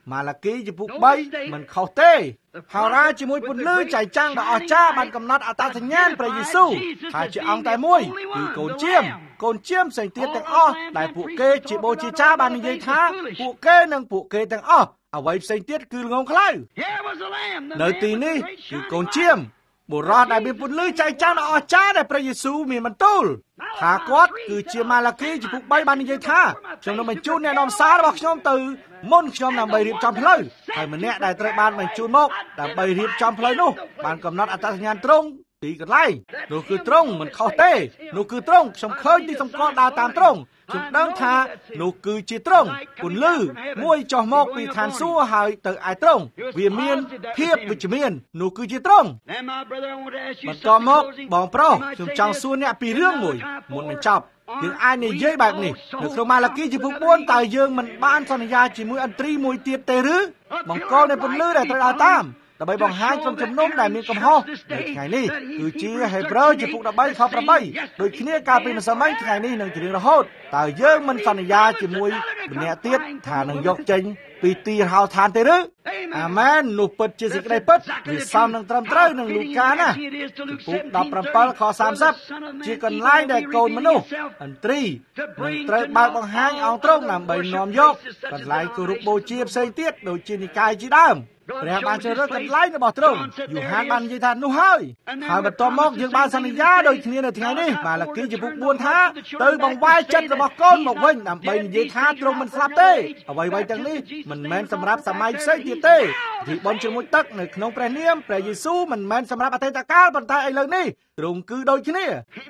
ម៉ាឡាគីចំពុកបីមិនខុសទេហោរាជាមួយពន្លឺចែកចាំងដ៏អស្ចារ្យបានកំណត់អត្តសញ្ញាណព្រះយេស៊ូវថាជាអង្គតែមួយគឺកូនជាមកូនជាមផ្សេងទៀតទាំងអស់ដែលពួកគេជាបូជាចារបាននិយាយថាពួកគេនិងពួកគេទាំងអស់អ្វីផ្សេងទៀតគឺល្ងងខ្លៅនៅទីនេះគឺកូនជាមបុរសដែលមានពន្លឺចែកចាំងដ៏អស្ចារ្យដែលព្រះយេស៊ូវមានបន្ទូលថាគាត់គឺជាម៉ាឡាគីចំពុកបីបាននិយាយថាខ្ញុំនឹងបញ្ជូនអ្នកនាំសាររបស់ខ្ញុំទៅមុនខ្ញុំដើម្បីរៀបចំផ្លូវហើយម្នាក់ដែលត្រូវបានបញ្ជូនមកដើម្បីរៀបចំផ្លូវនោះបានកំណត់អត្តសញ្ញាណត្រង់ទីកន្លែងនោះគឺត្រង់មិនខុសទេនោះគឺត្រង់ខ្ញុំឃើញទីសម្គាល់ដើរតាមត្រង់ខ្ញុំដឹងថានោះគឺជាត្រង់ពន្លឺមួយចុះមកពីឋានសួគ៌ហើយទៅឯត្រង់វាមានភាពវិជ្ជមាននោះគឺជាត្រង់បន្តមកបងប្រុសខ្ញុំចង់សួរអ្នកពីរឿងមួយមុនបញ្ចប់យើងអាចនិយាយបែបនេះនៅក្នុងម៉ាឡាគីចំពុកបួនតើយើងមិនបានសន្យាជាមួយឥន្ទ្រីមួយទៀតទេឬបង្គោលនៃពន្លឺដែលត្រូវដើរតាមដើម្បីបង្ហាញក្រុមជំនុំដែលមានកំហុសនៅថ្ងៃនេះគឺជាហេព្រើរចំពុក13ខ8ដូចគ្នាកាលពីម្សិលមិញថ្ងៃនេះនឹងជារៀងរហូតតើយើងមិនសន្យាជាមួយម្នាក់ទៀតថានឹងយកចេញពីទីរហោឋានទេឬអាមែននោះពិតជាសេចក្តីពិតវាសមនឹងត្រឹមត្រូវនឹងលូកាណាចំពុក17ខ30ជាកន្លែងដែលកូនមនុស្សឥន្ទ្រីនឹងត្រូវបើកបង្ហាញអង្គទ្រង់ដើម្បីនាំយកកន្លែងគោរពបូជាផ្សេងទៀតដូចជានិកាយជាដើមព្រះបានជ្រើសរើសកន្លែងរបស់ទ្រង់យូហានបាននិយាយថានោះហើយហើយបន្ទាប់មកយើងបានសន្យាដូចគ្នានៅថ្ងៃនេះម៉ាឡាគីចំពុកបួនថាទៅបង្វែរចិត្តរបស់កូនមកវិញដើម្បីនិយាយថាទ្រង់មិនស្លាប់ទេអ្វីៗទាំងនេះមិនមែនសម្រាប់សម័យផ្សេងទៀតទេពិធីបុណ្យជាមួយទឹកនៅក្នុងព្រះនាមព្រះយេស៊ូវមិនមែនសម្រាប់អតីតកាលប៉ុន្តែឥឡូវនេះទ្រង់គឺដូចគ្នា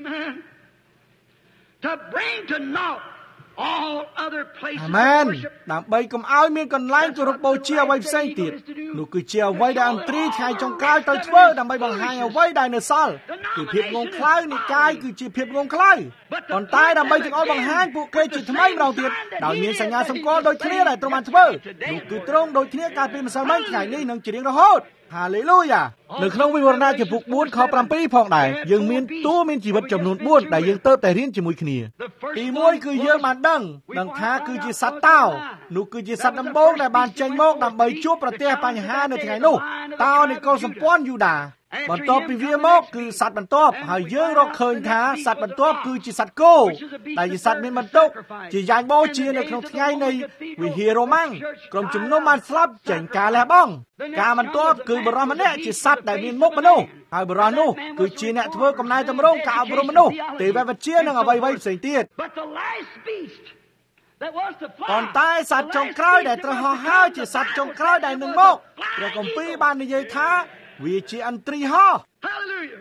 To bring to naught all other places អាមែនដើម្បីកុំឲ្យមានកន្លែងគោរពបូជាអ្វីផ្សេងទៀតនោះគឺជាអ្វីដែលឥន្ទ្រីថ្ងៃចុងក្រោយត្រូវធ្វើដើម្បីបង្ហាញអ្វីដែលនៅសល់គឺភាពងងខ្លៅនិកាយគឺជាភាពងងខ្លៅប៉ុន្តែដើម្បីចង្អុលបង្ហាញពួកគេជាថ្មីម្ដងទៀតដោយមានសញ្ញាសម្គាល់ដូចគ្នាដែលទ្រង់បានធ្វើនោះគឺទ្រង់ដូចគ្នាកាលពីម្សិលមិញថ្ងៃនេះនឹងជារៀងរហូតហាឡេលូយ៉ានៅក្នុងវិវរណៈចំពុក4ខ7ផងដែរយើងមានតួមានជីវិតចំនួន4ដែលយើងទៅតែរៀនជាមួយគ្នាទីមួយគឺយើងបានដឹងដឹងថាគឺជាសត្វតោនោះគឺជាសត្វដំបូងដែលបានចេញមកដើម្បីជួបប្រទះបញ្ហានៅថ្ងៃនោះតោនៃកុលសម្ព័ន្ធយូដាបន្ទាប់ពីវាមកគឺសត្វបន្ទាប់ហើយយើងរកឃើញថាសត្វបន្ទាប់គឺជាសត្វគោដែលជាសត្វមានបន្ទុកជាយ៉ាញ់បូជានៅក្នុងថ្ងៃនៃវិហាររ៉ូម៉ាំងក្រុមជំនុំបានស្លាប់ចេញការលះបង់ការបន្ទាប់គឺបរិសម្នាក់ជាសត្វដែលមានមុខមនុស្សហើយបរិសនោះគឺជាអ្នកធ្វើកំណែតម្រង់ការអប់រំមនុស្សទេវវិទ្យានិងអ្វីៗផ្សេងទៀតប៉ុន្តែសត្វចុងក្រោយដែលត្រូវហោះហើរជាសត្វចុងក្រោយដែលនឹងមកព្រះគម្ពីរបាននិយាយថាវាជាឥន្ទ្រីហោះ Hallelujah.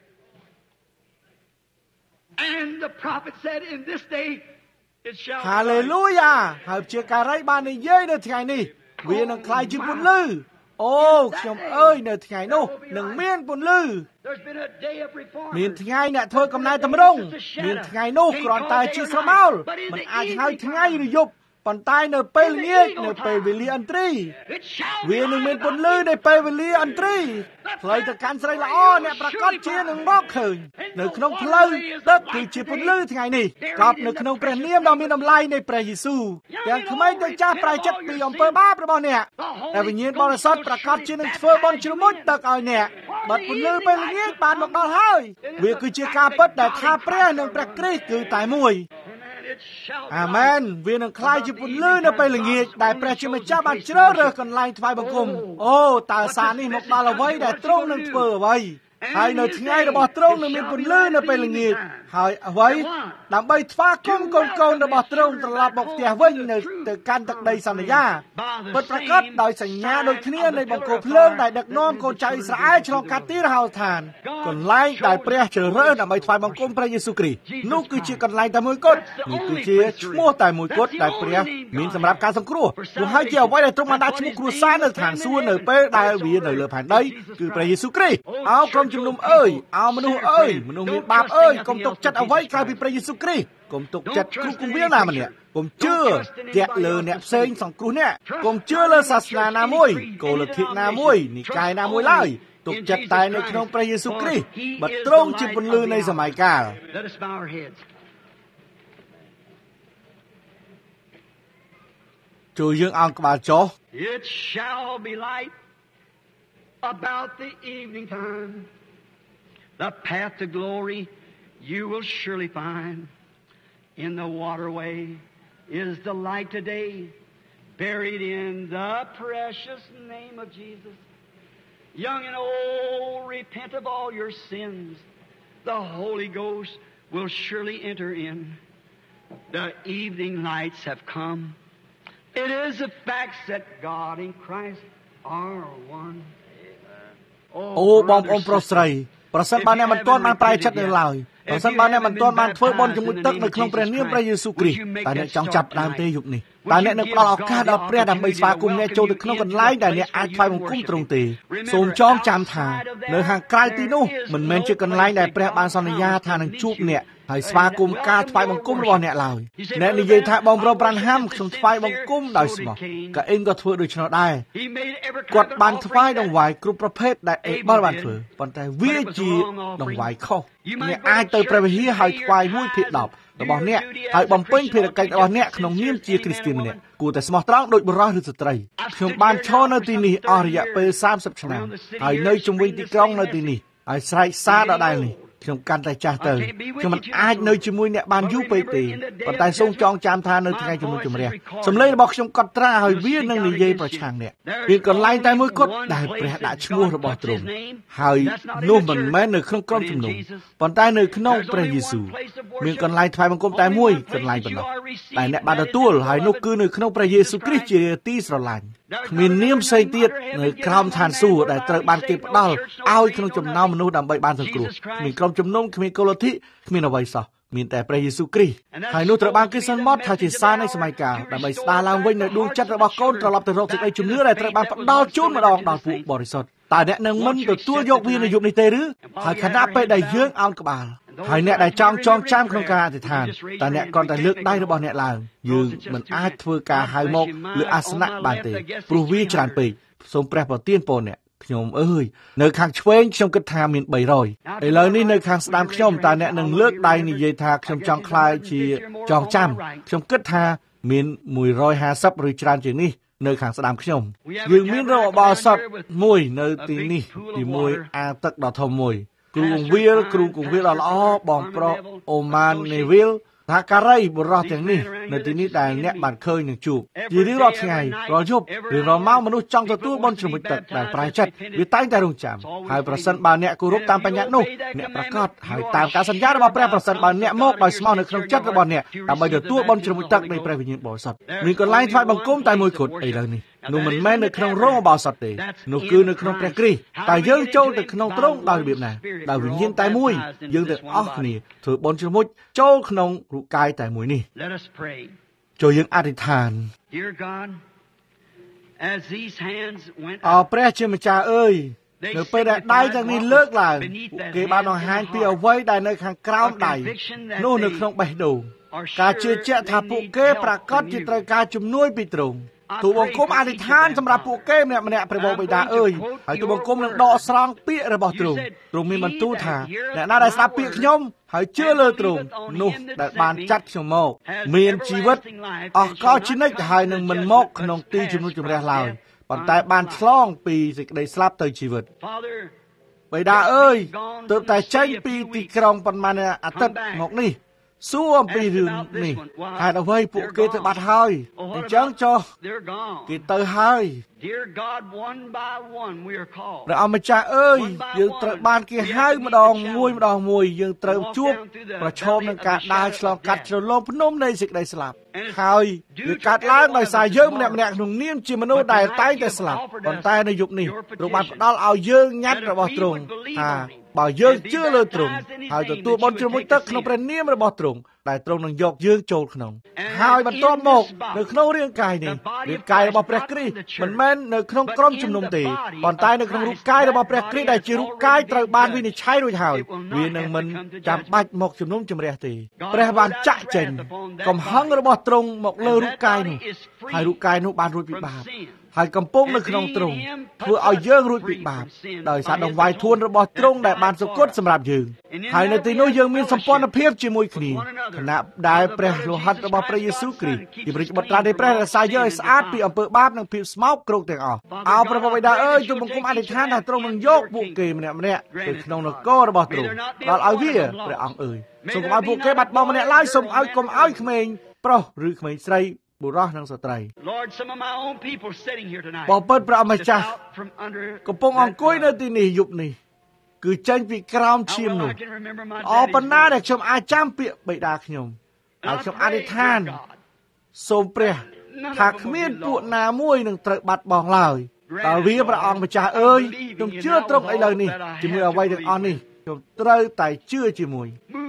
And the prophet said in this day it shall Hallelujah ហើយជាការីបាននិយាយនៅថ្ងៃនេះវានឹងក្លាយជាពន្លឺអូខ្ញុំអើយនៅថ្ងៃនោះនឹងមានពន្លឺមានថ្ងៃអ្នកធ្វើកំណែតម្រង់មានថ្ងៃនោះគ្រាន់តែជាស្រមោលមិនអាចហៅថ្ងៃឬយប់ប៉ុន្តែនៅពេលល្ងាចនៅពេលវេលាឥន្ទ្រីវានឹងមានពន្លឺនៅពេលវេលាឥន្ទ្រីផ្លូវទៅកាន់ស្រីល្អអ្នកប្រកាសជានឹងរកឃើញនៅក្នុងផ្លូវទឹកគឺជាពន្លឺថ្ងៃនេះកប់នៅក្នុងព្រះនាមដ៏មានតម្លៃនៃព្រះយេស៊ូវទាំងក្មេងទាំងចាស់ប្រែចិត្តពីអំពើបាបរបស់អ្នកតែវិញ្ញាណបរិសុទ្ធប្រកាសជានឹងធ្វើបុណ្យជ្រមុជទឹកឲ្យអ្នកបាត់ពន្លឺពេលល្ងាចបានមកដល់ហើយវាគឺជាការពិតដែលថាព្រះនិងព្រះគ្រីស្ទគឺតែមួយអាមែនវានឹងក្លាយជាពន្លឺនៅពេលល្ងាចដែលព្រះជាម្ចាស់បានជ្រើសរើសកន្លែងថ្វាយបង្គំអូតើសារនេះមកដល់អ្វីដែលទ្រង់នឹងធ្វើអ្វីហើយនៅថ្ងៃរបស់ទ្រង់នឹងមានពន្លឺនៅពេលល្ងាចហើយអ្វីដើម្បីថ្វាយគុំកូនកូនរបស់ទ្រង់ត្រឡប់មកផ្ទះវិញនៅទៅកាន់ទឹកដីសន្យាពិតប្រាកដដោយសញ្ញាដូចគ្នានៃបង្គោលភ្លើងដែលដឹកនាំកូនចៅអ៊ីស្រាអែលឆ្លងកាត់ទីរហោឋានកន្លែងដែលព្រះជ្រើសរើសដើម្បីថ្វាយបង្គំព្រះយេស៊ូវគ្រីស្ទនោះគឺជាកន្លែងតែមួយគត់នេះគឺជាឈ្មោះតែមួយគត់ដែលព្រះមានសម្រាប់ការសង្គ្រោះនោះហើយជាអ្វីដែលទ្រង់បានដាក់ឈ្មោះគ្រួសារនៅឋានសួគ៌នៅពេលដែលវានៅលើផែនដីគឺព្រះយេស៊ូវគ្រីស្ទអោក្រុមជំនុំអើយអោមនុស្សអើយមនុស្សមានបាបអើយកុំទុកចិត្តអ្វីក្រៅពីព្រះយេស៊ូវគ្រីស្ទកុំទុកចិត្តគ្រូគង្វាលណាម្នាក់កុំជឿជាក់លើអ្នកផ្សេងសង្គ្រោះអ្នកកុំជឿលើសាសនាណាមួយគោលលទ្ធិណាមួយនិកាយណាមួយឡើយទុកចិត្តតែនៅក្នុងព្រះយេស៊ូវគ្រីស្ទបើទ្រង់ជាពន្លឺនៃសម័យកាលជួយយើងអង្គក្បាលចុះ It shall be light about the evening time. The path to glory you will surely find. In the waterway is the light today, buried in the precious name of Jesus. Young and old, repent of all your sins. The Holy Ghost will surely enter in. The evening lights have come. It is a fact that God and Christ are one. អូបងប្អូនប្រុសស្រីប្រសិនបើអ្នកមិនទាន់បានប្រែចិត្តនៅឡើយប្រសិនបើអ្នកមិនទាន់បានធ្វើបុណ្យជាមួយទឹកនៅក្នុងព្រះនាមព្រះយេស៊ូវគ្រីស្ទតែអ្នកចង់ចាប់ផ្ដើមទេយប់នេះតែអ្នកនឹងផ្ដល់ឱកាសដល់ព្រះដើម្បីស្វាគមន៍អ្នកចូលទៅក្នុងកន្លែងដែលអ្នកអាចថ្វាយបង្គំទ្រង់ទេសូមចងចាំថានៅខាងក្រៅទីនោះមិនមែនជាកន្លែងដែលព្រះបានសន្យាថានឹងជួបអ្នកហើយស្វាគមន៍ការថ្វាយបង្គំរបស់អ្នកឡើយអ្នកនិយាយថាបងប្រុសប្រាន់ហាំខ្ញុំថ្វាយបង្គំដោយស្មោះក៏អ៊ីនក៏ធ្វើដូច្នោះដែរគាត់បានថ្វាយដង្វាយគ្រប់ប្រភេទដែលអេបលបានធ្វើប៉ុន្តែវាជាដង្វាយខុសអ្នកអាចទៅព្រះវិហារហើយថ្វាយមួយភាគដប់របស់អ្នកហើយបំពេញភារកិច្ចរបស់អ្នកក្នុងនាមជាគ្រីស្ទានម្នាក់គួរតែស្មោះត្រង់ដូចបុរសឬស្ត្រីខ្ញុំបានឈរនៅទីនេះអស់រយៈពេលសាមសិបឆ្នាំហើយនៅជុំវិញទីក្រុងនៅទីនេះហើយស្រែកសារដដែលនេះខ្ញុំកាន់តែចាស់ទៅខ្ញុំមិនអាចនៅជាមួយអ្នកបានយូរពេកទេប៉ុន្តែសូមចងចាំថានៅថ្ងៃជំនុំជម្រះសម្លេងរបស់ខ្ញុំកត់ត្រាហើយវានឹងនិយាយប្រឆាំងអ្នកវាកន្លែងតែមួយគត់ដែលព្រះដាក់ឈ្មោះរបស់ទ្រង់ហើយនោះមិនមែននៅក្នុងក្រុមជំនុំប៉ុន្តែនៅក្នុងព្រះយេស៊ូវមានកន្លែងថ្វាយបង្គំតែមួយកន្លែងប៉ុណ្ណោះដែលអ្នកបានទទួលហើយនោះគឺនៅក្នុងព្រះយេស៊ូវគ្រីស្ទជាទីស្រឡាញ់គ្មាននាមផ្សេងទៀតនៅក្រោមឋានសួគ៌ដែលត្រូវបានគេផ្ដល់ឲ្យក្នុងចំណោមមនុស្សដើម្បីបានសង្គ្រោះគ្មានក្រុមជំនុំគ្មានកុលលទ្ធិគ្មានអ្វីសោះមានតែព្រះយេស៊ូវគ្រីស្ទហើយនោះត្រូវបានគេសន្មតថាជាសារនៃសម័យកាលដើម្បីស្ដារឡើងវិញនៅដួងចិត្តរបស់កូនត្រឡប់ទៅរកសេចក្តីជំនឿដែលត្រូវបានផ្ដល់ជូនម្ដងដល់ពួកបរិសុទ្ធតើអ្នកនឹងមិនទទួលយកវានៅយប់នេះទេឬហើយខណៈពេលដែលយើងឱនក្បាលហើយអ្នកដែលចង់ចងចាំក្នុងការអធិដ្ឋានតើអ្នកគ្រាន់តែលើកដៃរបស់អ្នកឡើងយើងមិនអាចធ្វើការហៅមកលើអាសនៈបានទេព្រោះវាច្រើនពេកសូមព្រះប្រទានពរអ្នកខ្ញុំអើយនៅខាងឆ្វេងខ្ញុំគិតថាមានបីរយឥឡូវនេះនៅខាងស្ដាំខ្ញុំតើអ្នកនឹងលើកដៃនិយាយថាខ្ញុំចង់ខ្លាយជាចងចាំខ្ញុំគិតថាមានមួយរយហាសិបឬច្រើនជាងនេះនៅខាងស្ដាំខ្ញុំយើងមានរោគបោសតមួយនៅទីនេះទីមួយអាទឹកដ៏ធំមួយគ្រូកងវិលគ្រូកងវិលដ៏ល្អបងប្រុសអូម៉ាននេវិលថាការីបុរសទាំងនេះនៅទីនេះដែលអ្នកបានឃើញនឹងជួបជារៀងរាល់ថ្ងៃរាល់យប់ឬរាល់ម៉ោងមនុស្សចង់ទទួលបុណ្យជ្រមុជទឹកដែលប្រែចិត្តវាតែងតែរងចាំហើយប្រសិនបើអ្នកគោរពតាមបញ្ញត្តិនោះអ្នកប្រកាសហើយតាមការសន្យារបស់ព្រះប្រសិនបើអ្នកមកដោយស្មោះនៅក្នុងចិត្តរបស់អ្នកដើម្បីទទួលបុណ្យជ្រមុជទឹកនៃព្រះវិញ្ញាណបរិសុទ្ធមានកន្លែងថ្វាយបង្គំតែមួយគត់ឥឡូវនេះនោះមិនមែននៅក្នុងរោងបោសតទេនោះគឺនៅក្នុងព្រះគ្រីស្ទតែយើងចូលទៅក្នុងទ្រង់ដោយរបៀបណាដោយវិញ្ញាណតែមួយយើងទាំងអស់គ្នាធ្វើបុណ្យជ្រមុជចូលក្នុងរូបកាយតែមួយនេះចូលយើងអធិដ្ឋានអោព្រះជាម្ចាស់អើយនៅពេលដែលដៃទាំងនេះលើកឡើងគេបានបង្ហាញពីអ្វីដែលនៅខាងក្រោមដៃនោះនៅក្នុងបេះដូងការជឿជាក់ថាពួកគេប្រកាសជាត្រូវការជំនួយពីទ្រង់ទូបង្គំអធិដ្ឋានសម្រាប់ពួកគេម្នាក់ម្នាក់ព្រះបិតាអើយហើយទូបង្គំនឹងដកស្រង់ពាក្យរបស់ទ្រង់ទ្រង់មានបន្ទូលថាអ្នកណាដែលស្ដាប់ពាក្យខ្ញុំហើយជឿលើទ្រង់នោះដែលបានចាត់ខ្ញុំមកមានជីវិតអស់កលជានិច្ចហើយនឹងមិនមកក្នុងទីជំនុំជម្រះឡើយប៉ុន្តែបានឆ្លងពីសេចក្តីស្លាប់ទៅជីវិតបិតាអើយទើបតែចេញពីទីក្រុងប៉ុន្មានអាទិត្យមកនេះសួរអំពីរឿងនេះហេតុអ្វីពួកគេទៅបាត់ហើយអញ្ចឹងចុះគេទៅហើយព្រះអម្ចាស់អើយយើងត្រូវបានគេហៅម្ដងមួយម្ដងមួយយើងត្រូវជួបប្រឈមនឹងការដើរឆ្លងកាត់ជ្រលងភ្នំនៃសេចក្តីស្លាប់ហើយវាកើតឡើងដោយសារយើងម្នាក់ម្នាក់ក្នុងនាមជាមនុស្សដែលតែងតែស្លាប់ប៉ុន្តែនៅយុគនេះទ្រង់បានផ្ដល់ឲ្យយើងញត្តិរបស់ទ្រង់ថាបើយើងជឿលើទ្រង់ហើយទទួលបុណ្យជ្រមុជទឹកក្នុងព្រះនាមរបស់ទ្រង់ដែលទ្រង់នឹងយកយើងចូលក្នុងហើយបន្ទាប់មកនៅក្នុងរាងកាយនេះរាងកាយរបស់ព្រះគ្រីស្ទមិនមែននៅក្នុងក្រុមជំនុំទេប៉ុន្តែនៅក្នុងរូបកាយរបស់ព្រះគ្រីស្ទដែលជារូបកាយត្រូវបានវិនិច្ឆ័យរួចហើយវានឹងមិនចាំបាច់មកជំនុំជម្រះទេព្រះបានចាក់ចេញកំហឹងរបស់ទ្រង់មកលើរូបកាយនោះហើយរូបកាយនោះបានរួចពីបាបហើយកំពុងនៅក្នុងទ្រង់ធ្វើឲ្យយើងរួចពីបាបដោយសារដង្វាយធួនរបស់ទ្រង់ដែលបានសុគតសម្រាប់យើងហើយនៅទីនោះយើងមានសម្ព័ន្ធភាពជាមួយគ្នាខណៈដែលព្រះលោហិតរបស់ព្រះយេស៊ូវគ្រីស្ទជាព្រះបុត្រានៃព្រះរក្សាយើងឲ្យស្អាតពីអំពើបាបនិងភាពស្មោកគ្រោកទាំងអស់អោព្រះបិតាអើយទូលបង្គំអធិដ្ឋានថាទ្រង់នឹងយកពួកគេម្នាក់ម្នាក់ទៅក្នុងនគររបស់ទ្រង់ដល់ឲ្យវាព្រះអង្គអើយសូមឲ្យពួកគេបាត់បង់ម្នាក់ឡើយសូមឲ្យកុំឲ្យក្មេងប្រុសឬក្មេងស្រីបុរសនិងស្ត្រីបបិទ្ធព្រះអម្ចាស់កំពុងអង្គុយនៅទីនេះយប់នេះគឺចេញពីក្រោមឈាមនោះអរប៉ុណ្ណាដែលខ្ញុំអាចចាំពាក្យបិតាខ្ញុំហើយខ្ញុំអធិដ្ឋានសូមព្រះថាគ្មានពួកណាមួយនឹងត្រូវបាត់បង់ឡើយដល់វាព្រះអង្គម្ចាស់អើយខ្ញុំជឿត្រង់ឥឡូវនេះជាមួយអ្វីទាំងអស់នេះខ្ញុំត្រូវតែជឿជាមួយ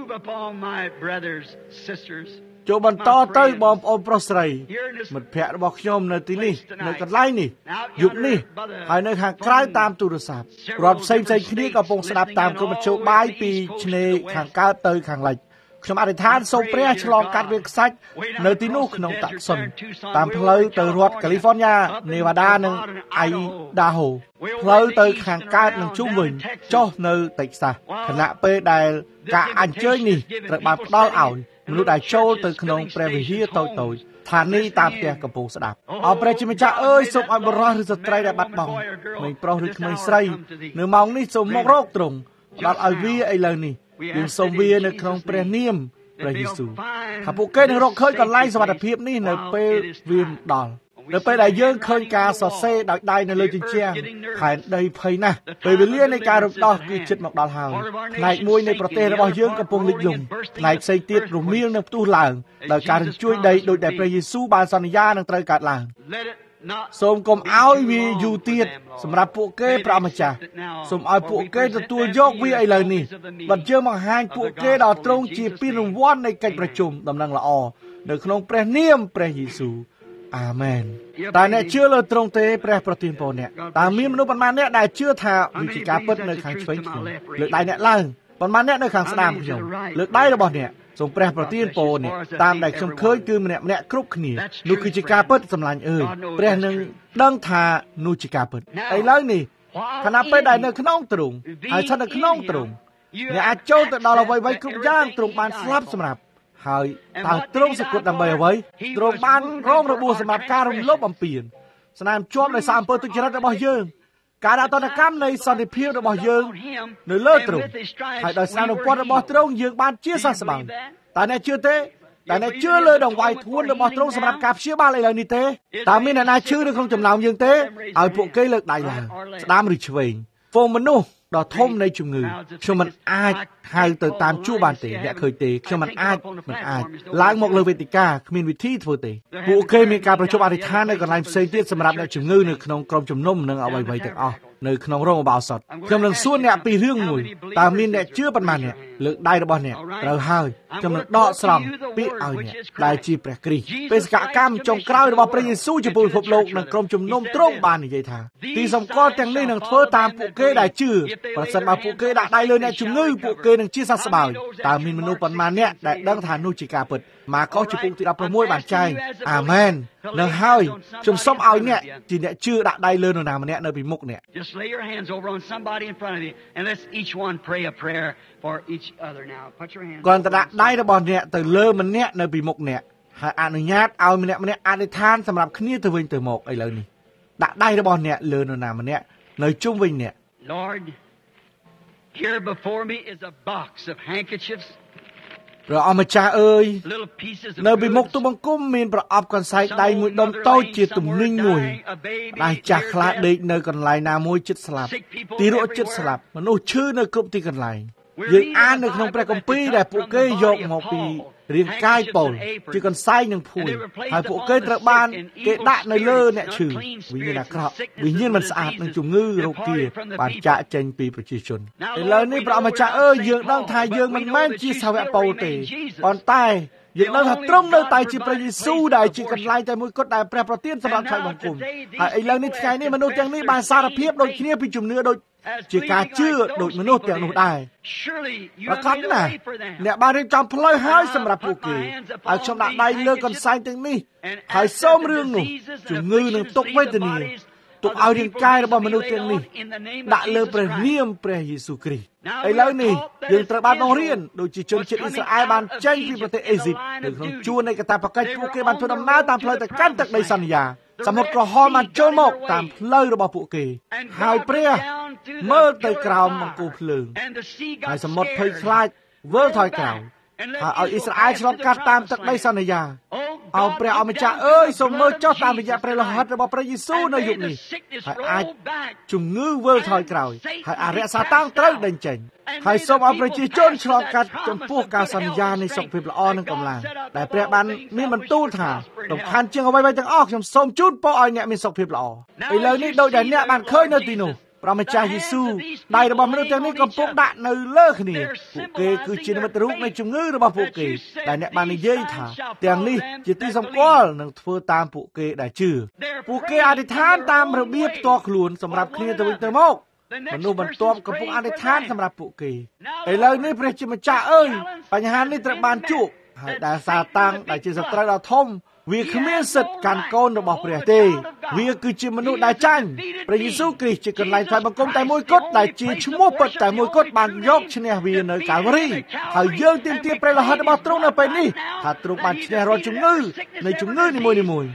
ចូលបន្តទៅបងប្អូនប្រុសស្រីមិត្តភ័ក្តិរបស់ខ្ញុំនៅទីនេះនៅកន្លែងនេះយប់នេះហើយនៅខាងក្រៅតាមទូរស័ព្ទរដ្ឋផ្សេងផ្សេងគ្នាកំពុងស្ដាប់តាមគំនិតជោបាយពីឆ្នេរខាងកើតទៅខាងលិចខ្ញុំអធិដ្ឋានសូមព្រះឆ្លងកាត់វាលខ្សាច់នៅទីនោះក្នុងតាក់សុនតាមផ្លូវទៅរដ្ឋកាលីហ្វ័រញ៉ានេវ៉ាដានិងអៃដាហូផ្លូវទៅខាងកើតនិងជុំវិញចុះនៅតិចសាសខណៈពេលដែលការអញ្ជើញនេះត្រូវបានផ្ដល់ឲ្យមនុស្សដែលចូលទៅក្នុងព្រះវិហារតូចតូចឋានីតាមផ្ទះកំពុងស្ដាប់អរព្រះជាម្ចាស់អើយសូមឲ្យបរិសុទ្ធឬស្ត្រីដែលបាត់បង់ក្មេងប្រុសឬក្មេងស្រីនៅម៉ោងនេះសូមមករកទ្រង់ដល់ឲ្យវាឥឡូវនេះយើងសូមវានៅក្នុងព្រះនាមព្រះយេស៊ូវថាពួកគេនឹងរកឃើញកន្លែងសុវត្ថិភាពនេះនៅពេលវាដល់នៅពេលដែលយើងឃើញការសរសេរដោយដៃនៅលើជញ្ជាំងផែនដីភ័យណាស់ពេលវេលានៃការរំដោះគឺជិតមកដល់ហើយផ្នែកមួយនៃប្រទេសរបស់យើងកំពុងលិចលង់ផ្នែកផ្សេងទៀតរមៀលនឹងផ្ទុះឡើងដោយការរញ្ជួយដីដោយដែលព្រះយេស៊ូវបានសន្យានឹងត្រូវកើតឡើងសូមកុំឲ្យវាយូរទៀតសម្រាប់ពួកគេព្រះម្ចាស់សូមឲ្យពួកគេទទួលយកវាឥឡូវនេះបាត់យើងបង្ហាញពួកគេដល់ទ្រង់ជាពានរង្វាន់នៃកិច្ចប្រជុំដំណឹងល្អនៅក្នុងព្រះនាមព្រះយេស៊ូវអាមែនតើអ្នកជឿលើទ្រង់ទេព្រះប្រទានពរអ្នកតើមានមនុស្សប៉ុន្មានអ្នកដែលជឿថាវិជាការពិតនៅខាងឆ្វេងខ្ញុំលើកដៃអ្នកឡើងប៉ុន្មានអ្នកនៅខាងស្ដាំខ្ញុំលើកដៃរបស់អ្នកសូមព្រះប្រទានពរអ្នកតាមដែលខ្ញុំឃើញគឺម្នាក់ម្នាក់គ្រប់គ្នានោះគឺជាការពិតសម្លាញ់អើយព្រះនឹងដឹងថានោះជាការពិតឥឡូវនេះខណៈពេលដែលនៅក្នុងទ្រង់ហើយស្ថិតនៅក្នុងទ្រង់អ្នកអាចចូលទៅដល់អ្វីៗគ្រប់យ៉ាងទ្រង់បានស្លាប់សម្រាប់ហើយតើទ្រង់សគត់ដើម្បីអ្វីទ្រង់បានរងរបួសសម្រាប់ការរំលោភបំពានស្នាមជាប់ដោយសារអំពើទុច្ចរិតរបស់យើងការដាក់ទណ្ឌកម្មនៃសន្តិភាពរបស់យើងនៅលើទ្រង់ហើយដោយសារនូវពន្ធរបស់ទ្រង់យើងបានជាសះស្បើយតើអ្នកជឿទេតើអ្នកជឿលើដង្វាយធួនរបស់ទ្រង់សម្រាប់ការព្យាបាលឥឡូវនេះទេតើមានអ្នកណាជឿនៅក្នុងចំណោមយើងទេឲ្យពួកគេលើកដៃឡើងស្ដាំឬឆ្វេងហ្វូងមនុស្សដ៏ធំនៃជំងឺខ្ញុំមិនអាចហៅទៅតាមជួបបានទេអ្នកឃើញទេខ្ញុំមិនអាចមិនអាចឡើងមកលើវេទិកាគ្មានវិធីធ្វើទេពួកគេមានការប្រជុំអធិដ្ឋាននៅកន្លែងផ្សេងទៀតសម្រាប់អ្នកជំងឺនៅក្នុងក្រុមជំនុំនិងអ្វីៗទាំងអស់នៅក្នុងរោងឧបោសថខ្ញុំនឹងសួរអ្នកពីរឿងមួយតើមានអ្នកជឿប៉ុន្មានអ្នកលើកដៃរបស់អ្នកត្រូវហើយខ្ញុំនឹងដកស្រង់ពាក្យឲ្យអ្នកដែលជាព្រះគ្រីស្ទបេសកកម្មចុងក្រោយរបស់ព្រះយេស៊ូវចំពោះពិភពលោកនិងក្រុមជំនុំទ្រង់បាននិយាយថាទីសម្គាល់ទាំងនេះនឹងធ្វើតាមពួកគេដែលជឿប្រសិនបើពួកគេដាក់ដៃលើអ្នកជំងឺពួកគេនឹងជាសះស្បើយតើមានមនុស្សប៉ុន្មានអ្នកដែលដឹងថានោះជាការពិតម៉ាកុសជំពូកទីដប់ប្រាំមួយបានចែងអាមែននឹងហើយខ្ញុំសូមឲ្យអ្នកជាអ្នកជឿដាក់ដៃលើនរណាម្នាក់នៅពីមុខអ្នក Just lay your hands over on somebody in front of you and let's each one pray a prayer for each other now. Put your hands. គាត់ដាក់ដៃរបស់អ្នកទៅលើម្នាក់នៅពីមុខអ្នកហើយអនុញ្ញាតឲ្យម្នាក់ម្នាក់អធិដ្ឋានសម្រាប់គ្នាទៅវិញទៅមកឥឡូវនេះដាក់ដៃរបស់អ្នកលើនរណាម្នាក់នៅជុំវិញអ្នក Lord, here before me is a box of handkerchiefs. ព្រះអម្ចាស់អើយនៅពីមុខទូបង្គំមានប្រអប់កន្សែងដៃមួយដុំតូចជាទំនិញមួយដែលចាស់ខ្លះដេកនៅកន្លែងណាមួយជិតស្លាប់ទីរក់ជិតស្លាប់មនុស្សឈឺនៅគ្រប់ទីកន្លែងយើងអាននៅក្នុងព្រះគម្ពីរដែលពួកគេយកមកពីរាងកាយពលជាកន្សែងនិងភួយហើយពួកគេត្រូវបានគេដាក់នៅលើអ្នកឈឺវិញ្ញាណអាក្រក់វិញ្ញាណមិនស្អាតនិងជំងឺរោគាបានចាក់ចេញពីប្រជាជនឥឡូវនេះព្រះអម្ចាស់អើយយើងដឹងថាយើងមិនមែនជាសាវកពៅទេប៉ុន្តែយើងនៅថាត្រង់នៅតែជាព្រះយេស៊ូវដែលជាកន្លែងតែមួយគត់ដែលព្រះប្រទានសម្រាប់ថ្វាយបង្គំហើយឥឡូវនេះថ្ងៃនេះមនុស្សទាំងនេះបានសារភាពដូចគ្នាពីជំនឿដូចជាការជឿដូចមនុស្សទាំងនោះដែរប្រកបណាស់អ្នកបានរៀបចំផ្លូវហើយសម្រាប់ពួកគេហើយខ្ញុំដាក់ដៃលើកន្សែងទាំងនេះហើយសូមរឿងនោះជំងឺនឹងទុក្ខវេទនាទុកឲ្យរាងកាយរបស់មនុស្សទាំងនេះដាក់លើព្រះនាមព្រះយេស៊ូវគ្រីស្ទឥឡូវនេះយើងត្រូវបានបង្រៀនដូចជាជនជាតិអ៊ីស្រាអែលបានចេញពីប្រទេសអេស៊ីបនៅក្នុងជួរនៃកាតព្វកិច្ចពួកគេបានធ្វើដំណើរតាមផ្លូវទៅកាន់ទឹកដីសន្យាសមុទ្រក្រហមបានចូលមកតាមផ្លូវរបស់ពួកគេហើយព្រះមើលទៅក្រោមបង្គោលភ្លើងហើយសមុទ្រភ័យខ្លាចវិលថយក្រោយហើយឲ្យអ៊ីស្រាអែលឆ្លងកាត់តាមទឹកដីសន្យាអោព្រះអម្ចាស់អើយសូមមើលចុះតាមរយៈព្រះលោហិតរបស់ព្រះយេស៊ូវនៅយុគនេះហើយអាចជំងឺវិលថយក្រោយហើយអរិយសាតាំងត្រូវដេញចេញហើយសូមឲ្យប្រជាជនឆ្លងកាត់ចំពោះការសន្យានៃសុខភាពល្អនិងកម្លាំងដែលព្រះបានមានបន្ទូលថាសំខាន់ជាងអ្វីៗទាំងអស់ខ្ញុំសូមជូនពរឲ្យអ្នកមានសុខភាពល្អឥឡូវនេះដូចដែលអ្នកបានឃើញនៅទីនោះព្រះម្ចាស់យេស៊ូវដៃរបស់មនុស្សទាំងនេះកំពុងដាក់នៅលើគ្នាពួកគេគឺជានិមិត្តរូបនៃជំងឺរបស់ពួកគេដែលអ្នកបាននិយាយថាទាំងនេះជាទីសម្គាល់នឹងធ្វើតាមពួកគេដែលជឿពួកគេអធិដ្ឋានតាមរបៀបផ្ទាល់ខ្លួនសម្រាប់គ្នាទៅវិញទៅមកមនុស្សបន្ទាប់កំពុងអធិដ្ឋានសម្រាប់ពួកគេឥឡូវនេះព្រះជាម្ចាស់អើយបញ្ហានេះត្រូវបានជួបហើយដែលសាតាំងដែលជាសត្រូវដ៏ធំវាគ្មានសិទ្ធិកាន់កូនរបស់ព្រះទេវាគឺជាមនុស្សដែលចាញ់ព្រះយេស៊ូវគ្រីស្ទជាកន្លែងថ្វាយបង្គំតែមួយគត់ដែលជាឈ្មោះពិតតែមួយគត់បានយកឈ្នះវានៅកាល់វ៉ារីហើយយើងទាមទារព្រះលោហិតរបស់ទ្រង់នៅពេលនេះថាទ្រង់បានឈ្នះរាល់ជំងឺនៃជំងឺនីមួយៗ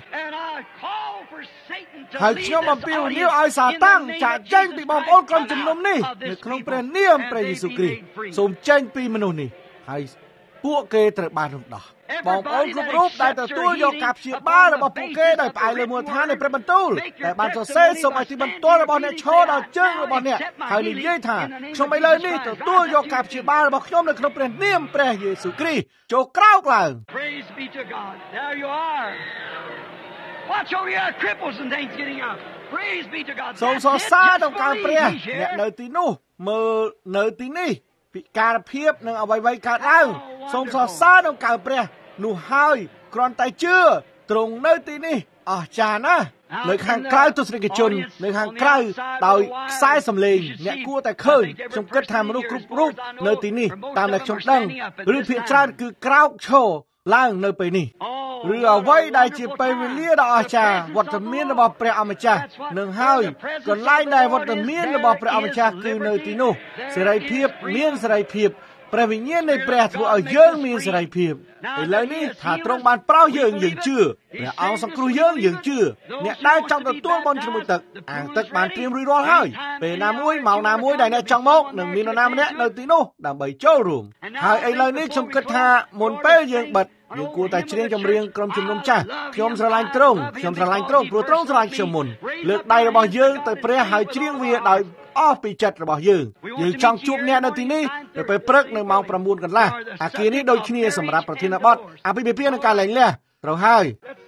ហើយខ្ញុំអំពាវនាវឲ្យសាតាំងចាក់ចេញពីបងប្អូនក្រុមជំនុំនេះនៅក្នុងព្រះនាមព្រះយេស៊ូវគ្រីស្ទសូមចេញពីមនុស្សនេះហើយពួកគេត្រូវបានរំដោះបងប្អូនគ្រប់រូបដែលទទួលយកការព្យាបាលរបស់ពួកគេដោយផ្អែកលើមូលដ្ឋាននៃព្រះបន្ទូលដែលបានសរសេរសូមឲ្យទីបន្ទាល់របស់អ្នកឈរដល់ជើងរបស់អ្នកហើយនិយាយថាខ្ញុំឥឡូវនេះទទួលយកការព្យាបាលរបស់ខ្ញុំនៅក្នុងព្រះនាមព្រះយេស៊ូវគ្រីស្ទចូលក្រោកឡើង Praise be to God. There you are. Watch over your cripples and things getting out. Praise be to God. សូមសរសើរដល់ការព្រះអ្នកនៅទីនោះមើលនៅទីនេះពិការភាពនឹងអ្វីៗកើតឡើងសូមសរសើរដល់ការព្រះនោះហើយគ្រាន់តែជឿទ្រង់នៅទីនេះអស្ចារ្យណាស់នៅខាងក្រៅទស្សនិកជននៅខាងក្រៅដោយខ្សែសំឡេងអ្នកគួរតែឃើញខ្ញុំគិតថាមនុស្សគ្រប់រូបនៅទីនេះតាមដែលខ្ញុំដឹងឬភាគច្រើនគឺក្រោកឈរឡើងនៅពេលនេះឬអ្វីដែលជាពេលវេលាដ៏អស្ចារ្យវត្តមានរបស់ព្រះអម្ចាស់នឹងហើយកន្លែងដែលវត្តមានរបស់ព្រះអម្ចាស់គឺនៅទីនោះសេរីភាពមានសេរីភាពព្រះវិញ្ញាណនៃព្រះធ្វើឲ្យយើងមានសេរីភាពឥឡូវនេះថាទ្រង់បានប្រោសយើងយើងជឿព្រះអង្គសង្គ្រោះយើងយើងជឿអ្នកដែលចង់ទទួលបុណ្យជាមួយទឹកអាងទឹកបានត្រៀមរួចរាល់ហើយពេលណាមួយម៉ោងណាមួយដែលអ្នកចង់មកនឹងមាននរណាម្នាក់នៅទីនោះដើម្បីចូលរួមហើយឥឡូវនេះខ្ញុំគិតថាមុនពេលយើងបិទយើងគួរតែច្រៀងចម្រៀងក្រុមជំនុំចាស់ខ្ញុំស្រឡាញ់ទ្រង់ខ្ញុំស្រឡាញ់ទ្រង់ព្រោះទ្រង់ស្រឡាញ់ខ្ញុំមុនលើកដៃរបស់យើងទៅព្រះហើយច្រៀងវាដោយអស់ពីចិត្តរបស់យើងយើងចង់ជួបអ្នកនៅទីនេះនៅពេលព្រឹកនៅម៉ោងប្រាំបួនកន្លះអាគារនេះដូចគ្នាសម្រាប់ប្រធានបទអាពាហ៍ពិពាហ៍និងការលែងលះត្រូវហើយ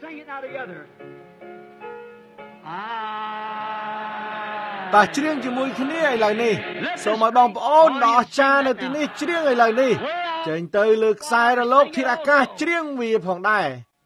តើច្រៀងជាមួយគ្នាឥឡូវនេះសូមឲ្យបងប្អូនដ៏អស្ចារ្យនៅទីនេះច្រៀងឥឡូវនេះចេញទៅលើខ្សែរលកធាតុអាកាសច្រៀងវាផងដែរ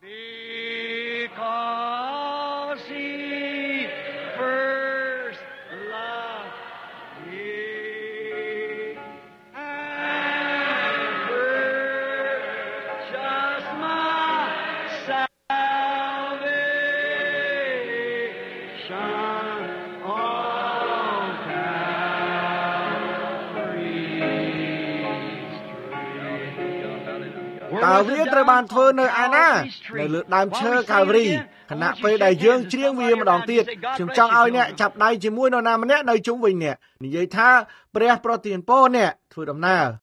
កាវរីត្រូវបានធ្វើនៅឯណានៅលើដើមឈើកាវរីខណៈពេលដែលយើងច្រៀងវាម្ដងទៀតខ្ញុំចង់ឲ្យអ្នកចាប់ដៃជាមួយនរណាម្នាក់នៅជុំវិញអ្នកនិយាយថាព្រះប្រទានពរអ្នកធ្វើដំណើរ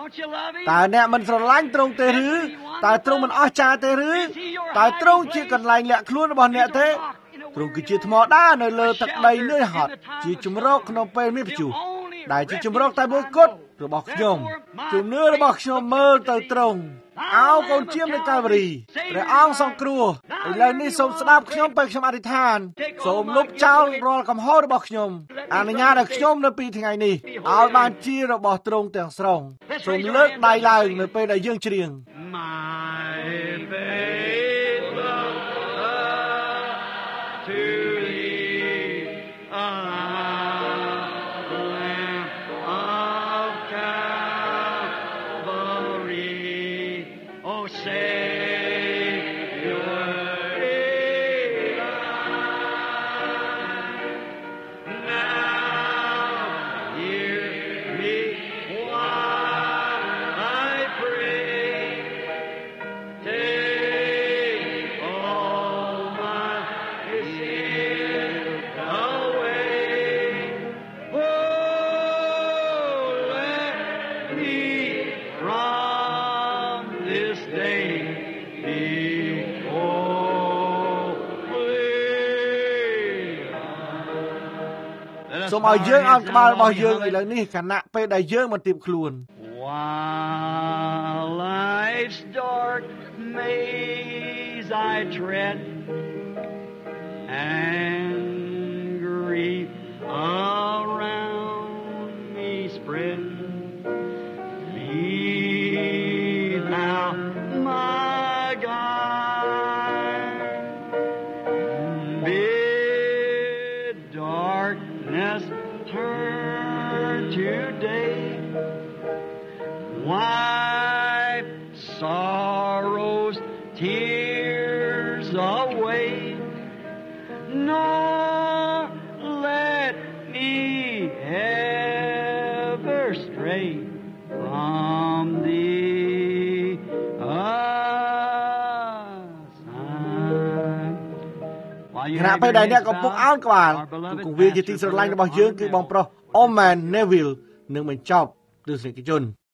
แต่เนี่ยมันสลายตรงเตหรือแต่ตรงมันอาจารย์เตหรือแต่ตรงที่กันไหลแหละคล้วนบอลเนี่ยเตตรงคือจีธรรมดาในเลือตักใดเนื้อหอดจีจุ่มรอกขนมเป็นไม่ผิวได้จีจุ่มรอกแต่บุกดหรือบอกยมจุ่มเนื้อหรือบอกยมเมื่อเตตรงเอากอนเชียมในกาบรีหรืออ้างสองครัวไอ้เรื่องนี้สมสนับขยมไปขยมอธิษฐานสมลุกเจ้ารอคำฮอดบอกขยมอนุญาตขยมในปีที่ไงนี้เอาบานจีเราบอกตรงแต่งสรงสมเลิกได้ลายในปีได้ยื่นเชียงสมัยเยอะอันกบาลมาเยอะไอ้เรื่องนี้ขณะไปได้เยอะมันติดคลวน While life's dark maze I tread and grief around me spread, be thou my guide, bid darkness turn to day, wipe sorrow's tears away, nor let me ever stray from thee aside. ขณะไปได้เนี่ยก็พวกอ้าวกบาลกูเวียจิตติสลายในบ่อเยอะคือบองโปรโอแมนเนวิลหนึ่งเหมือนจอบดูสิกิจน